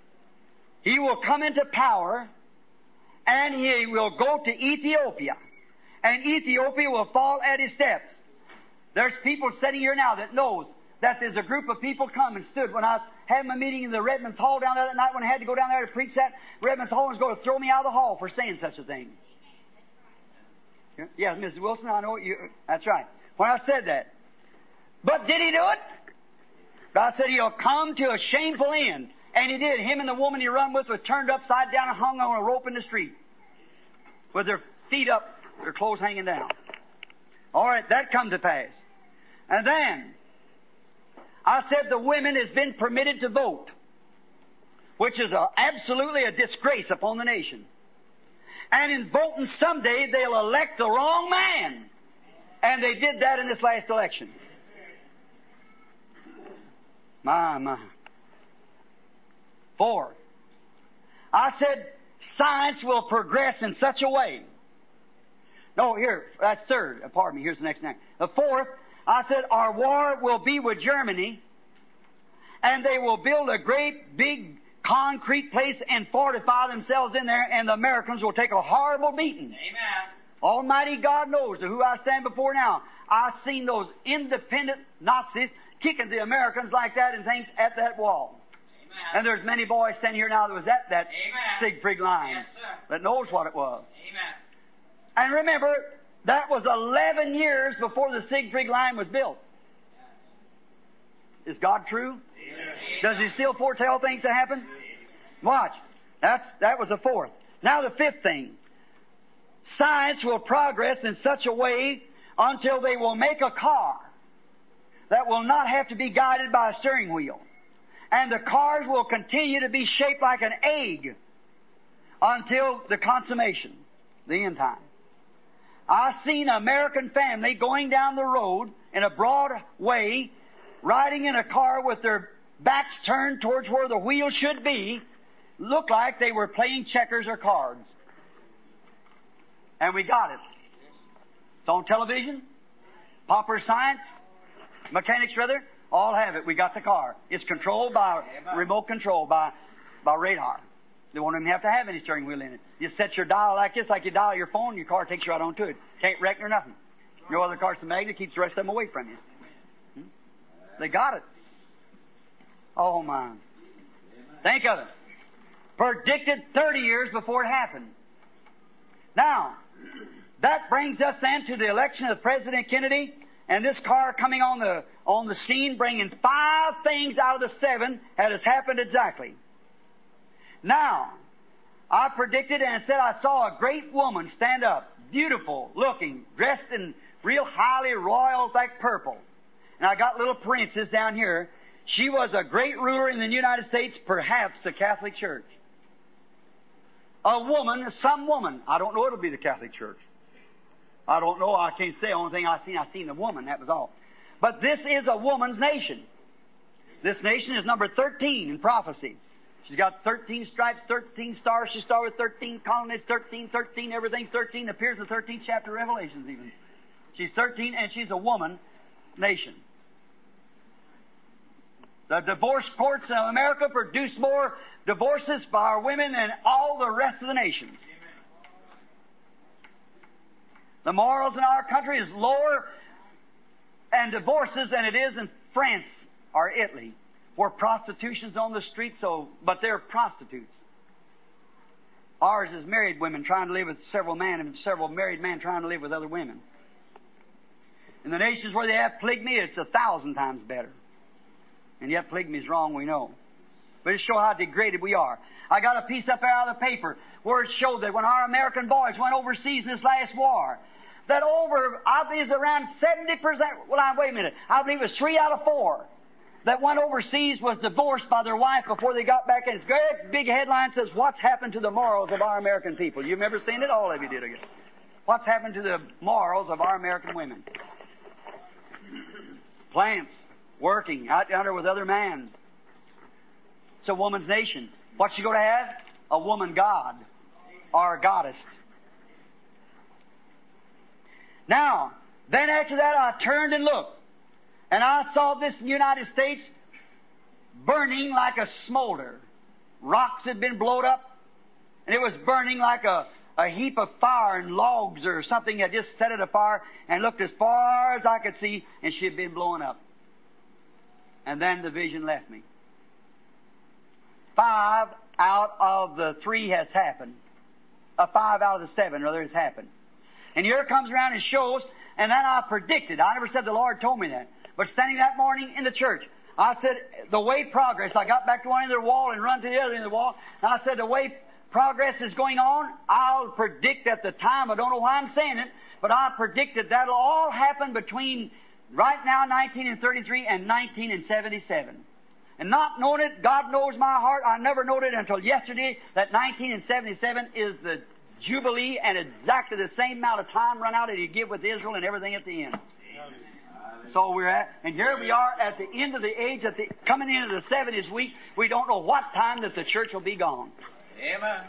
he will come into power, and he will go to Ethiopia, and Ethiopia will fall at his steps. There's people sitting here now that knows that there's a group of people come and stood when I was having a meeting in the Redlands Hall down there that night when I had to go down there to preach that. Redlands Hall was going to throw me out of the hall for saying such a thing. Yeah, Mrs. Wilson, I know you. That's right. When I said that. But did he do it? God said he'll come to a shameful end. And he did. Him and the woman he run with were turned upside down and hung on a rope in the street. With their feet up, their clothes hanging down. All right, that come to pass. And then, I said the women has been permitted to vote, which is absolutely a disgrace upon the nation. And in voting someday, they'll elect the wrong man. And they did that in this last election. My. 4. I said science will progress in such a way. No, here, that's 3rd. Pardon me, here's the next thing. The 4th, I said our war will be with Germany, and they will build a great big concrete place and fortify themselves in there, and the Americans will take a horrible beating. Amen. Almighty God knows to who I stand before now. I've seen those independent Nazis kicking the Americans like that and things at that wall. Amen. And there's many boys standing here now that was at that Siegfried line, yes, sir, that knows what it was. Amen. And remember, that was 11 years before the Siegfried line was built. Is God true? Amen. Does He still foretell things to happen? Watch. That was the 4th. Now the 5th thing. Science will progress in such a way until they will make a car that will not have to be guided by a steering wheel. And the cars will continue to be shaped like an egg until the consummation, the end time. I've seen an American family going down the road in a broad way, riding in a car with their backs turned towards where the wheel should be, looked like they were playing checkers or cards. And we got it. It's on television, popular science, mechanics rather, all have it. We got the car. It's controlled by remote control, by radar. They won't even have to have any steering wheel in it. You set your dial like this, like you dial your phone, your car takes you right onto it. Can't wreck or nothing. No other car's the magnet, keeps the rest of them away from you. They got it. Oh, my. Think of it. Predicted 30 years before it happened. Now, that brings us then to the election of President Kennedy, and this car coming on the scene, bringing 5 things out of the 7 that has happened exactly. Now, I predicted and said I saw a great woman stand up, beautiful looking, dressed in real highly royal like purple. And I got little parentheses down here. She was a great ruler in the United States, perhaps the Catholic Church. A woman, some woman. I don't know it'll be the Catholic Church. I don't know. I can't say. The only thing I seen the woman. That was all. But this is a woman's nation. This nation is number 13 in prophecy. She's got 13 stripes, 13 stars. She's started with 13 colonies, 13, everything's 13. Appears in the 13th chapter of Revelations even. She's 13 and she's a woman nation. The divorce courts of America produce more divorces by our women than all the rest of the nations. The morals in our country is lower and divorces than it is in France or Italy, where prostitution's on the street, but they're prostitutes. Ours is married women trying to live with several men and several married men trying to live with other women. In the nations where they have polygamy, it's 1,000 times better. And yet polygamy is wrong, we know. But it shows how degraded we are. I got a piece up there out of the paper where it showed that when our American boys went overseas in this last war, that I believe it's around 70%, wait a minute, I believe it was 3 out of 4 that went overseas was divorced by their wife before they got back in. It's a great big headline says, what's happened to the morals of our American people? You've never seen it? All of you did again. What's happened to the morals of our American women? Plants, working, out yonder with other men. It's a woman's nation. What's she going to have? A woman god or a goddess. Now, then after that I turned and looked, and I saw this United States burning like a smolder. Rocks had been blown up, and it was burning like a heap of fire and logs or something had just set it afire and looked as far as I could see, and she had been blown up. And then the vision left me. 5 out of the 3 has happened. 5 out of the 7, rather, has happened. And here it comes around and shows, and then I predicted. I never said the Lord told me that. But standing that morning in the church, I said, the way progress, I got back to one end of the wall and run to the other end of the wall, and I said, the way progress is going on, I'll predict at the time, I don't know why I'm saying it, but I predict that that'll all happen between right now 1933 and 1977. And not knowing it, God knows my heart, I never knowed it until yesterday that 1977 is the Jubilee and exactly the same amount of time run out that He give with Israel and everything at the end. So we're at, and here we are at the end of the age, coming into the 70th week. We don't know what time that the church will be gone. Amen.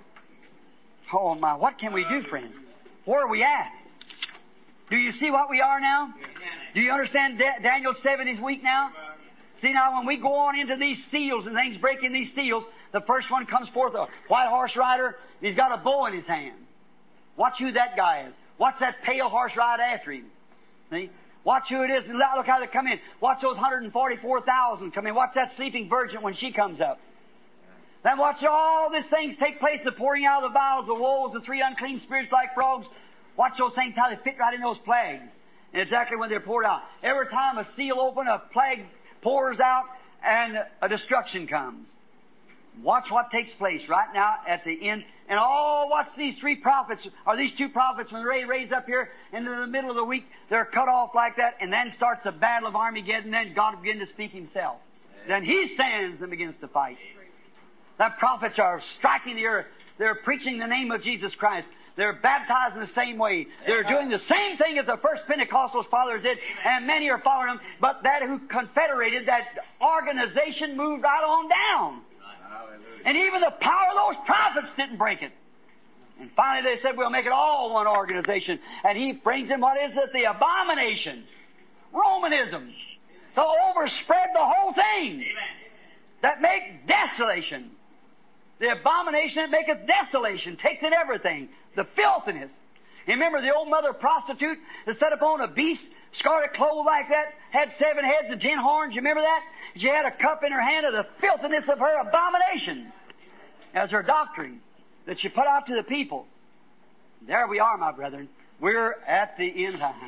Oh my, what can we do, friends? Where are we at? Do you see what we are now? Do you understand Daniel's 70th week now? See now, when we go on into these seals and things, breaking these seals, the first one comes forth, a white horse rider, and he's got a bow in his hand. Watch who that guy is. Watch that pale horse ride after him. See? Watch who it is, and look how they come in. Watch those 144,000 come in. Watch that sleeping virgin when she comes up. Then watch all these things take place, the pouring out of the vials, the woes, the 3 unclean spirits like frogs. Watch those things, how they fit right in those plagues. And exactly when they're poured out. Every time a seal opens, a plague pours out, and a destruction comes. Watch what takes place right now at the end. And watch these 3 prophets, or these 2 prophets, when they raise up here into the middle of the week, they're cut off like that, and then starts the battle of Armageddon, and then God begins to speak Himself. Then He stands and begins to fight. The prophets are striking the earth. They're preaching the name of Jesus Christ. They're baptized in the same way. They're doing the same thing as the first Pentecostal fathers did, and many are following them. But that who confederated, that organization moved right on down. And even the power of those prophets didn't break it. And finally they said, we'll make it all one organization. And He brings in what is it? The abomination. Romanism. To overspread the whole thing. That make desolation. The abomination that maketh desolation. Takes in everything. The filthiness. You remember the old mother prostitute that sat upon a beast, scarlet clothes like that, had 7 heads and 10 horns. You remember that? She had a cup in her hand of the filthiness of her abomination as her doctrine that she put out to the people. There we are, my brethren. We're at the end time.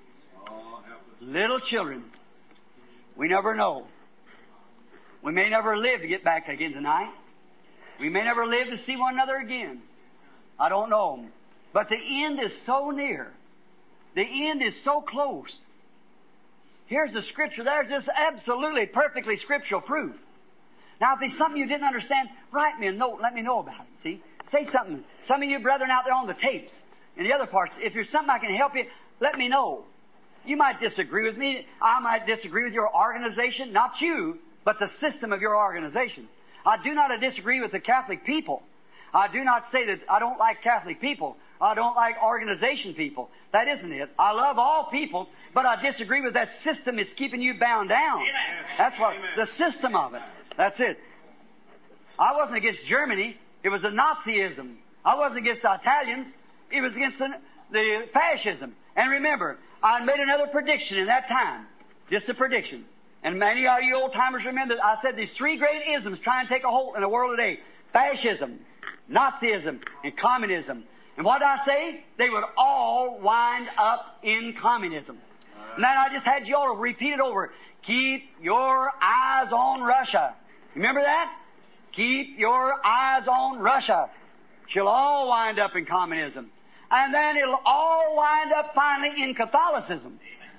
Little children. We never know. We may never live to get back again tonight. We may never live to see one another again. I don't know. But the end is so near. The end is so close. Here's the Scripture. There's just absolutely, perfectly scriptural proof. Now, if there's something you didn't understand, write me a note. Let me know about it. See? Say something. Some of you brethren out there on the tapes and the other parts, if there's something I can help you, let me know. You might disagree with me. I might disagree with your organization. Not you, but the system of your organization. I do not disagree with the Catholic people. I do not say that I don't like Catholic people. I don't like organization people. That isn't it. I love all peoples, but I disagree with that system that's keeping you bound down. That's what the system of it. That's it. I wasn't against Germany. It was the Nazism. I wasn't against the Italians. It was against the fascism. And remember, I made another prediction in that time. Just a prediction. And many of you old-timers remember that I said these three great isms try and take a hold in the world today. Fascism, Nazism, and communism. And what did I say? They would all wind up in communism. And then I just had you all to repeat it over. Keep your eyes on Russia. Remember that? Keep your eyes on Russia. She'll all wind up in communism. And then it'll all wind up finally in Catholicism.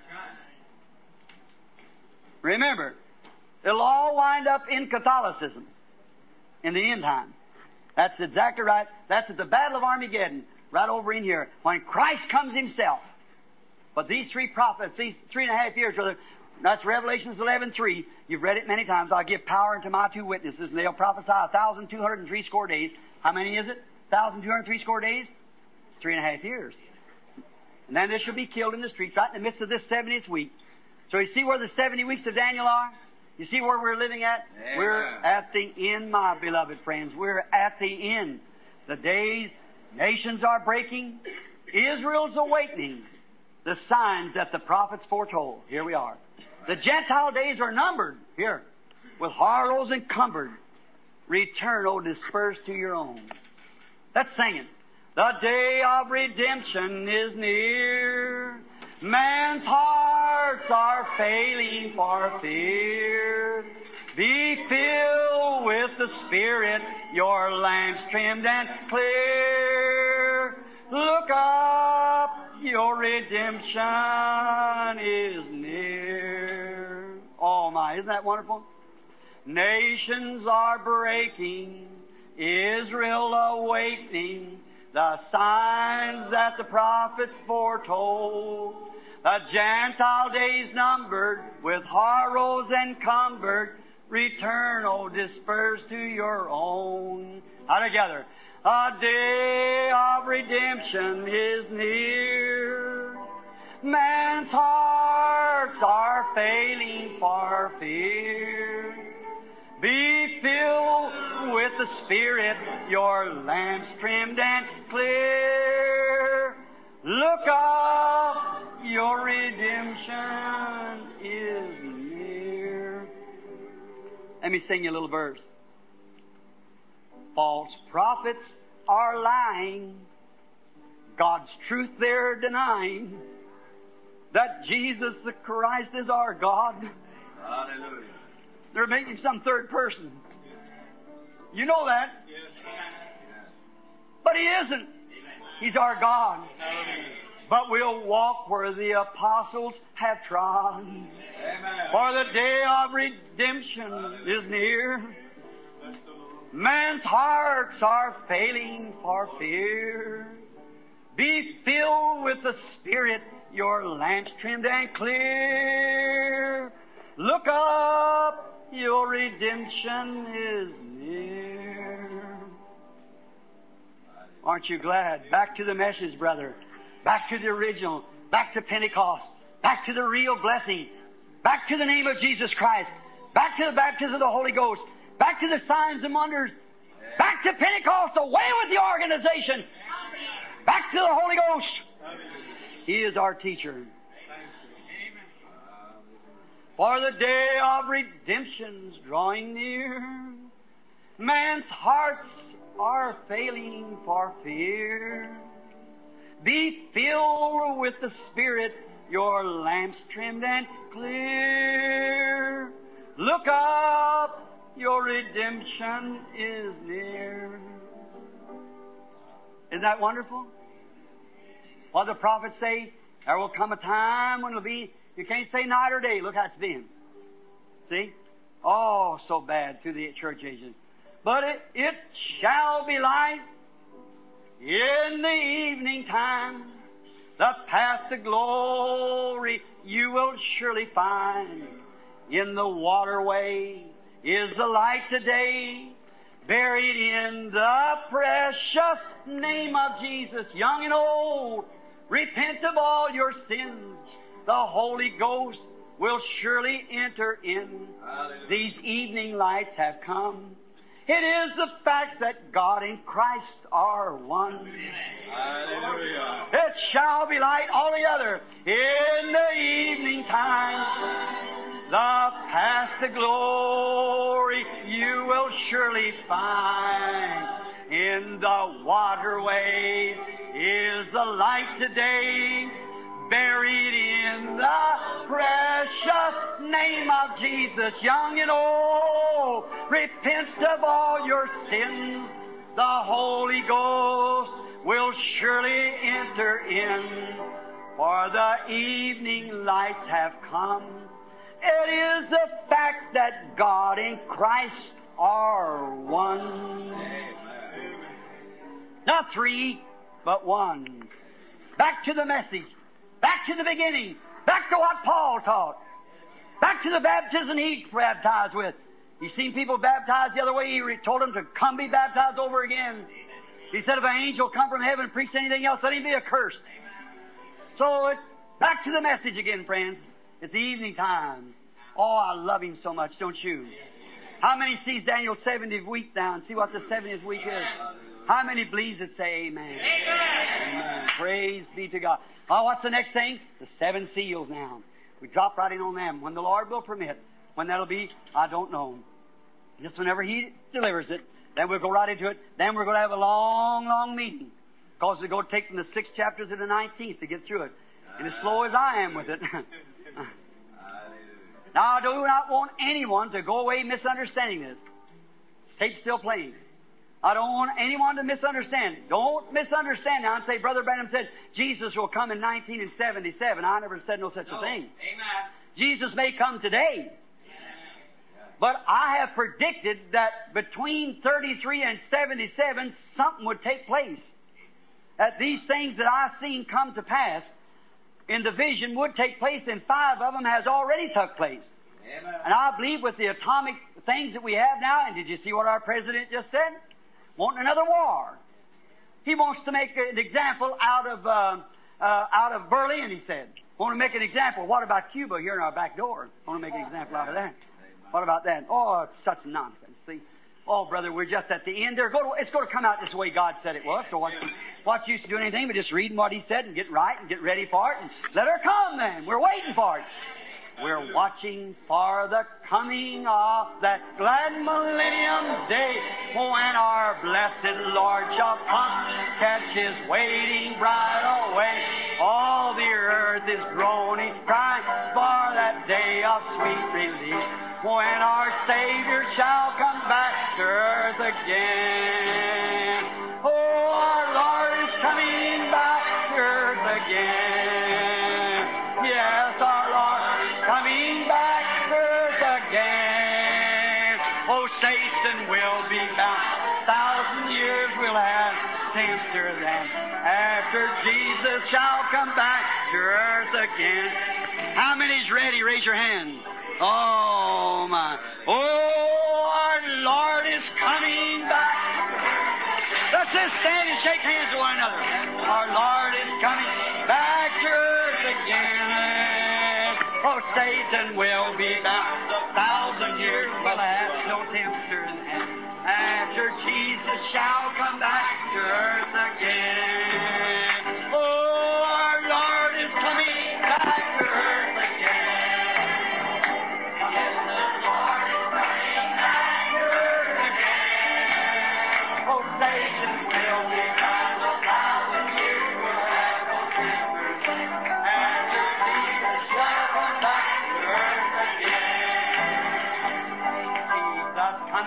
Remember, it'll all wind up in Catholicism in the end time. That's exactly right. That's at the Battle of Armageddon, right over in here, when Christ comes Himself. But these three prophets, these 3.5 years, that's Revelations 11:3. You've read it many times. I'll give power unto my two witnesses, and they'll prophesy 1,260 days. How many is it? 1,260 days? 3.5 years. And then they shall be killed in the streets, right in the midst of this 70th week. So you see where the 70 weeks of Daniel are? You see where we're living at? Yeah. We're at the end, my beloved friends. We're at the end. The days, nations are breaking. Israel's awakening. The signs that the prophets foretold. Here we are. The Gentile days are numbered. Here. With harlots encumbered. Return, O dispersed to your own. Let's sing it. The day of redemption is near. Man's hearts are failing for fear. Be filled with the Spirit, your lamps trimmed and clear. Look up, your redemption is near. Oh my, isn't that wonderful? Nations are breaking, Israel awakening, the signs that the prophets foretold. The Gentile days numbered, with horrors encumbered, return, O dispersed to your own. Now together. A day of redemption is near. Man's hearts are failing for fear. Be filled with the Spirit, your lamps trimmed and clear. Look up, your redemption is near. Let me sing you a little verse. False prophets are lying. God's truth they're denying. That Jesus the Christ is our God. Hallelujah. They're making some third person. You know that. But He isn't. He's our God. But we'll walk where the apostles have trod. For the day of redemption is near. Man's hearts are failing for fear. Be filled with the Spirit, your lamps trimmed and clear. Look up, your redemption is near. Aren't you glad? Back to the message, brother. Back to the original. Back to Pentecost. Back to the real blessing. Back to the name of Jesus Christ. Back to the baptism of the Holy Ghost. Back to the signs and wonders. Back to Pentecost. Away with the organization. Back to the Holy Ghost. He is our teacher. For the day of redemption's drawing near. Man's hearts are failing for fear. Be filled with the Spirit, your lamps trimmed and clear. Look up, your redemption is near. Isn't that wonderful? What the prophets say, there will come a time when it'll be, you can't say night or day. Look how it's been. See? Oh, so bad through the church ages. But it shall be light in the evening time. The path to glory you will surely find. In the waterway is the light today, buried in the precious name of Jesus. Young and old, repent of all your sins. The Holy Ghost will surely enter in. Hallelujah. These evening lights have come. It is the fact that God and Christ are one. Hallelujah. It shall be light altogether in the evening time. The path to glory you will surely find. In the waterway is the light today, buried in the precious name of Jesus. Young and old, repent of all your sins. The Holy Ghost will surely enter in. For the evening lights have come. It is a fact that God and Christ are one. Not three, but one. Back to the message. Back to the beginning. Back to what Paul taught. Back to the baptism he baptized with. You seen people baptized the other way. He told them to come be baptized over again. He said if an angel come from heaven and preach anything else, let him be accursed. So back to the message again, friends. It's the evening time. Oh, I love him so much, don't you? How many sees Daniel's 70th week now and see what the 70th week is? How many believes it? Say amen. Amen. Praise be to God. Oh, what's the next thing? The 7 seals now. We drop right in on them. When the Lord will permit. When that'll be, I don't know. Just whenever He delivers it, then we'll go right into it. Then we're going to have a long, long meeting. Because we're going to take from the 6th chapter to the 19th to get through it. And as slow as I am with it. Now, I do not want anyone to go away misunderstanding this. Tape's still playing. I don't want anyone to misunderstand. Don't misunderstand now and say, Brother Branham said Jesus will come in 1977. I never said no such a thing. Amen. Jesus may come today. But I have predicted that between 33 and 77, something would take place. That these things that I've seen come to pass in the vision would take place, and 5 of them has already took place. Amen. And I believe with the atomic things that we have now, and did you see what our president just said? Wanting another war. He wants to make an example out of Berlin, he said. Want to make an example. What about Cuba here in our back door? Want to make an example out of that. What about that? Oh, it's such nonsense. See? Oh, brother, we're just at the end. It's going to come out this way God said it was. So what's use to do anything but just reading what He said and get right and get ready for it and let her come then. We're waiting for it. We're watching for the coming of that glad millennium day when our blessed Lord shall come, catch His waiting bride away. All the earth is groaning, crying for that day of sweet relief when our Savior shall come back to earth again. Oh, our Lord is coming back to earth again. Yes, our Lord is coming back to earth again. Oh, Satan will be bound. 1,000 years we'll have tempter then. After Jesus shall come back to earth again. How many's ready? Raise your hand. Oh, my. Oh, our Lord is coming back. Let's just stand and shake hands with one another. Our Lord is coming back to earth again. Oh, Satan will be bound. 1,000 years will have no tempter then. After Jesus shall come back to earth again. Oh, our Lord is coming back to earth again. Yes, the Lord is coming back to earth again. Oh, Satan will be bound. 1,000 years will have no tempter then. After Jesus shall come back to earth again. Jesus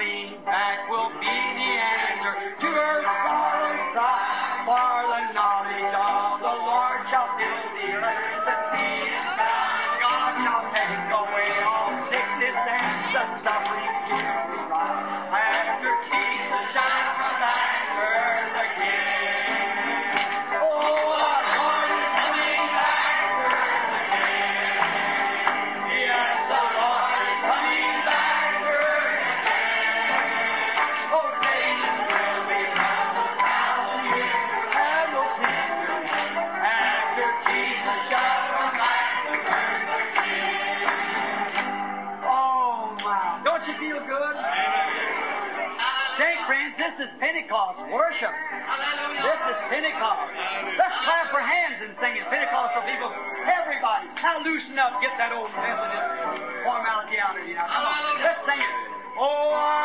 Don't you feel good? Say, friends, this is Pentecost worship. This is Pentecost. Let's clap our hands and sing it. Pentecostal people, everybody, now loosen up, get that old Methodist formality out of you. Now, come on, let's sing it. Oh,